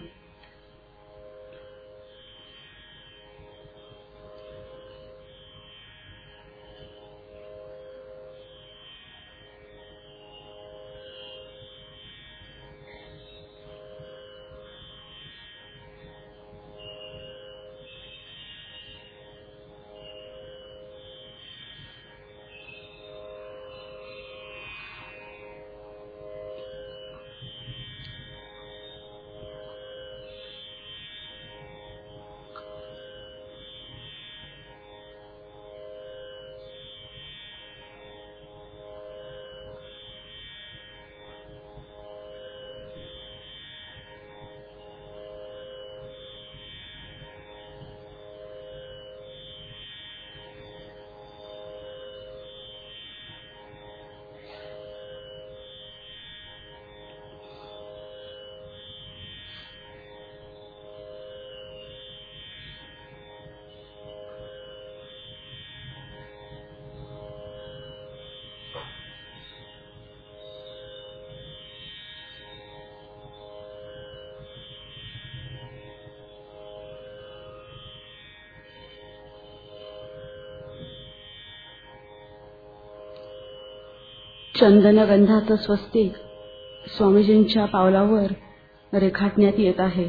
चंदनगंधाचं स्वस्तिक स्वामीजींच्या पावलावर रेखाटण्यात येत आहे.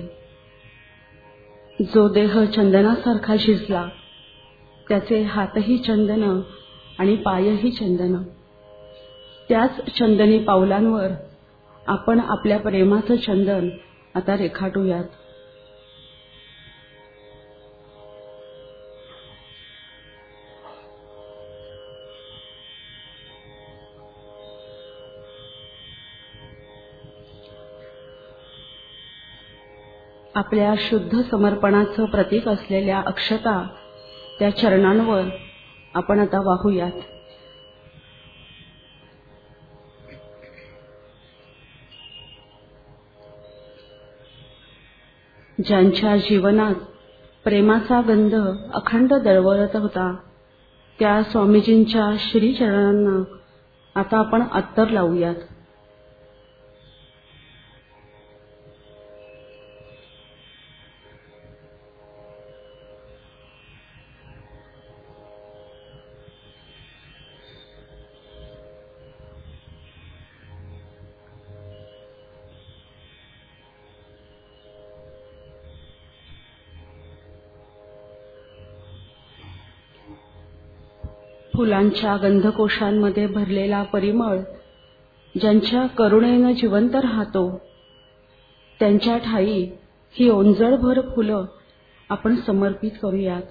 जो देह चंदनासारखा झिजला, त्याचे हातही चंदन आणि पायही चंदन. त्याच चंदनी पावलांवर आपण आपल्या प्रेमाचं चंदन आता रेखाटूयात. आपल्या शुद्ध समर्पणाचं प्रतीक असलेल्या अक्षता त्या चरणांवर आपण आता वाहूयात. ज्यांच्या जीवनात प्रेमाचा गंध अखंड दळवळत होता, त्या स्वामीजींच्या श्रीचरणांना आता आपण अत्तर लावूयात. फुलांच्या गंधकोशांमध्ये भरलेला परिमळ ज्यांच्या करुणेनं जिवंत राहतो, त्यांच्या ठाई ही ओंजळभर फुलं आपण समर्पित करूयात.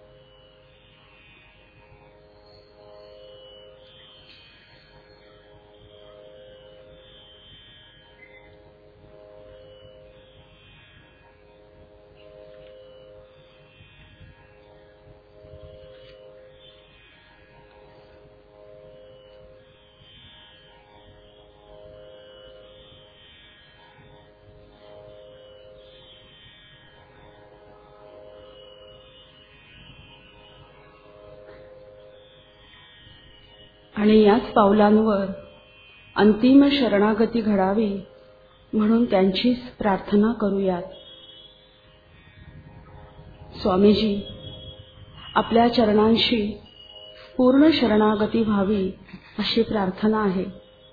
आणि याच पावलांवर अंतिम शरणागती घडावी म्हणून त्यांचीच प्रार्थना करूयात. स्वामीजी, आपल्या चरणांशी पूर्ण शरणागती व्हावी अशी प्रार्थना आहे.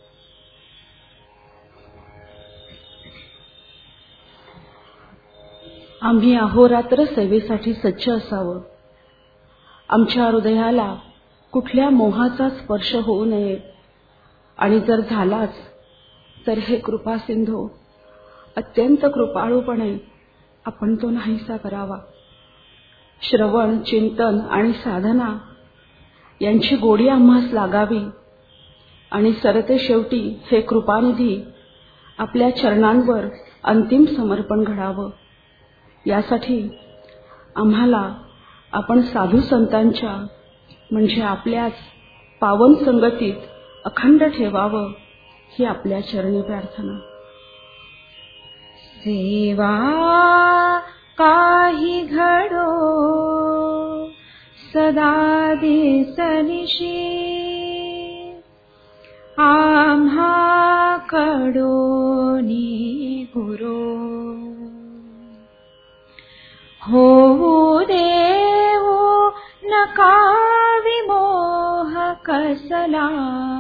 आम्ही अहोरात्र सेवेसाठी सज्ज असावं. आमच्या हृदयाला कुठल्या मोहाचा स्पर्श होऊ नये, आणि जर झालाच तर हे कृपा सिंधू अत्यंत कृपाळूपणे आपण तो नाहीसा करावा. श्रवण, चिंतन आणि साधना यांची गोडी आम्हास लागावी आणि सरते शेवटी हे कृपानिधी आपल्या चरणांवर अंतिम समर्पण घडावं. यासाठी आम्हाला आपण साधू संतांच्या म्हणजे आपल्याच पावन संगतीत अखंड ठेवावं ही आपल्या चरणी प्रार्थना. सेवा काही घडो सदा दिसनिशी आम्हा कडोनी गुरो होऊ देवो नका विमोह कसला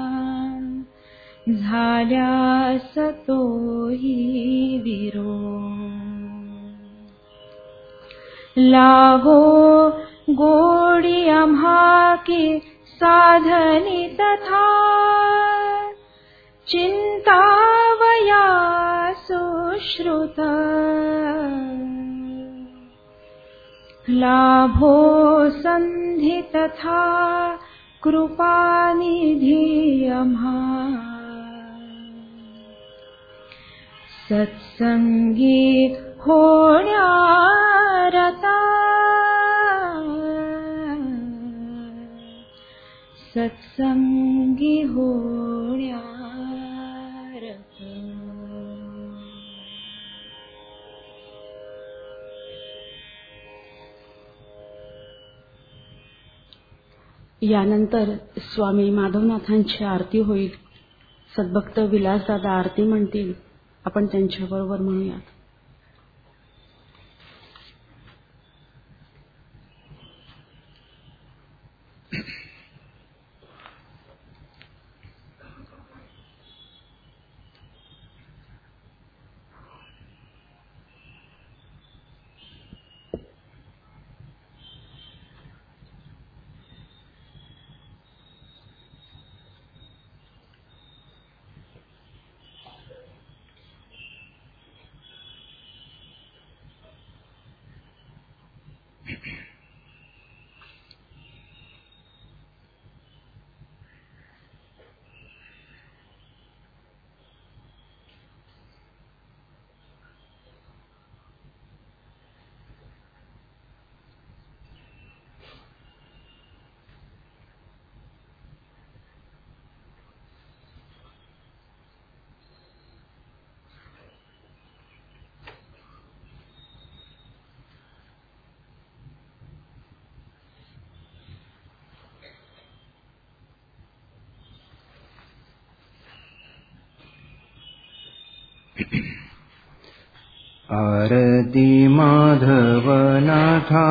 झाल्यास तोही विरो लावो गोडी आम्हा की साधनी तथा चिंतावया सुश्रुत लाभो संधि तथा कृपानिधी आम्हा सत्संगी होण्यारता सत्संगी होण्यारता. यानंतर स्वामी माधवनाथांची आरती होईल. सद्भक्त विलासदादा आरती म्हणतील. आपण त्यांच्याबरोबर म्हणूयात. आरती माधवनाथा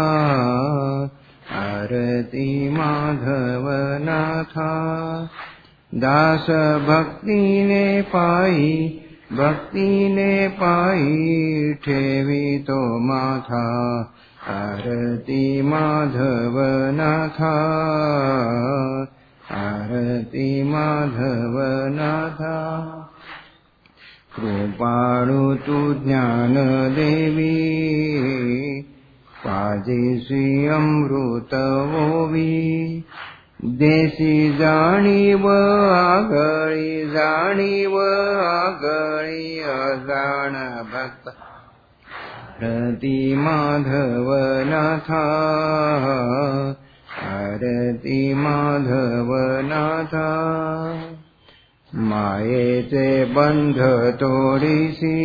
आरती माधवनाथा दास भक्तीने पायी भक्तीने पायी ठेवितो माथा आरती माधवनाथा आरती माधवनाथा कृपाळु तु ज्ञान देवी पाजेसी अमृत ओवी देसी जाणीव आगळी जाणीव आगळी अजाण भक्त आरती माधवनाथा आरती माधवनाथा मायेचे बंध तोडीसी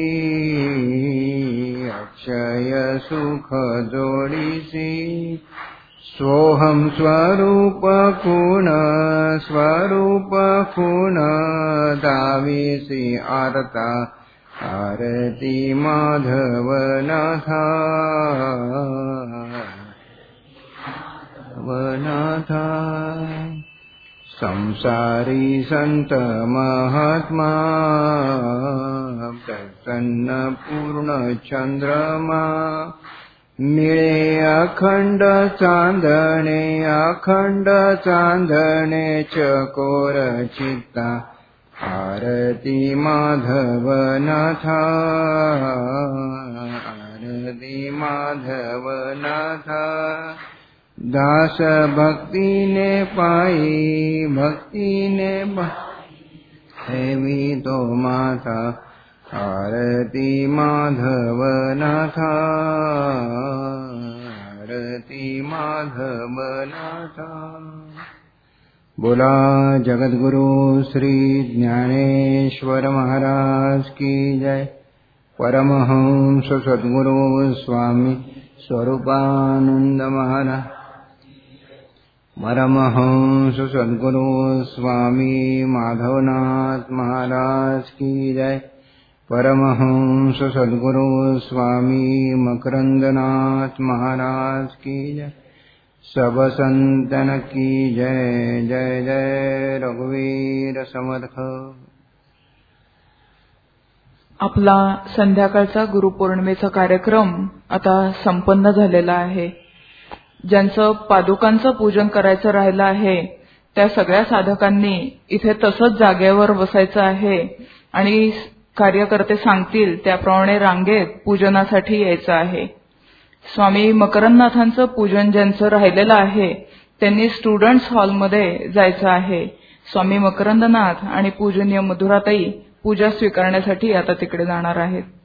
अक्षय सुख जोडीसी सोहम स्वरूप खूण स्वरूप खूण दावीसी आरता आरती माधवनाथा माधवनाथा संसारी संत महात्मा प्रसन्न पूर्ण चंद्रमा मिळे अखंड चांदणे अखंड चांदणे चकोर चित्ता आरती माधवनाथा आरती माधवनाथा दास भक्तीने पायी भक्तीने हेवी तो माता आरती माधवनाथा आरती माधवनाथा। बोला जगद्गुरु श्री ज्ञानेश्वर महाराज की जय। परमहंस सद्गुरु स्वामी स्वरूपानंद महाराज परमहंस सद्गुरु स्वामी माधवनाथ महाराज की जय। परमहंस सद्गुरु स्वामी मकरंदनाथ महाराज की जय। सब संतन की जय जय जय रघुवीर समर्थ। आपला संध्याकाळचा गुरुपौर्णिमेचा कार्यक्रम आता संपन्न झालेला आहे. ज्यांचं पादुकांचं पूजन करायचं राहिलं आहे त्या सगळ्या साधकांनी इथे तसंच जागेवर बसायचं आहे आणि कार्यकर्ते सांगतील त्याप्रमाणे रांगेत पूजनासाठी यायचं आहे. स्वामी मकरंदनाथांचं पूजन ज्यांचं राहिलेलं आहे त्यांनी स्टुडंट्स हॉलमध्ये जायचं आहे. स्वामी मकरंदनाथ आणि पूजनीय मधुराताई पूजा स्वीकारण्यासाठी आता तिकडे जाणार आहेत.